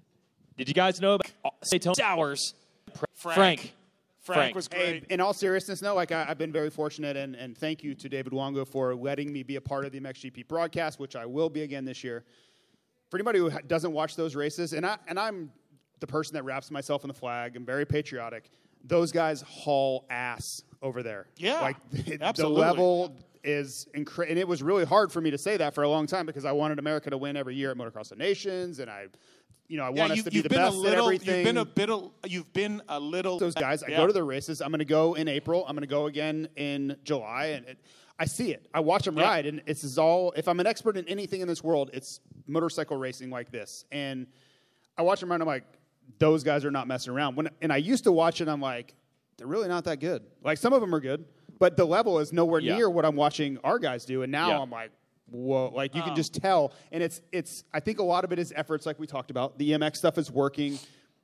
Did you guys know about Daytona Sours?
Frank.
Frank.
Frank,
Frank.
was
Hey,
great.
in all seriousness, no, like I, I've been very fortunate, and, and thank you to David Wongo for letting me be a part of the M X G P broadcast, which I will be again this year. For anybody who ha- doesn't watch those races, and I and I'm the person that wraps myself in the flag. I'm very patriotic. Those guys haul ass over there.
Yeah,
like the
absolutely.
level is incredible, and it was really hard for me to say that for a long time because I wanted America to win every year at Motocross of Nations, and I, you know, I
Yeah,
want us
you,
to be
you've
the
been
best
a little,
at everything.
You've been a bit. of- You've been a little.
those guys. I
Yeah.
go to the races. I'm going to go in April. I'm going to go again in July, and it, I see it. I watch them
Yeah.
ride, and it's is all. If I'm an expert in anything in this world, it's motorcycle racing like this. And I watch them ride. I'm like, those guys are not messing around. When and I used to watch it, I'm like, they're really not that good. Like some of them are good, but the level is nowhere
Yeah.
near what I'm watching our guys do. And now
Yeah.
I'm like, whoa! Like you
Oh.
can just tell. And it's it's. I think a lot of it is efforts, like we talked about. The E M X stuff is working.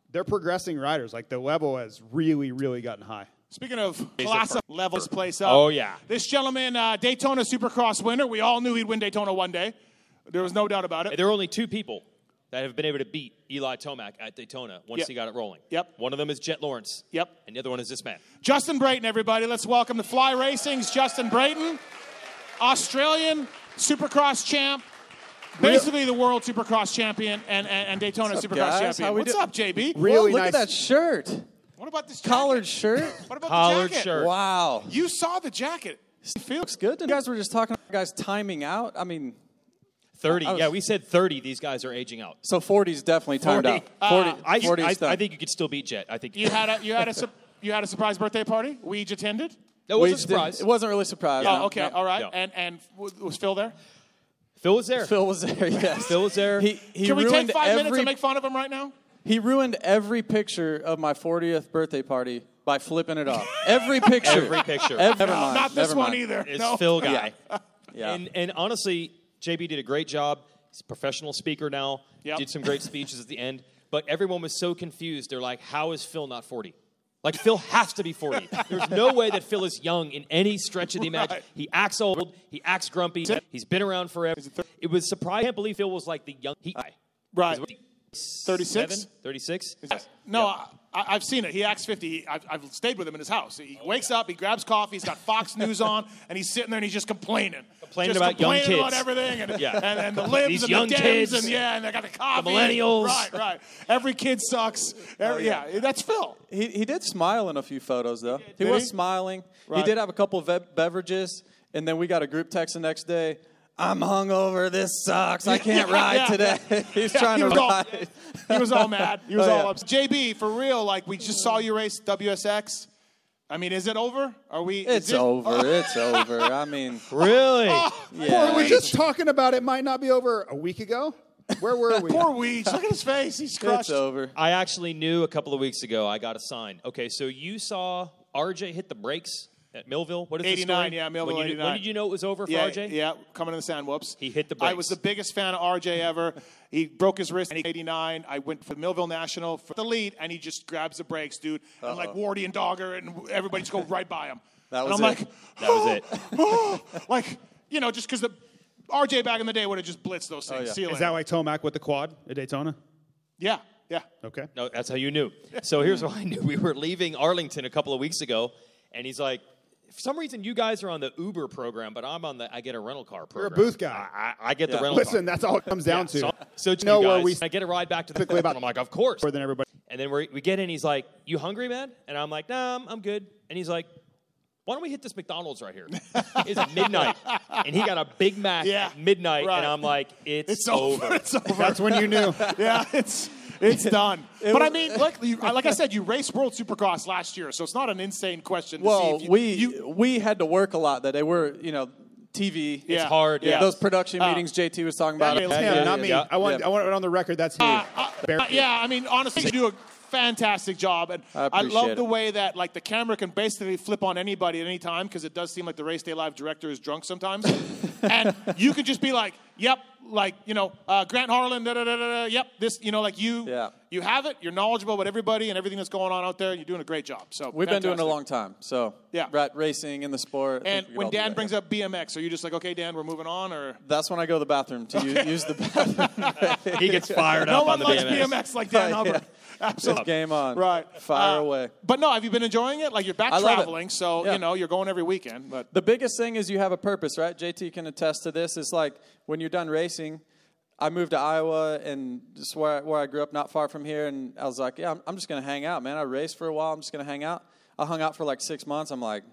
they're progressing riders. Like the level has really, really gotten high.
Speaking of class up, levels place up.
Oh, yeah.
This gentleman, uh, Daytona Supercross winner. We all knew he'd win Daytona one day. There was no doubt about it.
There are only two people that have been able to beat Eli Tomac at Daytona once
Yep.
he got it rolling.
Yep.
One of them is Jet Lawrence.
Yep.
And the other one is this man.
Justin Brayton, everybody. Let's welcome the Fly Racing's Justin Brayton, Australian Supercross champ, basically the world Supercross champion and, and, and Daytona
What's up,
Supercross
guys?
champion.
How we
What's
do-
up, J B?
Really
Whoa, look
nice.
at that shirt.
What about this jacket?
Collared shirt.
What about
Collared
the jacket?
shirt.
Wow.
You saw the jacket. It feels
Looks good. You guys were just talking about guys timing out. I mean,
thirty.
I was-
Yeah, we said thirty. These guys are aging out.
so forty's definitely timed
forty.
out. forty,
Uh,
I,
forty
I,
is done.
I think you could still beat Jet. I think
You had a you had a su- you had a surprise birthday party. We each attended.
that was
We
a surprise.
did- It wasn't really a surprise.
Oh,
no,
okay,
no.
all right.
Yeah.
And and w- was Phil there?
Phil was there.
Phil was there. Yes.
Phil was there.
He, he
Can we
ruined
take five
every,
minutes and make fun of him right now?
He ruined every picture of my fortieth birthday party by flipping it off. Every picture.
Every picture.
Ev- never mind.
Not this
never
one
mind.
either.
It's
no.
Phil guy.
Yeah.
And, and honestly, J B did a great job. He's a professional speaker now.
Yep.
Did some great speeches at the end. But everyone was so confused. They're like, how is Phil not forty? Like, Phil has to be forty. There's no way that Phil is young in any stretch of the imagination.
Right.
He acts old. He acts grumpy. He's been around forever. It was surprising. I can't believe Phil was like the young he,
Right.
Is
thirty-six?
thirty-six?
No,
Yeah.
I, I've seen it. He acts fifty. I've, I've stayed with him in his house. He wakes up, he grabs coffee, he's got Fox News on, and he's sitting there and he's just complaining.
Complaining
just
about young
complaining about
kids.
everything. And,
Yeah.
and, and the libs
These
and
young
the Dems
kids.
and yeah, and they got the coffee.
millennials.
Right, right. Every kid sucks. Every, yeah. that's Phil.
He, he did smile in a few photos, though. He
Did
was
he?
smiling.
Right.
He did have a couple of ve- beverages, and then we got a group text the next day. I'm hungover. This sucks. I can't
Yeah,
ride
yeah,
today. He's
Yeah,
trying
he
to
was all-
ride.
He was all mad. He was
Oh,
all
yeah.
upset. J B, for real, like we just saw you race W S X. I mean, is it over? Are we? is
It's
it-
over. It's over. I mean,
Really?
yeah.
Were we just talking about it might not be over a week ago? Where were we?
Poor Weege. Look at his face. He's crushed.
It's over.
I actually knew a couple of weeks ago I got a sign. Okay, so you saw R J hit the brakes at Millville. What is the
eighty-nine,
story?
yeah, Millville
when you,
eighty-nine.
When did you know it was over for
Yeah,
R J?
yeah, coming in the sand whoops.
He hit the
I
brakes.
was the biggest fan of R J ever. He broke his wrist in eighty-nine. I went for Millville National for the lead, and he just grabs the brakes, dude. And like Wardy and Dogger, and everybody just go right by him.
That
and
was
I'm
it.
like,
That was it.
oh, like, you know, just because the R J back in the day would have just blitzed those things.
yeah.
See you
Is
later.
that like Tomac with the quad at Daytona?
Yeah, yeah.
Okay.
No, that's how you knew. So here's what I knew. We were leaving Arlington a couple of weeks ago, and he's like, for some reason, you guys are on the Uber program, but I'm on the I get a rental car
You're a
program.
booth guy.
I, I, I get the
Yeah.
rental
Listen,
car.
that's all it comes down to.
So, so to
know
you
where
guys,
we
I get a ride back to the
typically about-
I'm like, of course.
More than everybody.
And then we we get in. He's like, "You hungry, man?" And I'm like, "Nah, I'm, I'm good." And he's like, "Why don't we hit this McDonald's right here?" It's midnight, and he got a Big Mac
Yeah,
at midnight,
right.
and I'm like, "It's,
It's over. It's over.
That's when you knew.
yeah, it's it's done. but I mean, like, you, like I said, you raced World Supercross last year, so it's not an insane question. To
Well,
see if you,
we
you,
we had to work a lot that day. We're, you know, T V.
yeah,
hard, yeah.
Those production
Uh,
meetings J T was talking about.
That's
It's
Yeah,
him,
yeah,
not
yeah,
me.
yeah.
I want
Yeah.
I want it on the record. That's him.
Uh, uh, yeah, I mean, honestly, you do a fantastic job, and
I
I,
appreciate
love
it.
the way that like the camera can basically flip on anybody at any time because it does seem like the Race Day Live director is drunk sometimes, and you can just be like, "Yep," like you know, uh, Grant Harlan, da da da da. Yep, this, you know, like you,
Yeah.
you have it. You're knowledgeable about everybody and everything that's going on out there. You're doing a great job. So
We've been doing it a
fantastic.
long time. So,
Yeah.
right, racing in the sport. I
And
think we could
when
all do
Dan
that,
brings
yeah.
up B M X, are you just like, okay, Dan, we're moving on, or
That's when I go to the bathroom to u- use the bathroom.
He gets fired
no
up
one
on the
likes
B M X.
B M X like Dan
Yeah.
Hubbard? Absolutely.
Game on.
Right.
Fire
Uh,
away.
But no, have you been enjoying it? Like you're back
I love it.
traveling, so
Yeah.
you know you're going every weekend. But
The biggest thing is you have a purpose, right? J T can attest to this. It's like when you're done racing, I moved to Iowa and just where I, where I grew up, not far from here, and I was like, yeah, I'm, I'm just going to hang out, man. I raced for a while. I'm just going to hang out. I hung out for like six months. I'm like,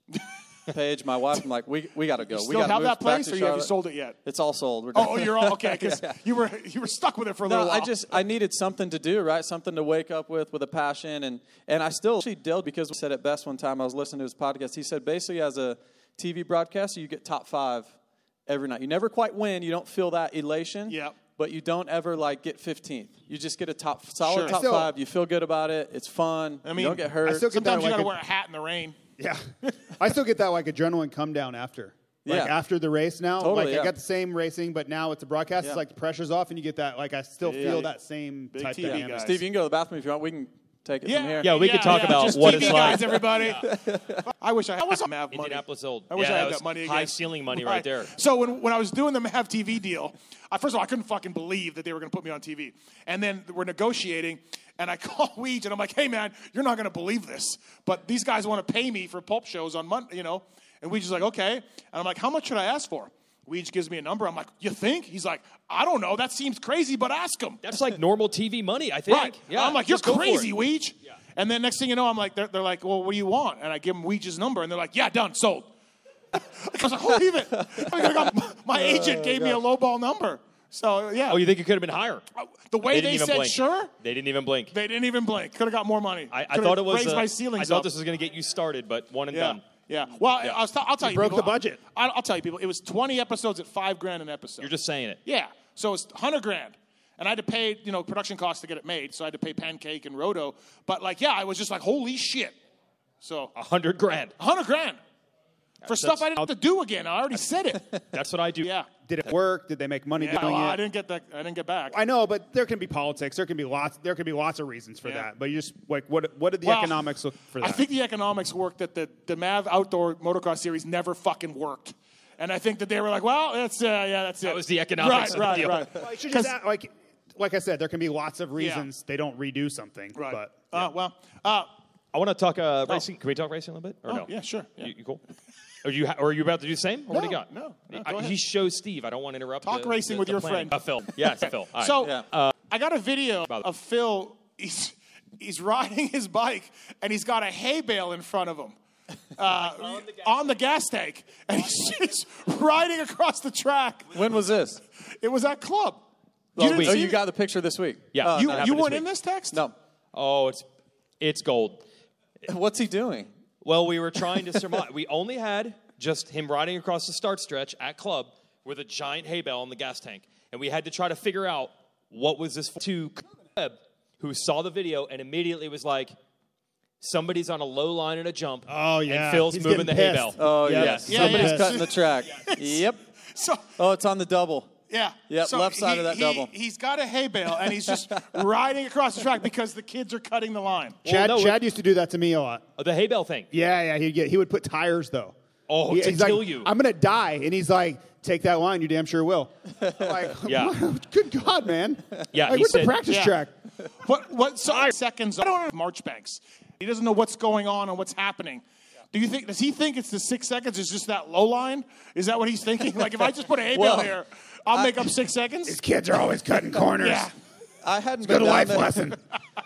Paige, my wife, I'm like, we we got to go.
you
we
still
got to
have
move
that
back
place,
to
or you have you
Charlotte.
sold it yet?
It's all sold. We're
Oh,
done.
oh, you're all okay because
Yeah.
you were you were stuck with it for a
No,
little while.
I just I needed something to do, right? Something to wake up with, with a passion, and and I still actually did because he said it best one time. I was listening to his podcast. He said basically as a T V broadcaster, you get top five every night. You never quite win. You don't feel that elation.
Yep.
But you don't ever like get fifteenth. You just get a top solid
Sure.
top
Still-
five. You feel good about it. It's fun.
I mean,
you don't get hurt.
I still get
sometimes
that
you
like
got to
a-
wear a hat in the rain.
Yeah. I still get that like adrenaline come down after. Like
Yeah.
after the race now,
Totally,
like
yeah.
I got the same racing, but now it's a broadcast.
Yeah.
It's like the pressure's off, and you get that. Like I still
Yeah.
feel that same
Big
type
T V
dynamic.
guys.
Steve, you can go to the bathroom if you want. We can take it
Yeah,
from here.
Yeah, we could talk about
just
what
T V
it's like.
guys, everybody. I wish I had some Mav money.
Indianapolis old.
I wish
Yeah,
I
that
had
was
that money
high
again.
ceiling money right there.
So when, when I was doing the Mav T V deal, I, first of all, I couldn't fucking believe that they were going to put me on T V. And then we're negotiating, and I call Weege, and I'm like, hey, man, you're not going to believe this, but these guys want to pay me for pulp shows on Monday, you know. And Weege is like, okay. And I'm like, how much should I ask for? Weege gives me a number. I'm like, you think? He's like, I don't know. That seems crazy, but ask him.
That's like normal T V money, I think.
Right.
Yeah,
I'm like, you're
just go for
crazy,
it.
Weege. Yeah. And then next thing you know, I'm like, they're, they're like, well, what do you want? And I give them Weege's number, and they're like, yeah, done, sold. I was like, oh, leave it. I got, my agent gave me a lowball number. So, yeah.
Oh, you think it could have been higher?
The way
They
they,
didn't even
said
blink.
sure,
They didn't even blink.
they didn't even blink. Could have got more money.
I, I
Could've
thought it was.
raised
uh,
my
I
ceilings
thought
up.
this was going to get you started, but one and
Yeah.
done.
Yeah. Well,
Yeah.
I'll, I'll tell you.
broke
people,
the budget.
I'll, I'll tell you, people. It was twenty episodes at five grand an episode.
You're just saying it.
Yeah. So it's one hundred grand. And I had to pay, you know, production costs to get it made. So I had to pay Pancake and Roto. But, like, yeah, I was just like, holy shit. So,
A hundred grand.
one hundred grand. For stuff I didn't have to do again. I already said it.
That's what I do.
Yeah.
Did it work? Did they make money
Yeah,
doing
well,
it?
I didn't get that. I didn't get back.
I know, but there can be politics. There can be lots. There can be lots of reasons for
Yeah.
that. But you just like what? What did the
Well,
economics look for that?
I think the economics worked that the, the Mav Outdoor Motocross Series never fucking worked. And I think that they were like, well, that's uh, yeah, that's it.
That was the economics
Right,
of the
right,
deal.
right.
Well, you should just
'Cause-
act, like, like I said, there can be lots of reasons they don't redo something.
Right.
But
Uh, well, uh,
I want to talk uh, racing. Can we talk racing a little bit? Or
oh,
no?
yeah, sure. Yeah.
You, you cool? Are you ha- or are you about to do the same? Or what do you
No,
got?
no, no,
I-
go ahead.
he shows Steve. I don't want to interrupt.
Talk
the,
racing
the-
with
the
your
plan.
friend.
Uh, Phil. Yes, Phil. All right.
So
Yeah.
uh, I got a video of Phil. He's, he's riding his bike, and he's got a hay bale in front of him. Uh, on the gas tank. And he's just riding across the track.
When was this?
It was at club.
Oh,
You didn't
oh,
see
you
it?
got the picture this week.
Yeah.
Oh,
You,
that
no.
happened
you
this
weren't
week.
in this text?
No.
Oh, it's it's gold.
What's he doing?
Well, we were trying to surmise. We only had just him riding across the start stretch at club with a giant hay bale on the gas tank, and we had to try to figure out what was this for. To Webb, who saw the video and immediately was like, "Somebody's on a low line in a jump."
Oh, yeah.
and Phil's
He's
moving the
getting
hay
pissed.
bale.
Oh,
Yeah.
yes.
Yeah,
Somebody's
yeah.
cutting the track. Yep.
So,
Oh, it's on the double.
yeah.
Yep,
So
left side
he-
of that
he-
double.
He's got a hay bale, and he's just riding across the track because the kids are cutting the line.
Chad,
Well, no,
Chad used to do that to me a lot.
Oh, the hay bale thing.
Yeah, yeah. He'd get. He would put tires though.
Oh,
He-
to
he's like,
kill you.
I'm gonna die, and he's like, "Take that line, you damn sure will." I'm like,
Yeah.
Good God, man.
Yeah,
Like,
he
what's the
said-
practice
Yeah.
track?
What what so seconds? I don't know Marchbanks. He doesn't know what's going on and what's happening. Do you think? Does he think it's the six seconds? Is just that low line? Is that what he's thinking? Like if I just put a hay bale
Well,
here, I'll make up six seconds.
These kids are always cutting corners.
Yeah.
I hadn't
Good
been down
life
there.
lesson.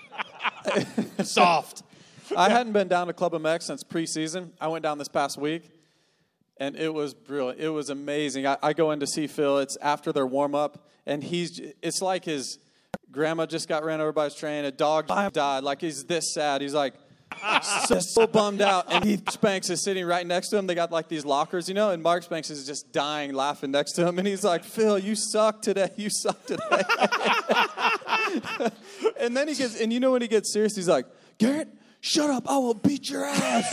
Soft.
I hadn't been down to Club M X since preseason. I went down this past week, and it was brilliant. It was amazing. I, I go in to see Phil. It's after their warm up, and he's. It's like his grandma just got ran over by his train. A dog died. Like he's this sad. He's like so, so bummed out. And Heath Spanks is sitting right next to him. They got like these lockers, you know. And Mark Spanks is just dying, laughing next to him. And he's like, "Phil, you suck today. You suck today." And then he gets, and you know when he gets serious, he's like, "Garrett, shut up! I will beat your ass."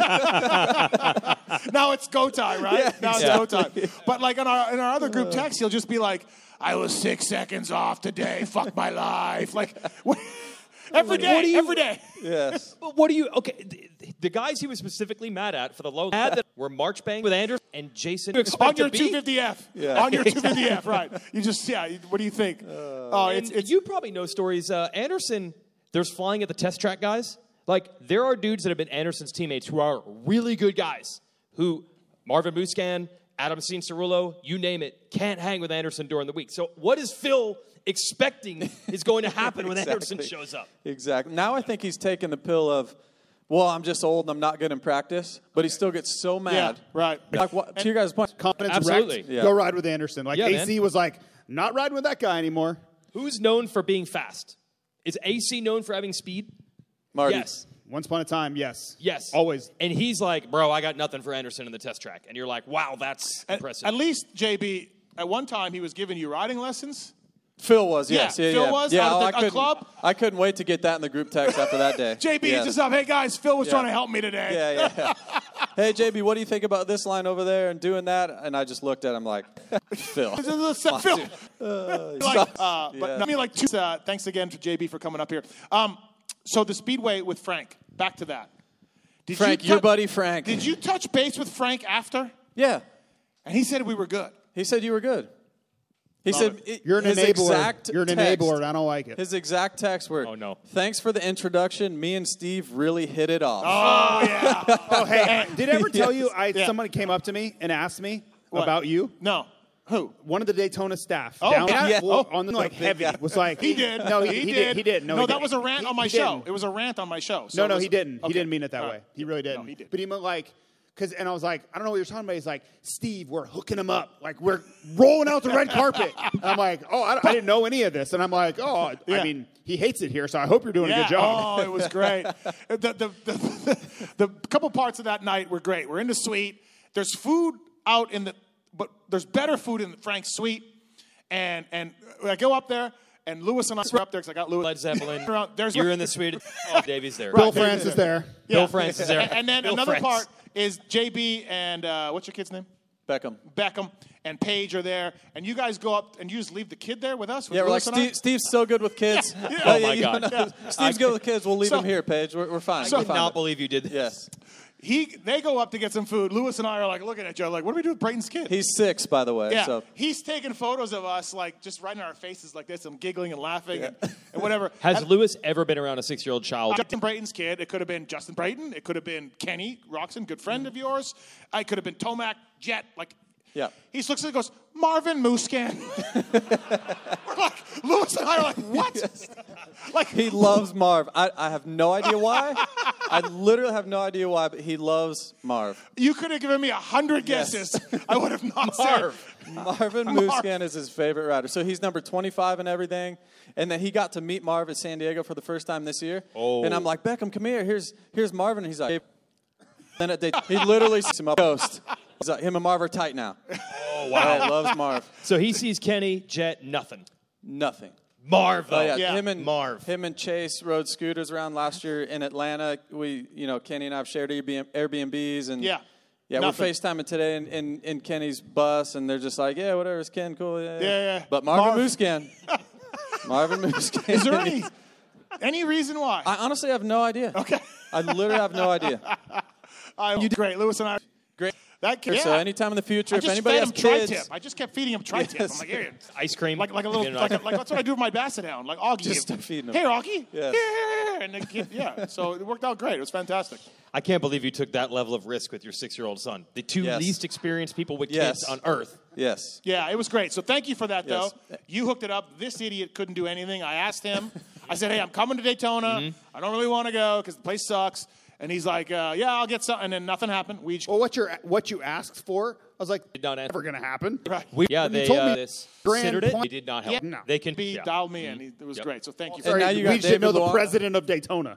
Now it's go time, right?
Yeah,
now it's
exactly.
go time. But like in our in our other group text, he'll just be like, "I was six seconds off today. Fuck my life." Like what, every day,
What do you-
every day.
Yes.
But what do you? Okay, the, the guys he was specifically mad at for the low mad that were Marchbank with Anders and Jason. You expect
On your
to be?
two fifty F.
Yeah.
On your two fifty F, right. You just, yeah, you- what do you think? Oh,
And
it's, it's,
you probably know stories. Uh, Anderson, there's flying at the test track guys. Like, there are dudes that have been Anderson's teammates who are really good guys. Who, Marvin Muscan, Adam Cianciarulo, you name it, can't hang with Anderson during the week. So what is Phil expecting is going to happen when Anderson
Exactly.
shows up?
Exactly. Now I think he's taken the pill of, well, I'm just old and I'm not good in practice, but he still gets so mad.
right.
Like, what, to your guys' point,
Confidence
Absolutely.
wrecked.
Yeah.
Go ride with Anderson. Like
Yeah,
A C
man.
was like, not riding with that guy anymore.
Who's known for being fast? Is A C known for having speed?
Marty.
Yes.
Once upon a time, yes.
Yes.
Always.
And he's like, bro, I got nothing for Anderson in the test track. And you're like, wow, that's
At,
impressive.
at least, J B, at one time he was giving you riding lessons.
Phil was, yes.
Yeah,
Yeah,
Phil
yeah.
was
yeah,
out
oh,
at
I
the- a
couldn't-
club?
I couldn't wait to get that in the group text after that day.
J B
yes.
hits us up. Hey, guys, Phil was
Yeah.
trying to help me today.
Yeah, yeah, yeah. hey, J B, what do you think about this line over there and doing that? And I just looked at him like, Phil.
Phil. Uh, like, uh, but
Yeah.
no, I mean, like, two, uh, thanks again to J B for coming up here. Um, so the Speedway with Frank, back to that. Did
Frank,
you
your
tou-
buddy Frank.
Did you touch base with Frank after?
Yeah.
And he said we were good.
He said you were good. He
Love
said
it.
it-
You're an
his
enabler.
exact
You're an
text-
enabler, and I don't like it.
His exact text were,
Oh, no.
thanks for the introduction. Me and Steve really hit it off.
Oh, yeah.
Oh, hey, did I ever tell you
Yes.
I
Yeah.
somebody came up to me and asked me
What?
about you?
No. Who?
One of the Daytona staff.
Oh,
down
yeah.
at- well,
Oh.
on the like heavy was like
He did.
No, he,
he,
he
did.
did. He did. No,
no
he
that
didn't.
was a rant
He-
on my
he
show.
didn't.
It was a rant on my show. So
No,
it
no,
was-
he didn't.
okay.
He didn't mean it that
All
way.
right.
He really didn't.
No, he did.
But he meant like, cause, and I was like, I don't know what you're talking about. He's like, Steve, we're hooking him up. Like we're rolling out the red carpet. And I'm like, oh, I, I didn't know any of this. And I'm like, oh,
Yeah.
I mean, he hates it here, so I hope you're doing
yeah.
a good job.
Oh, it was great. the, the, the, the couple parts of that night were great. We're in the suite. There's food out in the, but there's better food in Frank's suite. And and I go up there, and Lewis and I were up there because I got Lewis.
Led Zeppelin.
There's
You're in the suite. Oh, Davey's there.
Bill
Right.
France is there.
Bill France is there.
And, and then
Bill
another
France.
part is J B and uh, what's your kid's name?
Beckham.
Beckham and Paige are there, and you guys go up and you just leave the kid there with us. With
Yeah, we're like,
Lewis and I?
Steve, Steve's so good with kids.
Yeah, yeah.
Uh,
Oh, my
you
God.
know,
Yeah.
Steve's good with kids. We'll leave
So-
him here, Paige. We're, we're fine.
So-
we're
I
fine.
cannot believe you did this.
Yes.
He, they go up to get some food. Lewis and I are like looking at each other, like, what do we do with Brayton's kid?
He's six, by the way.
yeah,
So
he's taking photos of us, like just right in our faces, like this. I'm giggling and laughing and, and whatever.
Has
and,
Lewis ever been around a six-year-old child?
Justin Brayton's kid. It could have been Justin Brayton. It could have been Kenny Roxon, good friend of yours. It could have been Tomac Jet. Like,
Yeah.
he just looks at it and goes, Marvin Muscan. We're like, Lewis and I are like, what? like
he loves Marv. I, I have no idea why. I literally have no idea why, but he loves Marv.
You could have given me a hundred
Yes.
guesses. I would have not
Marv.
said.
Marvin Muscan is his favorite rider. So he's number twenty-five and everything. And then he got to meet Marv at San Diego for the first time this year.
Oh.
And I'm like, Beckham, come here. Here's here's Marvin. And he's like, then at day, he literally sees him up ghost. He's like, him and Marv are tight now.
Oh, wow.
He loves Marv.
So he sees Kenny, Jet, nothing.
Nothing.
Marv, though.
Oh yeah,
Yeah.
him and
Marv.
him and Chase rode scooters around last year in Atlanta. We, you know, Kenny and I have shared Airbnbs and
Yeah.
yeah,
Nothing.
we're FaceTiming today in, in, in Kenny's bus, and they're just like, yeah, whatever, it's Ken, cool, yeah,
Yeah, yeah.
But Marvin
Marv.
Muscan, Marvin Muscan.
Is there any any reason why?
I honestly have no idea.
Okay.
I literally have no idea.
I, you did great, Lewis and I.
Great.
That kid.
So
yeah.
anytime in the future,
I
if
just
anybody
fed
has
him
kids,
tri-tip. I just kept feeding him tri-tip.
Yes.
I'm like, here,
Ice cream.
like like a little,
You know,
like, a, like that's what I do with my basset hound, like Augie.
Just start feeding him.
Here, Augie.
Yes.
Here, and the kid, yeah. So it worked out great. It was fantastic.
I can't believe you took that level of risk with your six-year-old son. The two
Yes.
least experienced people with
Yes.
kids on earth.
yes,
Yeah, it was great. So thank you for that,
Yes.
though. You hooked it up. This idiot couldn't do anything. I asked him. I said, hey, I'm coming to Daytona.
Mm-hmm.
I don't really want to go because the place sucks. And he's like, uh, yeah, I'll get something. And then nothing happened. We just,
Well, what you what you asked for, I was like,
Did not answer.
never going to happen.
right.
We, yeah,
When you
they
told
uh,
me
this
grand
considered it.
point-
They did not help.
Yeah.
No.
They can
B
yeah.
dialed me in. It was
Yep.
great. So thank you.
And
For
now
that.
you
we
got
didn't know
David
the
Luong-
president of Daytona.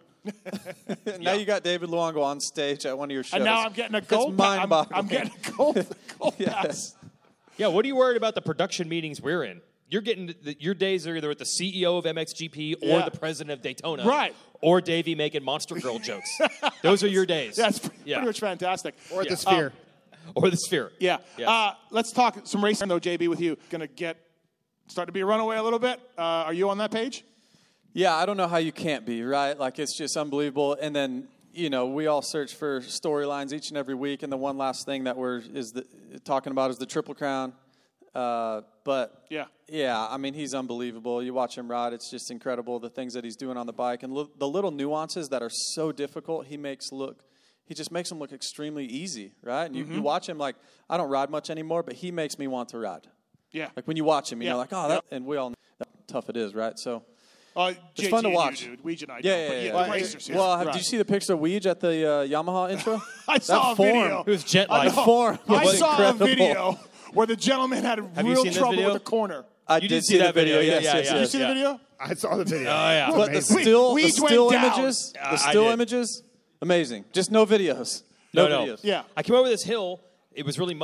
now you got David Luongo on stage at one of your shows.
And now I'm getting a
It's
gold pass. I'm,
mind-boggling.
I'm getting a gold, gold pass.
Yes.
Yeah, what are you worried about the production meetings we're in? You're getting the, your days are either with the C E O of M X G P or
Yeah.
the president of Daytona,
Right.
Or Davey making Monster Grill jokes. Those are your days.
That's pretty,
yeah.
pretty much fantastic.
Or at
Yeah.
the Sphere.
Or the Sphere.
Yeah.
Yes.
Uh, let's talk some racing, though, J B, with you. Going to get, start to be a runaway a little bit. Uh, are you on that page?
Yeah, I don't know how you can't be, right? Like, it's just unbelievable. And then, you know, we all search for storylines each and every week, and the one last thing that we're is the, talking about is the Triple Crown. Uh, but,
Yeah.
yeah, I mean, he's unbelievable. You watch him ride, it's just incredible, the things that he's doing on the bike. And li- the little nuances that are so difficult, he makes look, he just makes them look extremely easy, right? And you,
Mm-hmm.
you watch him, like, I don't ride much anymore, but he makes me want to ride.
Yeah.
Like, when you watch him, you
Yeah.
know, like, oh, that, and we all know how tough it is, right? So...
Uh,
It's
J T
fun to
and
watch.
You, dude. Weege and I
Yeah,
don't,
yeah,
but
yeah.
yeah,
Well,
the racers, yeah.
Well, have,
Right.
did you see the picture of Weege at the uh, Yamaha intro?
I saw
that
a
form.
video.
It was jet
I
like.
know.
form
I
was
saw
incredible.
a video where the gentleman had
you
real
seen this
trouble
video?
with the corner.
I
You
did,
did
see
see
the
that video,
video.
yeah,
Yes,
yeah,
yes,
yeah.
Did you
yes.
see the video?
I saw the video.
Oh, yeah.
But the
Amazing.
still,
We-
the
Weege went
still
down.
images,
Uh,
the
I
still
did.
images, amazing. Just no videos.
No,
No,
no.
videos.
Yeah.
I came over this hill. It was really muddy.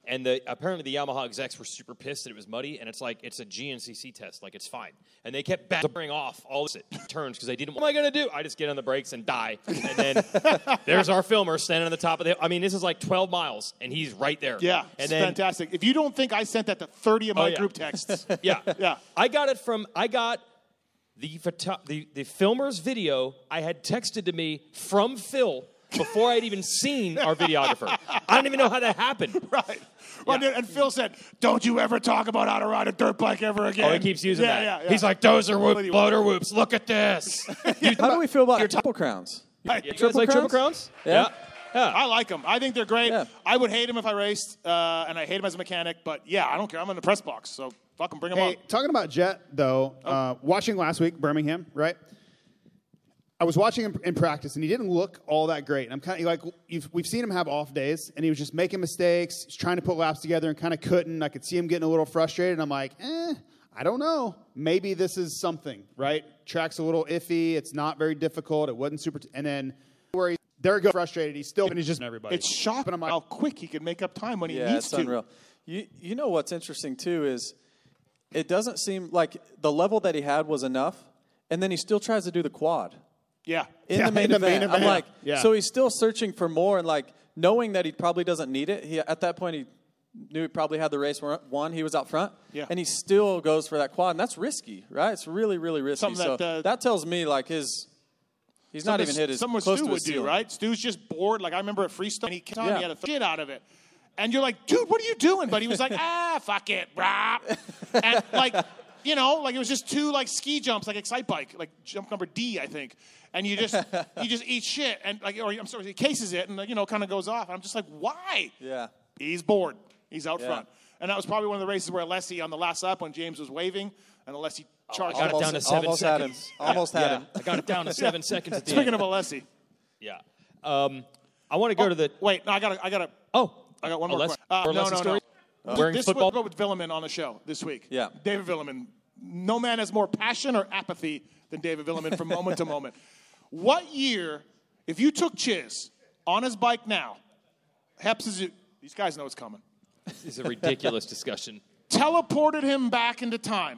And the apparently the Yamaha execs were super pissed that it was muddy, and it's like it's a G N C C test, like it's fine. And they kept battering off all this turns because they didn't. What am I gonna do? I just get on the brakes and die. And then there's our filmer standing on the top of the. I mean, this is like twelve miles, and he's right there.
Yeah,
and
it's
then,
fantastic. If you don't think I sent that to thirty of my
Oh, yeah.
group texts,
yeah,
yeah,
I got it from. I got the photo, the the filmer's video. I had texted to me from Phil. Before I'd even seen our videographer. I don't even know how that happened.
right. Well,
Yeah.
and Phil said, "Don't you ever talk about how to ride a dirt bike ever again."
Oh, he keeps using
yeah,
that.
Yeah, yeah.
He's like, those are whoop, bloater whoops. Look at this. You,
How do we feel about your Triple Crowns?
Right.
you guys
Triple
like Triple
Crowns?
Crowns?
Yeah.
Yeah.
I like them. I think they're great.
Yeah.
I would hate them if I raced, uh, and I hate them as a mechanic. But yeah, I don't care. I'm in the press box, so fucking bring them
Hey,
up.
talking about Jet, though, uh, watching last week, Birmingham, right? I was watching him in practice, and he didn't look all that great. And I'm kind of like, you've, we've seen him have off days, and he was just making mistakes. He's trying to put laps together and kind of couldn't. I could see him getting a little frustrated. And I'm like, eh, I don't know. Maybe this is something, right? Track's a little iffy. It's not very difficult. It wasn't super. T- and then where he, there he goes, frustrated. He's still, and he's just everybody.
It's shocking
I'm like,
how quick he can make up time when he
Yeah,
needs
it's
to.
unreal. You you know what's interesting too is it doesn't seem like the level that he had was enough, and then he still tries to do the quad
Yeah.
in
Yeah,
the main
in the
event.
main
I'm
event.
like,
Yeah.
so he's still searching for more, and like knowing that he probably doesn't need it. He at that point he knew he probably had the race won. He was out front,
Yeah.
and he still goes for that quad, and that's risky, right? It's really really risky.
Something
so
that, uh,
that tells me like his. He's not
Something
even hit his
Something
close
Stu
to
would
his
do,
ceiling.
right? Stu's just bored. Like I remember at Freestone, he came on,
Yeah.
he had a shit out of it. And you're like, dude, what are you doing? But he was like, ah, fuck it, brah. And like, you know, like it was just two like ski jumps, like Excite Bike, like jump number D, I think. And you just you just eat shit and like, or I'm sorry, he cases it and you know kind of goes off. And I'm just like, why?
Yeah.
He's bored. He's out
Yeah.
front. And that was probably one of the races where Alessi on the last lap when James was waving and Alessi charged.
I got it down to seven
almost had him.
seconds.
Almost had
Yeah,
him.
I got it down to seven seconds at the
Speaking
end.
of Alessi,
Yeah. Um, I want to go
oh,
to the.
wait, no, I got I got to.
Oh,
I got one more
Alessi-
question. Uh,
or
no,
Alessi
no,
story?
no.
Wearing
this
football?
was with Villeman on the show this week.
Yeah.
David Villeman. No man has more passion or apathy than David Villeman from moment to moment. What year, if you took Chiz on his bike now, Heps is, these guys know it's coming,
This is a ridiculous discussion.
teleported him back into time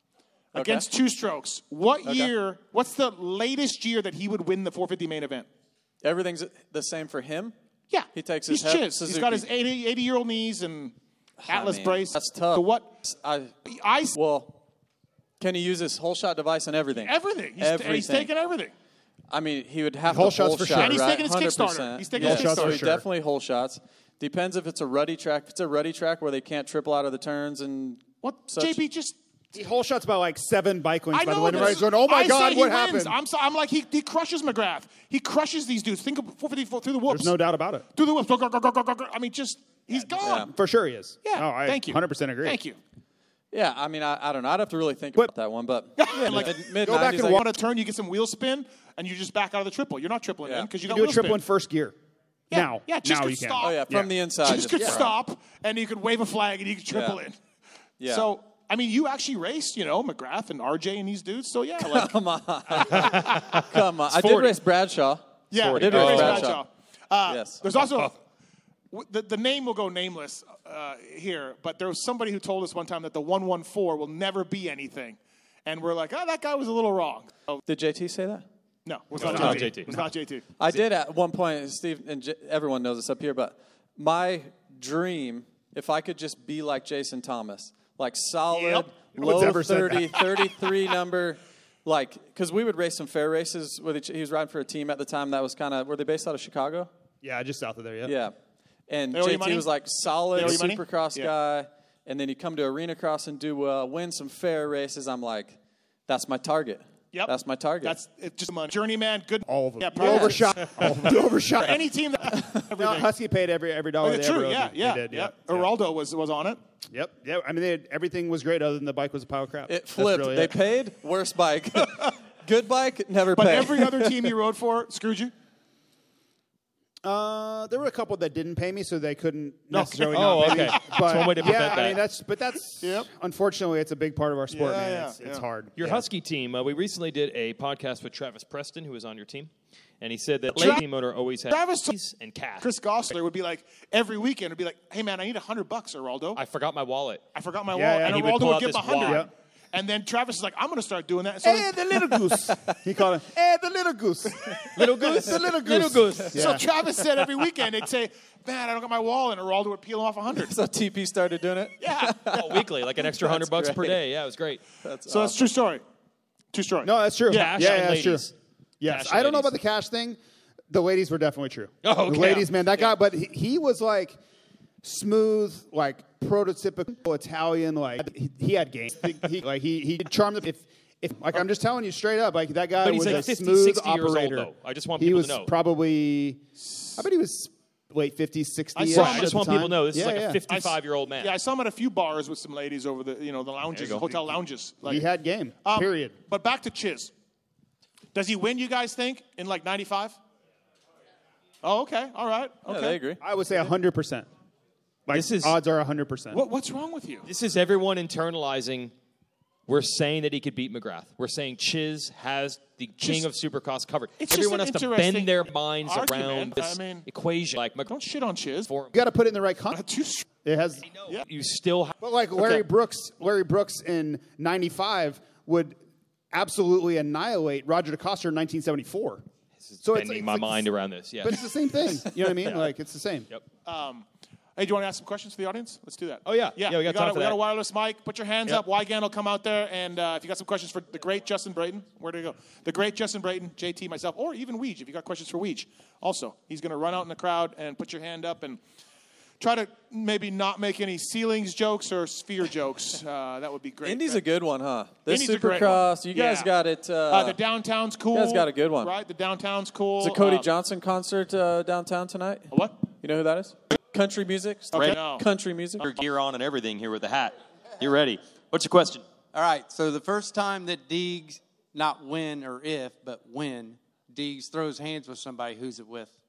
against two strokes, what
Okay.
year, what's the latest year that he would win the four fifty main event?
Everything's the same for him.
Yeah.
He takes his
He's
Hep
Chiz. He's got his
Suzuki.
eighty, eighty-year-old knees and Atlas
I mean,
brace.
That's tough.
So what?
I,
I
well, can he use his whole shot device and everything?
everything. He's,
Everything.
he's taking everything.
I mean, he would have
Whole
to
shots
whole
for
shot,
sure.
And he's
right?
taking his
one hundred
Kickstarter.
percent.
He's taking
yeah.
his
Whole shots
So
for
he
sure.
definitely whole shots. Depends if it's a ruddy track. If it's a ruddy track where they can't triple out of the turns and
What?
such.
J P just.
He whole shots about like seven bike wins
I
by the
know
way.
this.
Everybody's going, oh my
I
God,
say
what
he
happened?
wins. I'm, so, I'm like, he, he crushes McGrath. He crushes these dudes. Think of four fifty through the whoops.
There's no doubt about it.
Through the whoops. Go, go, go, go, go, go, go. I mean, just, he's gone.
For sure he is.
Yeah.
No, I
Thank you.
one hundred percent agree.
Thank you.
yeah, I mean, I, I don't know. I'd have to really think
But-
about that one. But
Yeah, like,
mid
go back
nineties,
and
I-
want a turn, you get some wheel spin, and you just back out of the triple. You're not tripling
Yeah.
in because you
You
got
do a
wheel
triple
spin.
in first gear.
Yeah,
Now.
yeah, just
now
could
you can.
stop.
Oh yeah, from the inside.
Just could
yeah.
stop, and you could wave a flag, and you could triple
Yeah.
in.
Yeah.
So, I mean, you actually raced, you know, McGrath and R J and these dudes. So, yeah. Like,
Come on, come on. I did
forty.
race Bradshaw.
yeah,
I did
you
race
raced
Bradshaw.
Uh,
Yes.
There's also, w- the, the name will go nameless uh, here, but there was somebody who told us one time that the one one four will never be anything. And we're like, oh, that guy was a little wrong. Oh,
Did J T say that?
no, it was
No,
not,
not
J T.
J T.
It was not J T.
I did at one point, Steve, and J- everyone knows this up here, but my dream, if I could just be like Jason Thomas, like solid,
Yep.
No one's
low
ever said
thirty,
that.
thirty-three number, like, because we would race some fair races with each, he was riding for a team at the time that was kind of, were they based out of Chicago?
Yeah, just south of there, yeah.
Yeah. And
They owe you
J T
money?
was like solid
They owe you money?
supercross
Yeah.
guy, and then you come to arena cross and do uh, win some fair races. I'm like, that's my target.
Yep.
That's my target.
That's it's just a journeyman. Good.
All of them.
Yeah,
You
probably.
overshot. All of them. You overshot.
Any team that.
No,
everything.
Husky paid every every dollar
Oh,
they
yeah,
ever
true.
owed
Yeah,
me.
yeah,
They did,
yeah.
yeah.
Geraldo was was on it.
Yep. Yeah. I mean, they had, everything was great other than the bike was a pile of crap.
It
That's
flipped.
really
They
it.
paid. Worst bike. Good bike. Never
But
paid.
every other team you rode for screwed you.
Uh, there were a couple that didn't pay me, so they couldn't
No.
necessarily
Oh,
not pay
okay.
me. But
That's one way to
yeah,
prevent
I
that.
mean that's but that's
Yep.
unfortunately it's a big part of our sport,
Yeah,
man.
yeah,
it's, it's
yeah.
hard.
Your
Yeah.
Husky team, uh, we recently did a podcast with Travis Preston, who was on your team, and he said that
Tra-
late team owner always has
Travis-
Huskies and cats.
Chris Gossler would be like, every weekend, would be like, hey, man, I need a hundred bucks, Geraldo.
I forgot my wallet.
I forgot my
Yeah,
wallet.
yeah.
And
And he would
Geraldo
pull
would
out
give
this
a hundred.
wad.
And then Travis is like, I'm going to start doing that. So
Hey, the little goose. He called him, hey, the little goose. Little goose? The little goose.
Little goose.
So
Yeah.
Travis said every weekend, they'd say, man, I don't got my wallet. And Geraldo would peel off a hundred.
So T P started doing it?
Yeah.
Oh, weekly, like an extra hundred bucks per
great.
day. Yeah, it was great.
That's
So that's true story. True story.
No, that's true.
Yeah,
yeah,
Cash
yeah,
and
that's true.
ladies.
Yes,
Cash and
I don't know
ladies.
about the cash thing. The ladies were definitely true.
Oh, okay.
The ladies, man, that guy. But he, he was like smooth, like prototypical Italian. Like he, he had game. he, like he he charmed them. If if like I'm just telling you straight up, like that guy
But he's
was
like
a
fifty,
smooth
sixty years old,
operator.
though. I just want
he
people
was
to know.
probably. I bet he was late fifties, sixties.
saw
Right,
him
I just want people to know this
yeah,
is like
yeah.
a fifty-five-year-old man.
Yeah, I saw him at a few bars with some ladies over the, you know, the lounges,
There you
the
go.
hotel lounges. Like,
He had game.
Um,
period.
But back to Chiz. Does he win, you guys think, in like ninety-five? Oh, okay. All right.
Yeah,
Okay.
they agree.
I would say hundred percent. Like
This is-
odds are hundred percent.
What, what's wrong with you?
This is everyone internalizing. We're saying that he could beat McGrath. We're saying Chiz has the king of Supercross covered.
it's just
Everyone
an
has to
interesting
bend their minds
argument.
around this
I mean,
equation. Like
Don't shit on Chiz.
for
You got to put it in the right context.
Too str-
It has.
you still have.
But like Larry
Okay.
Brooks, Larry Brooks in ninety-five would absolutely annihilate Roger DeCoster in nineteen seventy-four. So
bending my
like-
mind around this. Yeah.
But it's the same thing. You know what I mean? Like it's the same.
Yep.
Um, hey, do you want to ask some questions to the audience? Let's do that.
Oh, yeah.
Yeah,
Yeah, we got
we, got
time
a,
for
we got
that.
a wireless mic. Put your hands
Yep.
up. Wygan will come out there. And uh, if you got some questions for the great Justin Brayton, where do you go? The great Justin Brayton, J T, myself, or even Weege, if you got questions for Weege. Also, he's going to run out in the crowd and put your hand up and try to maybe not make any ceilings jokes or sphere jokes. Uh, that would be great.
Indy's a good one, huh? This
Indy's a great one.
Supercross, you guys
Yeah.
got it. Uh,
Uh, the downtown's cool.
you guys got a good one.
Right? The downtown's cool.
it's a Cody
Uh,
Johnson concert uh, downtown tonight.
What?
You know who that is? Country music.
Okay. No.
Country music.
Your gear on and everything here with the hat. You ready? What's your question?
All right, so the first time that Deegs, not when or if, but when, Deegs throws hands with somebody, who's it with?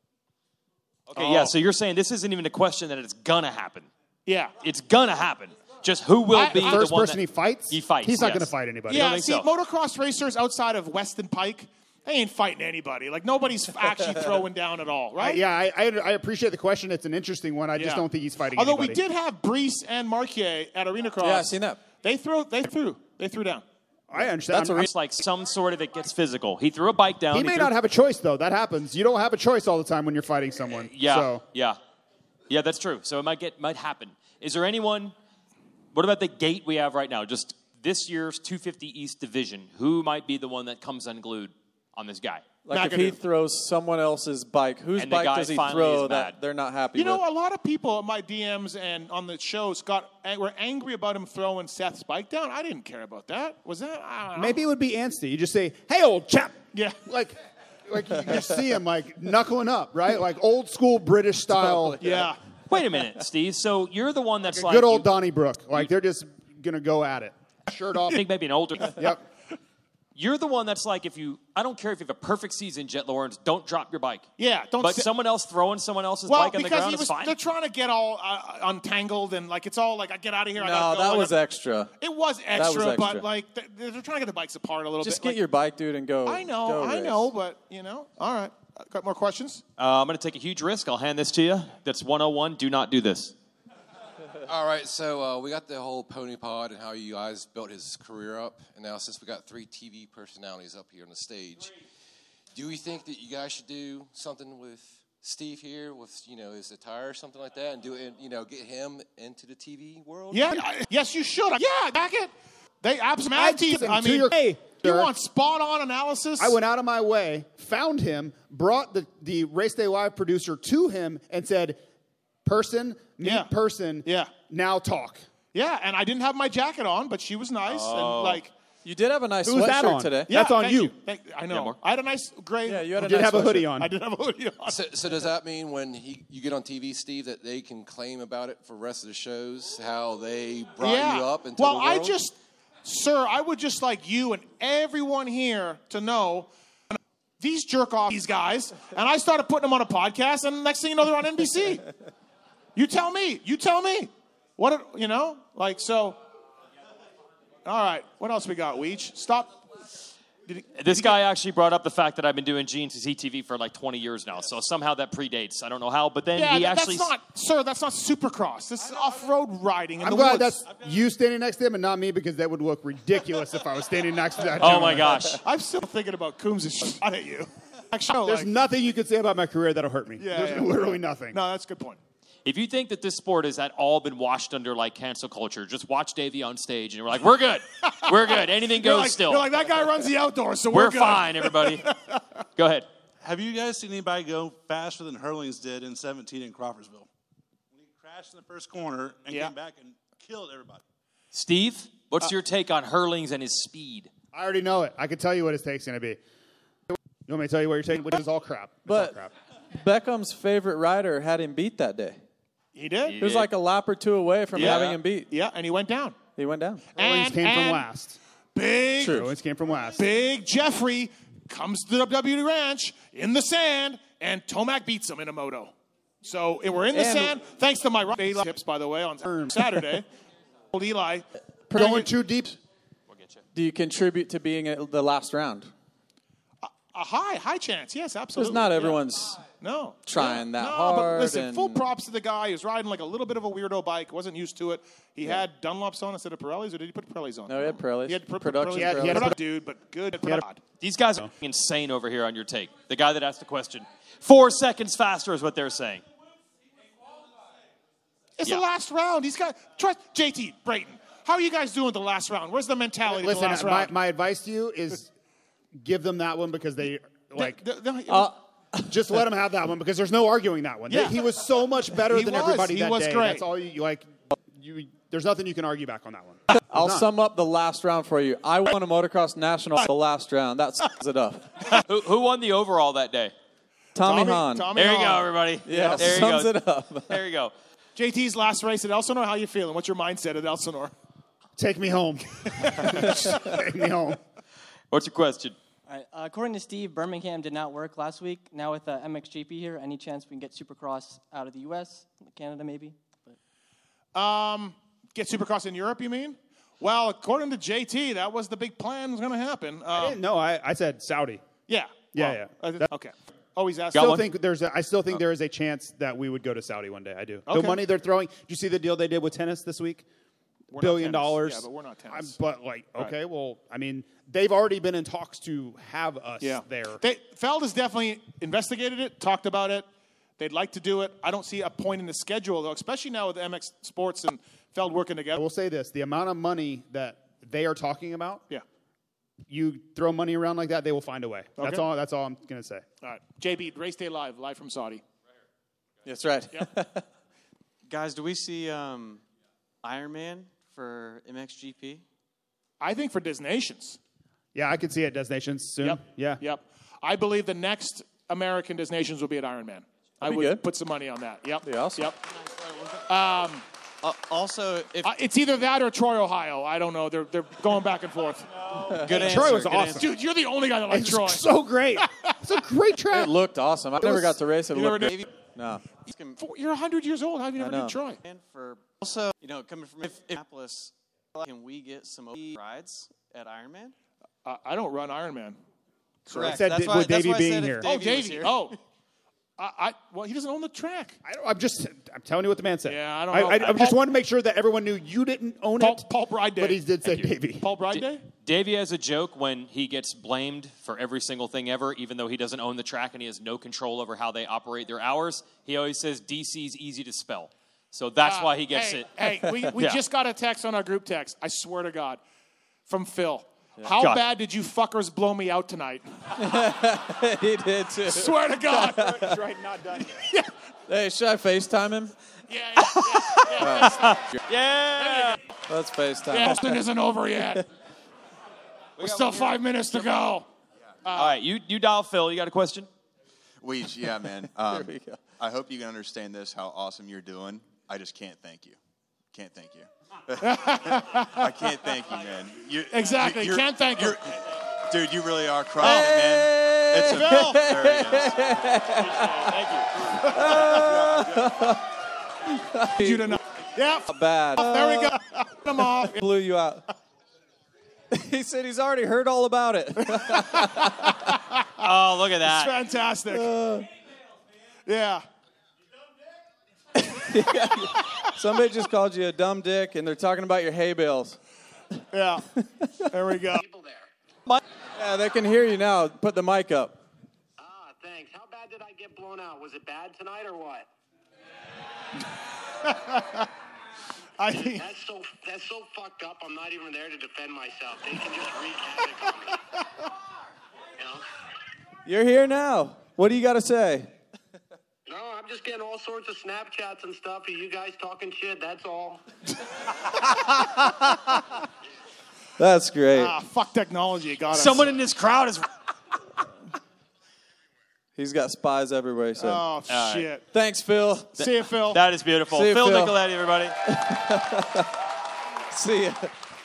Okay,
Oh.
yeah, so you're saying this isn't even a question that it's going to happen.
Yeah.
It's going to happen. Just who will
I-
be
I-
the
First
one
person
that
he fights,
He fights.
He's not
yes.
going to fight anybody.
Yeah,
think
see,
so.
motocross racers outside of Weston Pike, they ain't fighting anybody. Like, nobody's actually throwing down at all,
I,
right?
yeah, I, I I appreciate the question. It's an interesting one. I just
Yeah.
don't think he's fighting
Although
anybody.
we did have Brees and Marquier at Arena Cross.
Yeah, I seen that.
They threw. They threw. They threw down.
I understand.
That's a
I'm-
It's like some sort of it gets physical. He threw a bike down.
he may
threw-
not have a choice though. That happens. You don't have a choice all the time when you're fighting someone.
Yeah,
So.
yeah. Yeah, that's true. So it might get might happen. Is there anyone, what about the gate we have right now? Just this year's two fifty East Division. Who might be the one that comes unglued on this guy?
Like if
McAdoo.
he throws someone else's bike, whose
And the
bike
guy
does he
finally
throw
is
that
mad.
they're not happy
You know,
with?
a lot of people at my D Ms and on the shows got were angry about him throwing Seth's bike down. I didn't care about that. Was that? I don't know.
Maybe it would be Anstey. You just say, "Hey, old chap."
Yeah.
Like, like you just see him like knuckling up, right? Like old school British style.
Yeah.
Wait a minute, Steve. So you're the one that's like
Good old
you
Donnybrook. Like they're just gonna go at it. Shirt off.
I think maybe an older.
Yep.
You're the one that's like, if you, I don't care if you have a perfect season, Jet Lawrence, don't drop your bike.
Yeah. Don't.
But
sit-
someone else throwing someone else's
well,
bike on the
because
ground
he
is
was,
fine.
they're trying to get all uh, untangled and like it's all like I get out of here. I
No,
gotta go.
that
I
was
gotta-
extra.
It was extra,
was
but
extra.
like th- they're trying to get the bikes apart a little
Just
bit.
get
Like,
your bike, dude, and go.
I know,
go
I
race.
know, but you know. All right. Got more questions?
Uh, I'm going to take a huge risk. I'll hand this to you. That's one oh one. Do not do this.
All right, so uh, we got the whole pony pod and how you guys built his career up, and now since we got three T V personalities up here on the stage, do we think that you guys should do something with Steve here, with you know his attire or something like that, and do it, you know, get him into the T V world?
Yeah. I- Yes, you should. Yeah, back it. They absolutely.
Listen,
I
to
mean,
your- Hey,
you
sir.
want spot on analysis?
I went out of my way, found him, brought the, the Race Day Live producer to him, and said, "Person, meet
Yeah.
person.
Yeah.
Now talk."
Yeah, and I didn't have my jacket on, but she was nice and like.
You did have a nice
Who's that
sweatshirt
on?
today.
Yeah,
That's on
thank
you.
Thank- I
Yeah,
know.
more.
I had a nice gray.
Yeah, you had a
You did
nice
have a hoodie
sweatshirt.
on.
I did have a hoodie on.
So, so does that mean when he, you get on T V, Steve, that they can claim about it for the rest of the shows, how they brought
yeah.
you up into
well,
the world?
I just, sir, I would just like you and everyone here to know these jerk off these guys, and I started putting them on a podcast, and next thing you know, they're on N B C. You tell me. You tell me. What, you know? Like, so. All right. What else we got, Weech? Stop. Did he,
This
did
guy actually brought up the fact that I've been doing G N C T V for like twenty years now, so somehow that predates. I don't know how, but then
yeah,
he
that-
actually...
that's not, sir, that's not Supercross. This is off-road riding in
I'm
the
glad
woods.
that's you standing next to him and not me because that would look ridiculous if I was standing next to that.
Oh, my
gentleman.
gosh.
I'm still thinking about Coombs' shot at you. Actually,
There's
like,
nothing you could say about my career that'll hurt me.
Yeah,
There's
yeah.
literally nothing.
No, that's a good point.
If you think that this sport has at all been washed under like cancel culture, just watch Davey on stage and we're like, we're good. We're good. Anything
You're
goes
like,
still.
You're like, that guy runs the outdoors, so we're,
We're
good.
fine, everybody. Go ahead.
Have you guys seen anybody go faster than Hurlings did in seventeen in Crawfordsville? When he crashed in the first corner and
Yeah.
came back and killed everybody.
Steve, what's
Uh,
your take on Hurlings and his speed?
I already know it. I can tell you what his take's going to be. You want me to tell you what your take? Which is all crap. It's all
But
crap.
Beckham's favorite rider had him beat that day.
He did.
He was like a lap or two away from
Yeah.
having him beat.
Yeah, and he went down.
He went down.
Hurlings
And-
came from
and
last.
Big,
Hurlings came from last.
big Jeffrey comes to the W W E Ranch in the sand, and Tomac beats him in a moto. So and we're in the
And-
sand, thanks to my right tips, by the way, on Saturday. Old Eli.
Going too deep.
Do you contribute to being at the last round?
A high, high chance. Yes, absolutely.
Because not
Yeah.
everyone's
No.
trying that
no,
hard.
but listen,
and
full props to the guy who's riding like a little bit of a weirdo bike, wasn't used to it. He had Dunlops on instead of Pirellis, or did he put Pirellis on?
No, he had Pirellis.
He had pr-
Production
Pirellis. He had, he had
Pirellis.
a dude, but good.
These guys are insane over here on your take. The guy that asked the question. Four seconds faster is what they're saying.
It's
Yeah.
the last round. He's got trust J T, Brayton. How are you guys doing at the last round? Where's the mentality of the
Listen,
last
my,
round?
my advice to you is give them that one because they, like,
The- the- the-
Uh,
just let them have that one because there's no arguing that one.
Yeah.
He was so much better
He
than
was.
everybody
He
that
was
day.
great.
That's all you, you like. You, there's nothing you can argue back on that one.
I'll
Not.
sum up the last round for you. I won a motocross national the last round. That sums it up.
who, who won the overall that day?
Tommy,
Tommy-
Hahn.
Tommy
There you go,
Hahn.
everybody.
Yeah,
there you
sums
go.
it up.
There you go.
J T's last race at Elsinore. How you feeling? What's your mindset at Elsinore?
Take me home. Take me home.
What's your question?
All right. Uh, according to Steve, Birmingham did not work last week. Now with uh, M X G P here, any chance we can get Supercross out of the U S, Canada maybe? But
Um, get Supercross in Europe, you mean? Well, according to J T, that was the big plan was going to happen.
I
Um,
didn't know. I, I said Saudi.
yeah.
Yeah,
Well,
yeah.
uh, okay. Always ask.
I still
one?
think there's. A, I still think there is a chance that we would go to Saudi one day. I do.
Okay.
The money they're throwing. Did you see the deal they did with tennis this week?
We're not
Billion
tennis.
dollars.
Yeah, but we're not tennis.
I'm, but like,
Right.
okay, well, I mean, they've already been in talks to have us
Yeah.
there.
They, Feld has definitely investigated it, talked about it. They'd like to do it. I don't see a point in the schedule, though, especially now with M X Sports and Feld working
I
together.
will say this: the amount of money that they are talking about,
Yeah.
you throw money around like that, they will find a way. That's
Okay.
all. That's all I'm gonna say.
All right. J B, Race Day Live, live from Saudi.
That's right.
Guys, do we see um, Iron Man for M X G P?
I think for Dis Nations.
Yeah, I could see it. Destinations soon.
Yep.
Yeah.
Yep. I believe the next American Dis Nations will be at Ironman. I
be
would
good.
put some money on that. Yep.
Be awesome.
Yep. Um,
Uh, also, if
uh, it's either that or Troy, Ohio. I don't know. They're they're going back and forth.
good answer,
Troy was
good
awesome.
answer.
Dude, you're the only guy that likes
It's
Troy.
so great. It's a great track.
It looked awesome. I never
was-
got to race it. It
You never
looked
did?
No.
Four- You're one hundred years old. How have you
I
never
know.
done Troy?
And for also, you know, coming from if, if Minneapolis, can we get some rides at Ironman?
Uh, I don't run Ironman.
Correct.
said
that's
di-
why,
with
that's
Davey
why I
being
said
here.
if
Oh,
Davey was
Davey.
here.
Oh. I, I, well, he doesn't own the track.
I don't, I'm just. I'm telling you what the man said.
Yeah, I don't
I,
know.
I, I just
Paul-
wanted to make sure that everyone knew you didn't own
Paul,
it.
Paul Bride Day.
But he did say Davey.
Paul Bride Day?
Davey has a joke when he gets blamed for every single thing ever, even though he doesn't own the track and he has no control over how they operate their hours. He always says D C's easy to spell. So that's
Uh,
why he gets
hey,
it.
Hey, we, we
Yeah.
just got a text on our group text, I swear to God, from Phil. How
God.
bad did you fuckers blow me out tonight?
He did too.
Swear to God.
That's right, not done.
Hey, should I FaceTime him?
Yeah, yeah, yeah. yeah.
Yeah.
Let's FaceTime.
Yeah, Austin isn't over yet. We're still five minutes to go.
All right, you, you dial Phil. You got a question?
Weege, yeah, man. Um,
we go.
I hope you can understand this, how awesome you're doing. I just can't thank you. Can't thank you. I can't thank you, man. You,
Exactly.
you're-
Can't thank you.
you're- Dude, you really are crushing it, man. It's a,
Phil.
there he is.
Thank you. You to know. Yeah.
Bad.
There we go. Him off.
Blew you out. He said he's already heard all about it.
Oh, look at that.
It's fantastic.
Uh,
yeah.
Somebody just called you a dumb dick, and they're talking about your hay bales.
Yeah. There we go.
Yeah, they can hear you now. Put the mic up.
Ah, thanks. How bad did I get blown out? Was it bad tonight or what?
I
Dude, that's so that's so fucked up. I'm not even there to defend myself. They can just wreak havoc on me. You know?
You're here now. What do you got to say?
No, I'm just getting all sorts of Snapchats and stuff of you guys talking shit. That's all.
That's great.
Ah, fuck technology. It got us.
Someone in this crowd is.
He's got spies everywhere, he said.
Oh,
right.
shit.
Thanks, Phil.
See you, Phil.
That is beautiful.
See you,
Phil
Phil.
Nicoletti, everybody.
See ya.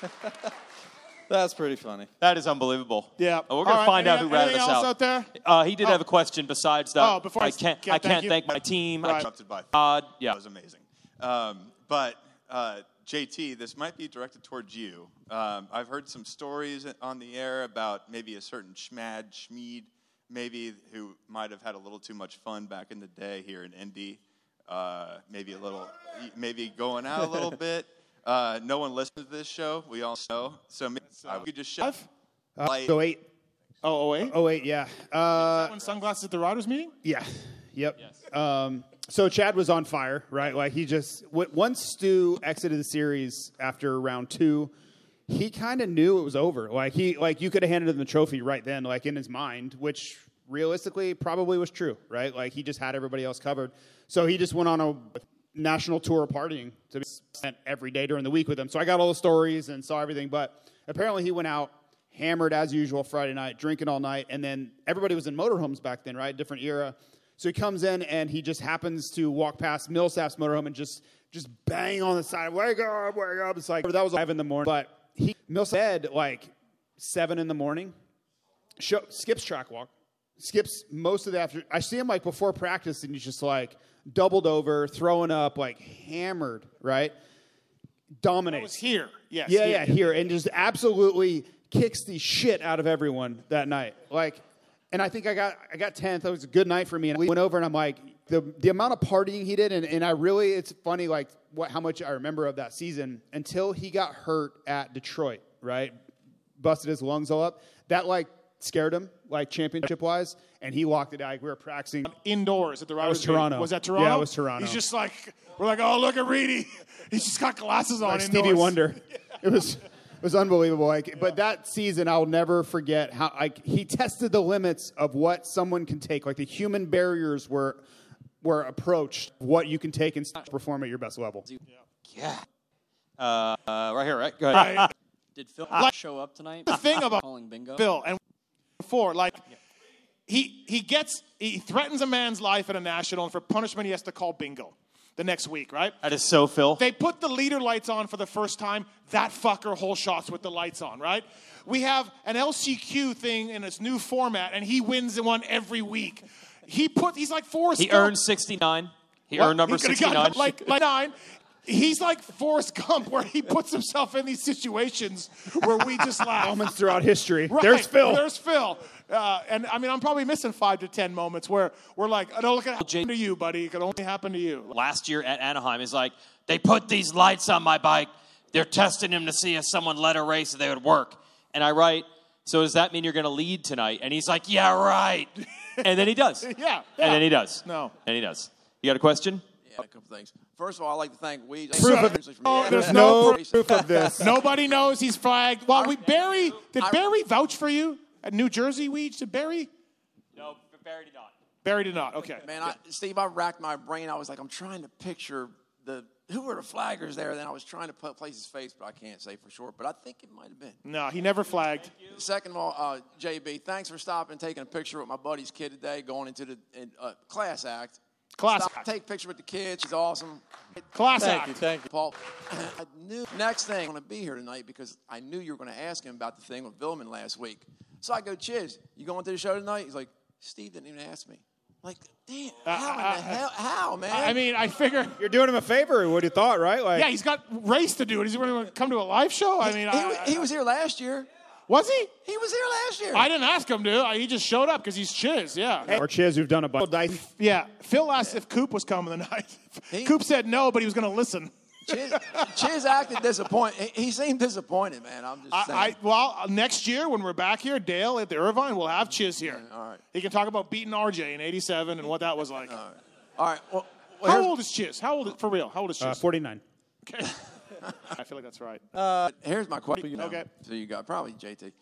That's pretty funny.
That is unbelievable.
Yeah.
Oh, we're going
All
to
right,
find out
any-
who ratted us
anything else
out.
out there?
Uh, he did
Oh.
have a question besides that.
Oh, before I
I can't,
yeah,
I can't
thank you.
thank my team.
Right.
Interrupted by
God, yeah.
That was amazing. Um, but uh, J T, this might be directed towards you. Um, I've heard some stories on the air about maybe a certain Schmad Schmeed, maybe who might have had a little too much fun back in the day here in Indy. Uh, maybe a little, maybe going out a little bit. Uh, no one listens to this show. We all know. So maybe uh, we could just shut.
Uh,
Light.
oh eight.
Oh, oh eight?
Oh eight, yeah. Uh,
When sunglasses at the Riders meeting?
Yeah. Yep. Um, so Chad was on fire, right? Like he just w- once Stu exited the series after round two, he kind of knew it was over. Like he, like you could have handed him the trophy right then, like in his mind, which realistically probably was true, right? Like he just had everybody else covered. So he just went on a national tour of partying to be spent every day during the week with them. So I got all the stories and saw everything, but apparently he went out hammered as usual Friday night, drinking all night, and then everybody was in motorhomes back then, right? Different era. So he comes in and he just happens to walk past Millsap's motorhome and just just bang on the side, wake up, wake up. It's like that was five in the morning, but he Millsap said like seven in the morning. Show, skips track walk, skips most of the after. I see him like before practice, and he's just like doubled over, throwing up, like hammered, right? Dominates.
It was here. Yes.
Yeah,
here.
yeah, here, and just absolutely kicks the shit out of everyone that night. Like, and I think I got I got tenth. It was a good night for me. And we went over, and I'm like, the the amount of partying he did, and, and I really, it's funny, like what how much I remember of that season until he got hurt at Detroit, right? Busted his lungs all up. That like scared him, like championship wise, and he locked it out. Like, we were practicing
Indoors at the
That
Riders
was Toronto.
meeting. Was that Toronto?
Yeah, it was Toronto.
He's just like, we're like, oh, look at Reedy. He's just got glasses on
like
indoors.
Stevie Wonder. It was it was unbelievable. Like, yeah. But that season, I'll never forget how like he tested the limits of what someone can take. Like the human barriers were were approached. What you can take and perform at your best level.
Yeah. Uh, uh, right here, right? Go ahead.
Right.
Did Phil
Like,
show up tonight?
The thing about
calling bingo.
Phil and before, like he he gets he threatens a man's life at a national, and for punishment he has to call bingo the next week, right?
That is so Phil.
They put the leader lights on for the first time. That fucker whole shots with the lights on, right? We have an L C Q thing in its new format, and he wins one every week. He put he's like Forrest
He
Gump.
earned sixty-nine. He
What?
earned number
He could've
sixty-nine.
got like like nine. He's like Forrest Gump, where he puts himself in these situations where we just laugh.
Moments throughout history.
Right.
There's Phil.
There's Phil. Uh, and I mean, I'm probably missing five to ten moments where we're like, "No, look at what happened to you, buddy. It could only happen to you."
Last year at Anaheim, he's like, they put these lights on my bike. They're testing him to see if someone led a race if they would work. And I write, so does that mean you're going to lead tonight? And he's like, yeah, right. And then he does.
yeah, yeah.
And then he does.
No.
And he does. You got a question?
Yeah, a couple things. First of all, I'd like to thank we.
Proof of, oh, there's no
proof of this.
Nobody knows he's flagged. Well, we Barry did Barry vouch for you at New Jersey? Weege did Barry?
No, Barry did not.
Barry did not. Okay.
Man, I, Steve, I racked my brain. I was like, I'm trying to picture the who were the flaggers there. Then I was trying to put, place his face, but I can't say for sure. But I think it might have been.
No, he never flagged.
Second of all, uh, J B, thanks for stopping and taking a picture with my buddy's kid today, going into the uh, class act.
Class
Stop,
act.
Take a picture with the kids. She's awesome.
Class
Thank
act.
you, thank you.
Paul, I knew next thing I'm going to be here tonight because I knew you were going to ask him about the thing with Villman last week. So I go, Chiz, you going to the show tonight? He's like, Steve didn't even ask me. Like, damn,
Uh,
how in
uh,
the hell? How, man?
I mean, I figure
you're doing him a favor. What you thought, right? Like,
yeah, he's got race to do. Is he going to come to a live show? I mean,
he,
I,
he was here last year.
Was he?
He was here last year.
I didn't ask him to. He just showed up because he's Chiz. Yeah.
Or Chiz, who've done a bunch of dice.
Yeah. Phil asked if Coop was coming tonight. Coop said no, but he was going to listen.
Chiz, Chiz acted disappointed. He, he seemed disappointed, man. I'm just saying.
I, I, well, next year when we're back here, Dale at the Irvine, we'll have Chiz here.
All right.
He can talk about beating R J in eighty-seven and what that was like.
All right. All right. Well, well,
how
here's-
old is Chiz? How old? For real? How old is Chiz?
Uh, forty-nine.
Okay. I feel like that's right.
Uh, here's my question.
Okay.
So you got probably J T.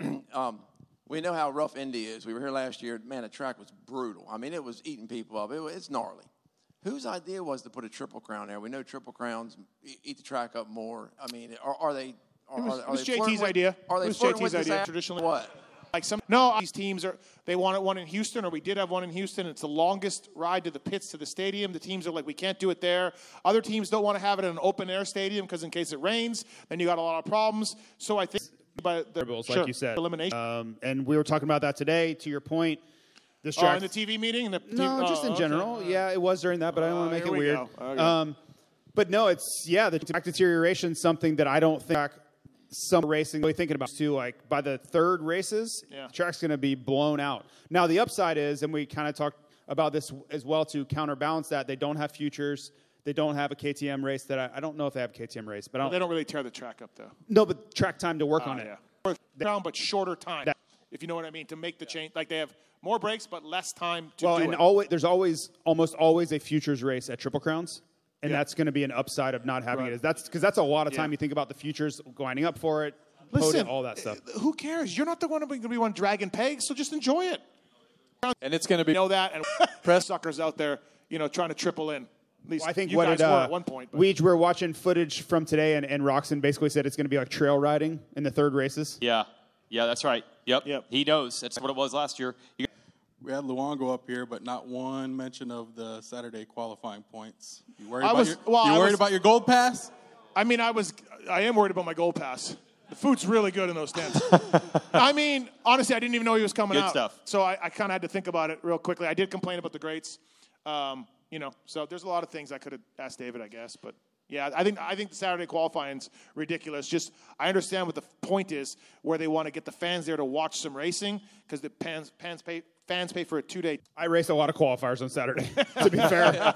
um, we know how rough Indy is. We were here last year. Man, the track was brutal. I mean, it was eating people up. It was, it's gnarly. Whose idea was to put a Triple Crown there? We know Triple Crowns e- eat the track up more. I mean, are, are they? Are,
It was,
are,
it
are
was
they
J
flirting
T's
with-
idea.
Are they
it was
flirting
J T's
with this
idea
app?
traditionally.
What?
Like some no, these teams are they wanted one in Houston, or we did have one in Houston. It's the longest ride to the pits to the stadium. The teams are like, we can't do it there. Other teams don't want to have it in an open air stadium because in case it rains, then you got a lot of problems. So I think by the
Rules,
sure,
like you said.
elimination.
Um, and we were talking about that today. To your point, this
Oh,
track.
in the T V meeting? The
no,
T V
just
oh,
in
okay.
general. Yeah, it was during that, but I don't
Oh,
want to make
here
it
we
weird.
go. Okay.
Um, but no, it's yeah, the track deterioration is something that I don't think some racing really thinking about too. Like by the third races,
Yeah.
the track's going to be blown out. Now the upside is, and we kind of talked about this as well to counterbalance that, they don't have futures. They don't have a K T M race that I, I don't know if they have a K T M race, but I
Well,
don't,
they don't really tear the track up though.
no, but track time to work
Oh,
on it.
yeah. Down, but shorter time. If you know what I mean, to make the change. Like they have more breaks, but less time to
well,
do
and
it.
always there's always almost always a futures race at Triple Crowns, and
Yeah.
that's going to be an upside of not having
Right.
it. That's because that's a lot of time
Yeah.
you think about the futures lining up for it,
Listen,
podium, all that stuff.
Who cares? You're not the one going to be one dragging pegs, so just enjoy it.
And it's going to be
know that, and press suckers out there, you know, trying to triple in. At least
Well, I think
you
what
guys
it, uh,
were at one point. But.
we were watching footage from today, and, and Roxon basically said it's going to be like trail riding in the third races.
Yeah. Yeah, that's right. Yep. Yep. He knows. That's what it was last year. You-
We had Luongo up here, but not one mention of the Saturday qualifying points. You worried,
I
about,
was-
your,
well,
you
I
worried
was-
about your gold pass?
I mean, I was, I am worried about my goal pass. The food's really good in those tents. I mean, honestly, I didn't even know he was coming
Good
out.
stuff.
So I, I kind of had to think about it real quickly. I did complain about the greats, um, you know. So there's a lot of things I could have asked David, I guess. But yeah, I think I think the Saturday qualifying's ridiculous. Just I understand what the point is, where they want to get the fans there to watch some racing because the fans fans pay fans pay for a two day.
I raced a lot of qualifiers on Saturday. To be fair,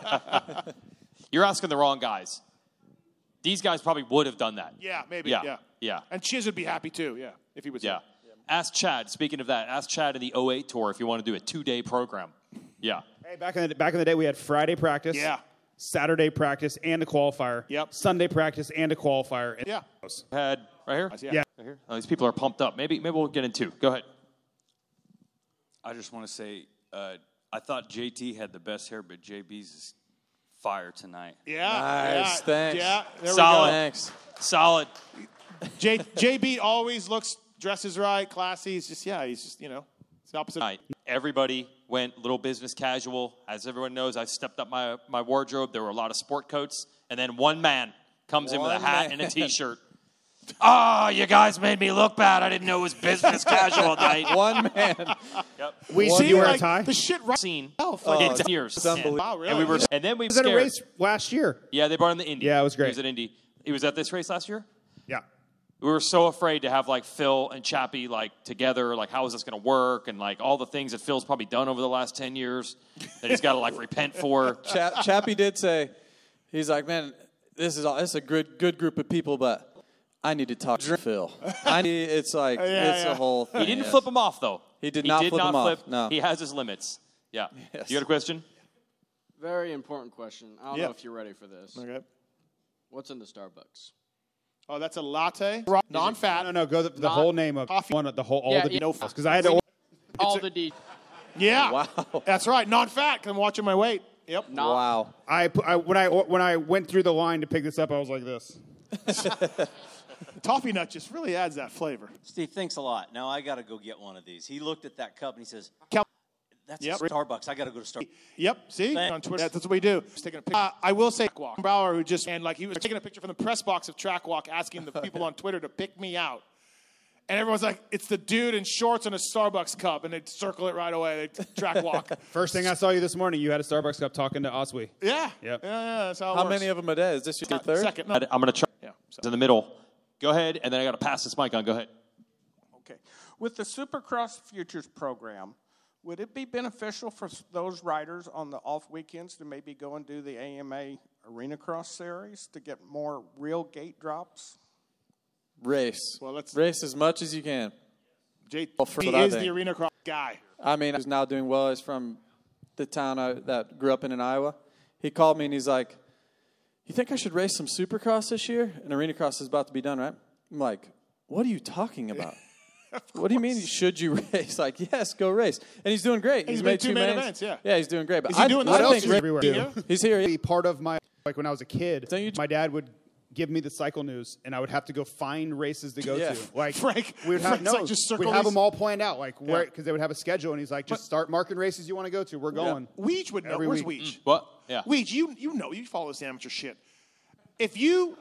You're asking the wrong guys. These guys probably would have done that.
Yeah, maybe.
Yeah.
Yeah.
Yeah.
And Chiz would be happy too. Yeah, if he was.
Yeah.
Here.
Ask Chad. Speaking of that, ask Chad in the oh eight tour if you want to do a two-day program. Yeah.
hey, back in the back in the day, we had Friday practice,
Yeah.
Saturday practice, and a qualifier.
Yep.
Sunday practice and a qualifier.
Yeah.
Had right here.
Yeah.
Yeah.
Right here. Oh, these people are pumped up. Maybe maybe we'll get into. Go ahead.
I just want to say, uh, I thought J T had the best hair, but J B's is fire tonight.
Yeah.
Nice,
yeah,
thanks.
Yeah. There
Solid.
we go.
Thanks.
Solid.
J, JB always looks, dresses right, classy. He's just, yeah, he's just, you know, it's the opposite.
Night. Everybody went little business casual. As everyone knows, I stepped up my, my wardrobe. There were a lot of sport coats. And then one man comes in with a
One
hat
man.
and a T-shirt. Oh, you guys made me look bad. I didn't know it was business casual night.
One man.
Yep.
We
See,
see you wear
like,
a tie.
The shit right.
Seen
Like,
Oh,
in ten years.
it's unbelievable.
wow, really?
And we were, and then we
was at a
scared.
race last year.
Yeah, they brought in the Indy.
Yeah, it was great.
He was at Indy. He was at this race last year.
Yeah.
We were so afraid to have like Phil and Chappie like together. Like, how is this going to work? And like all the things that Phil's probably done over the last ten years that he's got to like repent for.
Cha- Chappie did say, he's like, man, this is all, this is a good good group of people, but I need to talk to Phil. I need, it's like
Yeah,
it's
yeah.
a whole thing.
He didn't
yes.
flip him off though.
He did
he
not
did
flip
not
him
flip.
off. No.
He has his limits. Yeah.
Yes.
You got a question?
Very important question. I don't
Yeah.
know if you're ready for this.
Okay.
What's in the Starbucks?
Oh, that's a latte, non-fat.
No, no, go the, the
Not
whole name of
coffee.
one, the whole all
Yeah,
the
yeah.
no because I had to.
All the details.
Yeah.
Wow.
That's right, non-fat. Because I'm watching my weight. Yep.
Wow.
I, put- I when I when I went through the line to pick this up, I was like this.
Toffee nut just really adds that flavor.
Steve, thanks a lot. Now I got to go get one of these. He looked at that cup and he says,
Cal-
that's
Yep.
a Starbucks. I got to go to Starbucks.
Yep. See
Thank-
on Twitter, that's what we do. Just taking a picture. Uh, I will say, Track Brower, who just and like he was taking a picture from the press box of Track Walk, asking the people on Twitter to pick me out. And everyone's like, it's the dude in shorts and a Starbucks cup, and they circle it right away. They track walk.
First thing I saw you this morning, you had a Starbucks cup talking to Oswe.
Yeah.
Yep.
Yeah, yeah, that's how it
How
works.
many of them are there? Is this your third?
Second. No.
I'm going to try.
Yeah.
In the middle. Go ahead, and then I got to pass this mic on. Go ahead.
Okay. With the Supercross Futures program, would it be beneficial for s- those riders on the off weekends to maybe go and do the A M A Arena Cross Series to get more real gate drops?
Race.
Well, let's
race as much as you can.
J-
Well, for
he
what I
is the
think.
arena cross guy.
I mean, he's now doing well. He's from the town I, that grew up in in Iowa. He called me and he's like, "You think I should race some Supercross this year?" And Arena Cross is about to be done, right? I'm like, "What are you talking about? What do you mean? Should you race?" Like, yes, go race. And he's doing great.
He's
He's,
been
made
two
two
main
mains.
events, yeah.
Yeah, he's doing great. But
Is he
I,
doing
I
that
think
else?
Rick-
Everywhere.
He's here.
Be part of my like when I was a kid. My dad would give me the cycle news, and I would have to go find races to go
Yeah.
to. Like
Frank-
we would have
Frank's
no,
like, just
we'd
circle
have
these-
them all planned out, like where
Yeah.
because they would have a schedule, and he's like, just start marking races you want to go to. We're going.
Weege would know.
Every
Where's
week.
Weege?
What? Yeah.
Weege, you you know you follow this amateur shit. If you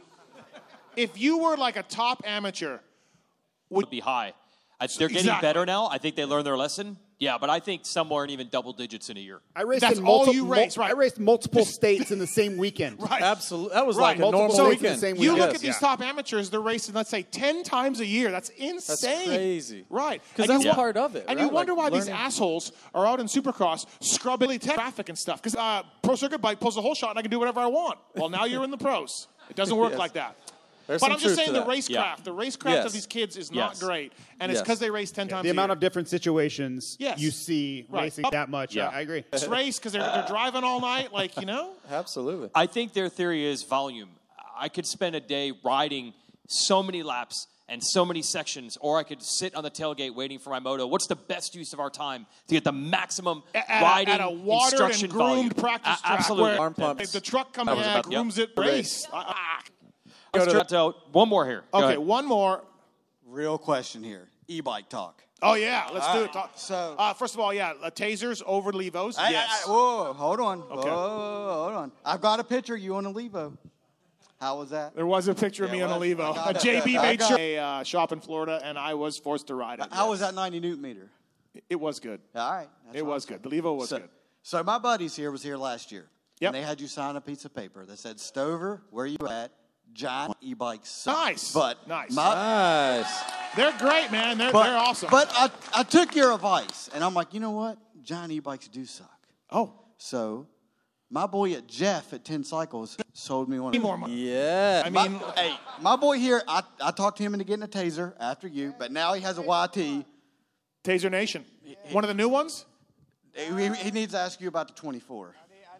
if you were like a top amateur,
Would be high. I, they're getting
Exactly.
better now. I think they learned their lesson. Yeah, but I think somewhere in even double digits in a year.
I raced
That's
in
all
multi-
you race, right.
I raced multiple states in the same weekend.
Right.
Absolutely. That was
Right.
like a normal
so
weekend.
You look at these top amateurs; they're racing, let's say, ten times a year. That's insane.
crazy.
Right?
'Cause
And
that's
you-
part of it,
And
right?
you wonder
Like
why these
learning-
assholes are out in Supercross scrubbing traffic and stuff. Because uh, Pro Circuit Bike pulls a whole shot, and I can do whatever I want. Well, now you're in the pros. It doesn't work
Yes.
like that.
There's
but
some
I'm just
truth
saying
to
the
that.
racecraft,
Yeah.
the racecraft
Yes.
of these kids is not
Yes.
great, and it's
Yes.
because they race ten times
The
a
amount
year.
of different situations
Yes.
you see
Right.
racing that much.
Yeah.
I, I agree.
Just race because they're, they're driving all night, like you know.
Absolutely.
I think their theory is volume. I could spend a day riding so many laps and so many sections, or I could sit on the tailgate waiting for my moto. What's the best use of our time to get the maximum
At a-
riding
at a watered
instruction
and groomed
volume?
practice
A-
track
absolutely.
where
Arm pumps.
if the truck comes
That was
in,
about-
grooms
yep.
it, race. Ah.
Let's try to- one more here. Go
Okay,
ahead.
one more.
Real question here. E-bike talk.
Oh yeah, let's
All
do
right.
it. Talk.
So-
uh, first of all, yeah, uh, tasers over Levos.
I- I-
yes.
I- whoa, hold on.
Okay.
Whoa, hold on. I've got a picture of you on a Levo. How was that?
There was a picture of me
Yeah,
on a
well, I
Levo.
got
Uh,
it.
J B
I
made
got
sure
it.
a uh, shop in Florida, and I was forced to ride it.
How was that ninety newton meter?
It was good.
All right. That's
It
what
was
I'm
good. The Levo was
so,
good.
So my buddies here was here last year.
Yep.
And they had you sign a piece of paper that said, Stover, where you at? Giant e-bikes.
Nice.
But
Nice.
my-
Nice.
They're great, man. They're,
but,
they're awesome.
But I, I took your advice, and I'm like, you know what? Giant e-bikes do suck.
Oh.
So my boy at Jeff at ten Cycles sold me one.
Need
of
more
them.
money.
Yeah.
I
My-
mean,
hey, my boy here, I, I talked to him into getting a taser after you, but now he has a Y T.
Taser Nation. One of the new ones?
He, he needs to ask you about the twenty-four.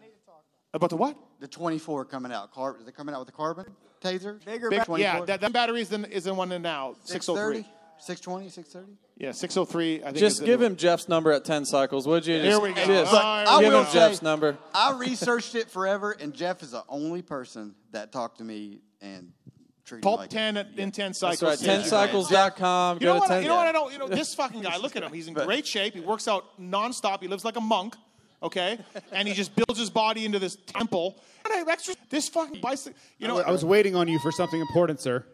About the what?
The twenty-four coming out. Car, is it coming out with the carbon taser? Bigger,
Big,
twenty-four?
yeah, that, that battery is the, is the one in now. six oh three.
six twenty, six thirty?
Yeah, six oh three. I think is
Just
the
give
new-
him Jeff's number at ten Cycles, would you?
Here
Just,
we go.
Just
All right,
I
give
will
him
say,
Jeff's number.
I researched it forever, and Jeff is the only person that talked to me and treated me
Pulp
like
ten at, in ten cycles.
That's right.
Yeah.
ten cycles dot com.
You know
Go to
what?
ten
You know what? I don't. You know this fucking guy. Look at him. He's in great shape. He works out nonstop. He lives like a monk. Okay, and he just builds his body into this temple. And I have extra. This fucking bicycle. You know,
I was waiting on you for something important, sir.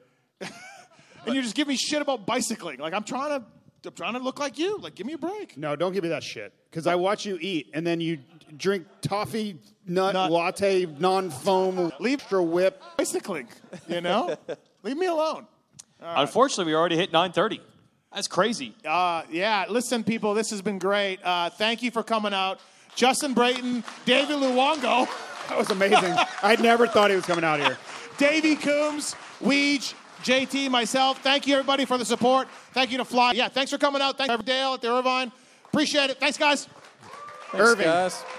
and you just give me shit about bicycling. Like I'm trying to. I'm trying to look like you. Like, give me a break.
No, don't give me that shit. Because I watch you eat, and then you drink toffee nut, latte, non-foam, extra whip.
Bicycling, you know? Leave me alone.
Unfortunately, we already hit nine thirty. That's crazy.
Uh, yeah, listen, people, this has been great. Uh, thank you for coming out. Justin Brayton, David Luongo.
That was amazing. I never thought he was coming out here.
Davey Coombs, Weege, J T, myself. Thank you, everybody, for the support. Thank you to Fly. Yeah, thanks for coming out. Thanks to Dale at the Irvine. Appreciate it. Thanks, guys.
Thanks, guys.